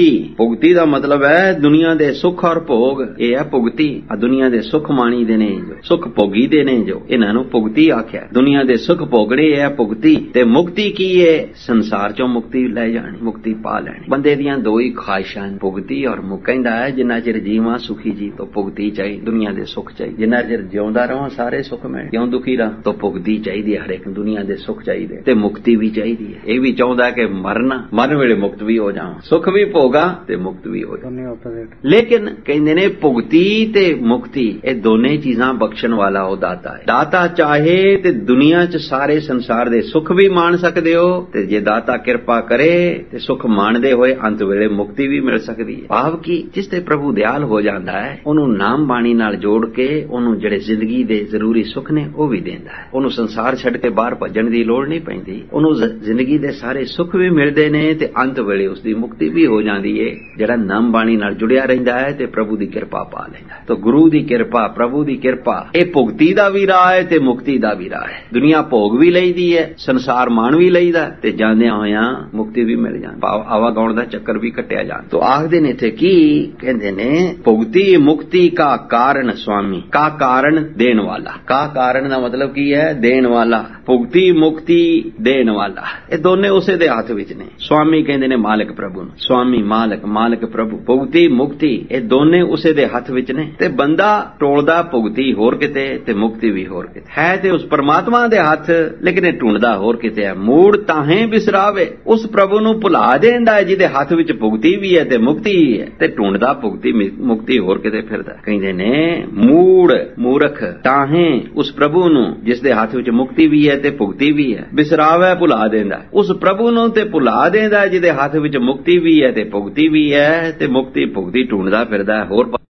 ਭੁਗਤੀ ਦਾ ਮਤਲਬ ਹੈ ਦੁਨੀਆ ਦੇ ਸੁੱਖ ਔਰ ਭੋਗ। ਇਹ ਹੈ ਭੁਗਤੀ। ਆ ਦੁਨੀਆ ਦੇ ਸੁੱਖ ਮਾਣੀ ਦੇ ਨੇ, ਜੋ ਸੁੱਖ ਭੋਗੀ ਦੇ ਨੇ, ਜੋ ਇਹਨਾਂ ਨੂੰ ਭੁਗਤੀ ਆਖਿਆ। ਦੁਨੀਆ ਦੇ ਸੁੱਖ ਭੋਗਣੇ ਹੈ ਭੁਗਤੀ। ਤੇ ਮੁਕਤੀ ਕੀ ਹੈ? ਸੰਸਾਰ ਚੋਂ ਮੁਕਤੀ ਲੈ ਜਾਣੀ, ਮੁਕਤੀ ਪਾ ਲੈਣੀ। ਬੰਦੇ ਦੀਆਂ ਦੋ ਹੀ ਖਾਹਿਸ਼ਾਂ, ਭੁਗਤੀ ਔਰ ਮੁਕਤੀ। ਕਹਿੰਦਾ ਹੈ ਜਿੰਨਾ ਚਿਰ ਜੀਵਾਂ ਸੁਖੀ ਜੀ ਤਾਂ ਭੁਗਤੀ ਚਾਹੀਦੀ, ਦੁਨੀਆ ਦੇ ਸੁੱਖ ਚਾਹੀਦੇ। ਜਿੰਨਾ ਚਿਰ ਜਿਉਂਦਾ ਰਹਾਂ ਸਾਰੇ ਸੁੱਖ ਮਿਲ, ਕਿਉਂ ਦੁਖੀ ਰਹਾਂ ਤਾਂ ਭੁਗਤੀ ਚਾਹੀਦੀ ਹੈ। ਹਰੇਕ ਦੁਨੀਆ ਦੇ ਸੁੱਖ ਚਾਹੀਦੇ ਤੇ ਮੁਕਤੀ ਵੀ ਚਾਹੀਦੀ ਹੈ। ਇਹ ਵੀ ਚਾਹੁੰਦਾ ਕਿ ਮਰਨ ਵੇਲੇ ਮੁਕਤ ਵੀ ਹੋ ਜਾਵਾਂ, ਸੁੱਖ ਵੀ ਭੋਗਾ ਤੇ ਮੁਕਤ ਵੀ ਹੋ ਜਾਵਾਂ। ਲੇਕਿਨ ਕਹਿੰਦੇ ਨੇ ਭੁਗਤੀ ਤੇ ਮੁਕਤੀ ਇਹ ਦੋਨੇ ਚੀਜ਼ਾਂ ਬਖਸ਼ਣ ਵਾਲਾ ਉਹ ਦਾਤਾ ਹੈ। ਦਾਤਾ ਚਾਹੇ ਤੇ ਦੁਨੀਆ 'ਚ ਸਾਰੇ ਸੰਸਾਰ ਦੇ ਸੁੱਖ ਵੀ ਮਾਣ ਸਕਦੇ ਹੋ, ਤੇ ਜੇ ਦਾਤਾ ਕਿਰਪਾ ਕਰੇ ਤੇ ਸੁੱਖ ਮਾਣਦੇ ਹੋਏ ਅੰਤ ਵੇਲੇ ਮੁਕਤੀ ਵੀ ਮਿਲ ਸਕਦੀ ਹੈ। ਭਾਵ ਕਿ ਜਿਸ ਤੇ ਪ੍ਰਭੂ ਦਿਆਲ ਹੋ ਜਾਂਦਾ ਹੈ, ਉਹਨੂੰ ਨਾਮ ਬਾਣੀ ਨਾਲ ਜੋੜ ਕੇ ਉਹਨੂੰ ਜਿਹੜੇ ਜ਼ਿੰਦਗੀ ਦੇ ਜ਼ਰੂਰੀ ਸੁੱਖ ਨੇ ਉਹ ਵੀ ਦਿੰਦਾ ਹੈ। ਉਹਨੂੰ ਸੰਸਾਰ ਛੱਡ ਕੇ ਬਾਹਰ ਭੱਜਣ ਦੀ ਲੋੜ ਨਹੀਂ ਪੈਂਦੀ, ਉਹਨੂੰ ਜ਼ਿੰਦਗੀ ਦੇ ਸਾਰੇ ਸੁੱਖ ਵੀ ਮਿਲਦੇ ਨੇ ਤੇ ਅੰਤ ਵੇਲੇ ਉਸ ਦੀ ਮੁਕਤੀ ਵੀ ਹੋ ਜਾਂਦੀ ਹੈ। ਜਿਹੜਾ ਨਾਮ ਬਾਣੀ ਨਾਲ ਜੁੜਿਆ ਰਹਿੰਦਾ ਹੈ ਤੇ ਪ੍ਰਭੂ ਦੀ ਕਿਰਪਾ ਪਾ ਲੈਂਦਾ ਹੈ। ਤਾਂ ਗੁਰੂ ਦੀ ਕਿਰਪਾ, ਪ੍ਰਭੂ ਦੀ ਕਿਰਪਾ, ਇਹ ਭੁਗਤੀ ਦਾ ਵੀ ਰਾਹ ਹੈ ਤੇ ਮੁਕਤੀ ਦਾ ਵੀ ਰਾਹ ਹੈ। ਦੁਨੀਆ ਭੋਗ ਵੀ ਲਈਦੀ ਹੈ, ਸੰਸਾਰ ਮਾਣ ਵੀ ਲਈਦਾ ਤੇ ਜਾਂਦਿਆਂ ਹੋਇਆਂ ਮੁਕਤੀ ਵੀ ਮਿਲ ਜਾਂਦੀ, ਆਵਾਗਾਉਣ ਦਾ ਚੱਕਰ ਵੀ ਕੱਟਿਆ ਜਾਂਦਾ। ਤਾਂ ਆਖਦੇ ਨੇ ਇੱਥੇ ਕੀ ਕਹਿੰਦੇ ਨੇ? ਭੁਗਤੀ ਮੁਕਤੀ ਕਾ ਕਾਰਨ ਸੁਆਮੀ। ਕਾ ਕਾਰਨ ਦੇਣ ਵਾਲਾ, ਕਾ ਕਾਰਨ ਦਾ ਮਤਲਬ ਕੀ ਹੈ? ਦੇਣ ਵਾਲਾ। ਭੁਗਤੀ ਮੁਕਤੀ ਦੇਣ ਵਾਲਾ, ਇਹ ਦੋਨੇ ਉਸੇ ਦੇ ਹੱਥ ਵਿੱਚ ਨੇ। ਸੁਆਮੀ ਕਹਿੰਦੇ ਨੇ ਮਾਲਕ ਪ੍ਰਭੂ ਨੂੰ, ਸੁਆਮੀ ਮਾਲਕ, ਮਾਲਕ ਪ੍ਰਭੂ। ਭੁਗਤੀ ਮੁਕਤੀ ਇਹ ਦੋਨੇ ਉਸੇ ਦੇ ਹੱਥ ਵਿੱਚ ਨੇ। ਤੇ ਬੰਦਾ ਟੋਲਦਾ ਭੁਗਤੀ ਹੋਰ ਕਿਤੇ ਤੇ ਮੁਕਤੀ ਵੀ ਹੋਰ ਕਿਤੇ ਹੈ, ਤੇ ਉਸ ਪਰਮਾਤਮਾ ਦੇ ਹੱਥ, ਲੇਕਿਨ ਇਹ ਢੂੰਡਦਾ ਹੋਰ ਕਿਤੇ ਹੈ। ਮੂੜ ਤਾਹੇ ਵਿਸਰਾਵੇ, ਉਸ ਪ੍ਰਭੂ ਨੂੰ ਭੁਲਾ ਦੇਂਦਾ ਹੈ ਜਿਹਦੇ ਹੱਥ ਵਿੱਚ ਭੁਗਤੀ ਵੀ ਹੈ ਤੇ ਮੁਕਤੀ ਵੀ ਹੈ, ਤੇ ਢੂੰਡਦਾ ਭੁਗਤੀ ਮੁਕਤੀ ਹੋਰ ਕਿਤੇ ਫਿਰਦਾ। ਕਹਿੰਦੇ ਨੇ ਮੂੜ ਮੂਰਖ, ਤਾਹੇ ਉਸ ਪ੍ਰਭੂ ਨੂੰ ਜਿਸ ਦੇ ਹੱਥ ਵਿੱਚ ਮੁਕਤੀ ਵੀ ਹੈ ਤੇ ਭੁਗਤੀ ਵੀ ਹੈ, ਵਿਸਰਾ ਵਿਸਰਾਵੇ ਭੁਲਾ ਦਿੰਦਾ। ਉਸ ਪ੍ਰਭੂ ਨੂੰ ਤੇ ਭੁਲਾ ਦਿੰਦਾ ਜਿਹਦੇ ਹੱਥ ਵਿੱਚ ਮੁਕਤੀ ਵੀ ਹੈ ਤੇ ਭੁਗਤੀ ਵੀ ਹੈ, ਤੇ ਮੁਕਤੀ ਭੁਗਤੀ ਢੂੰਡਦਾ ਫਿਰਦਾ ਹੋਰ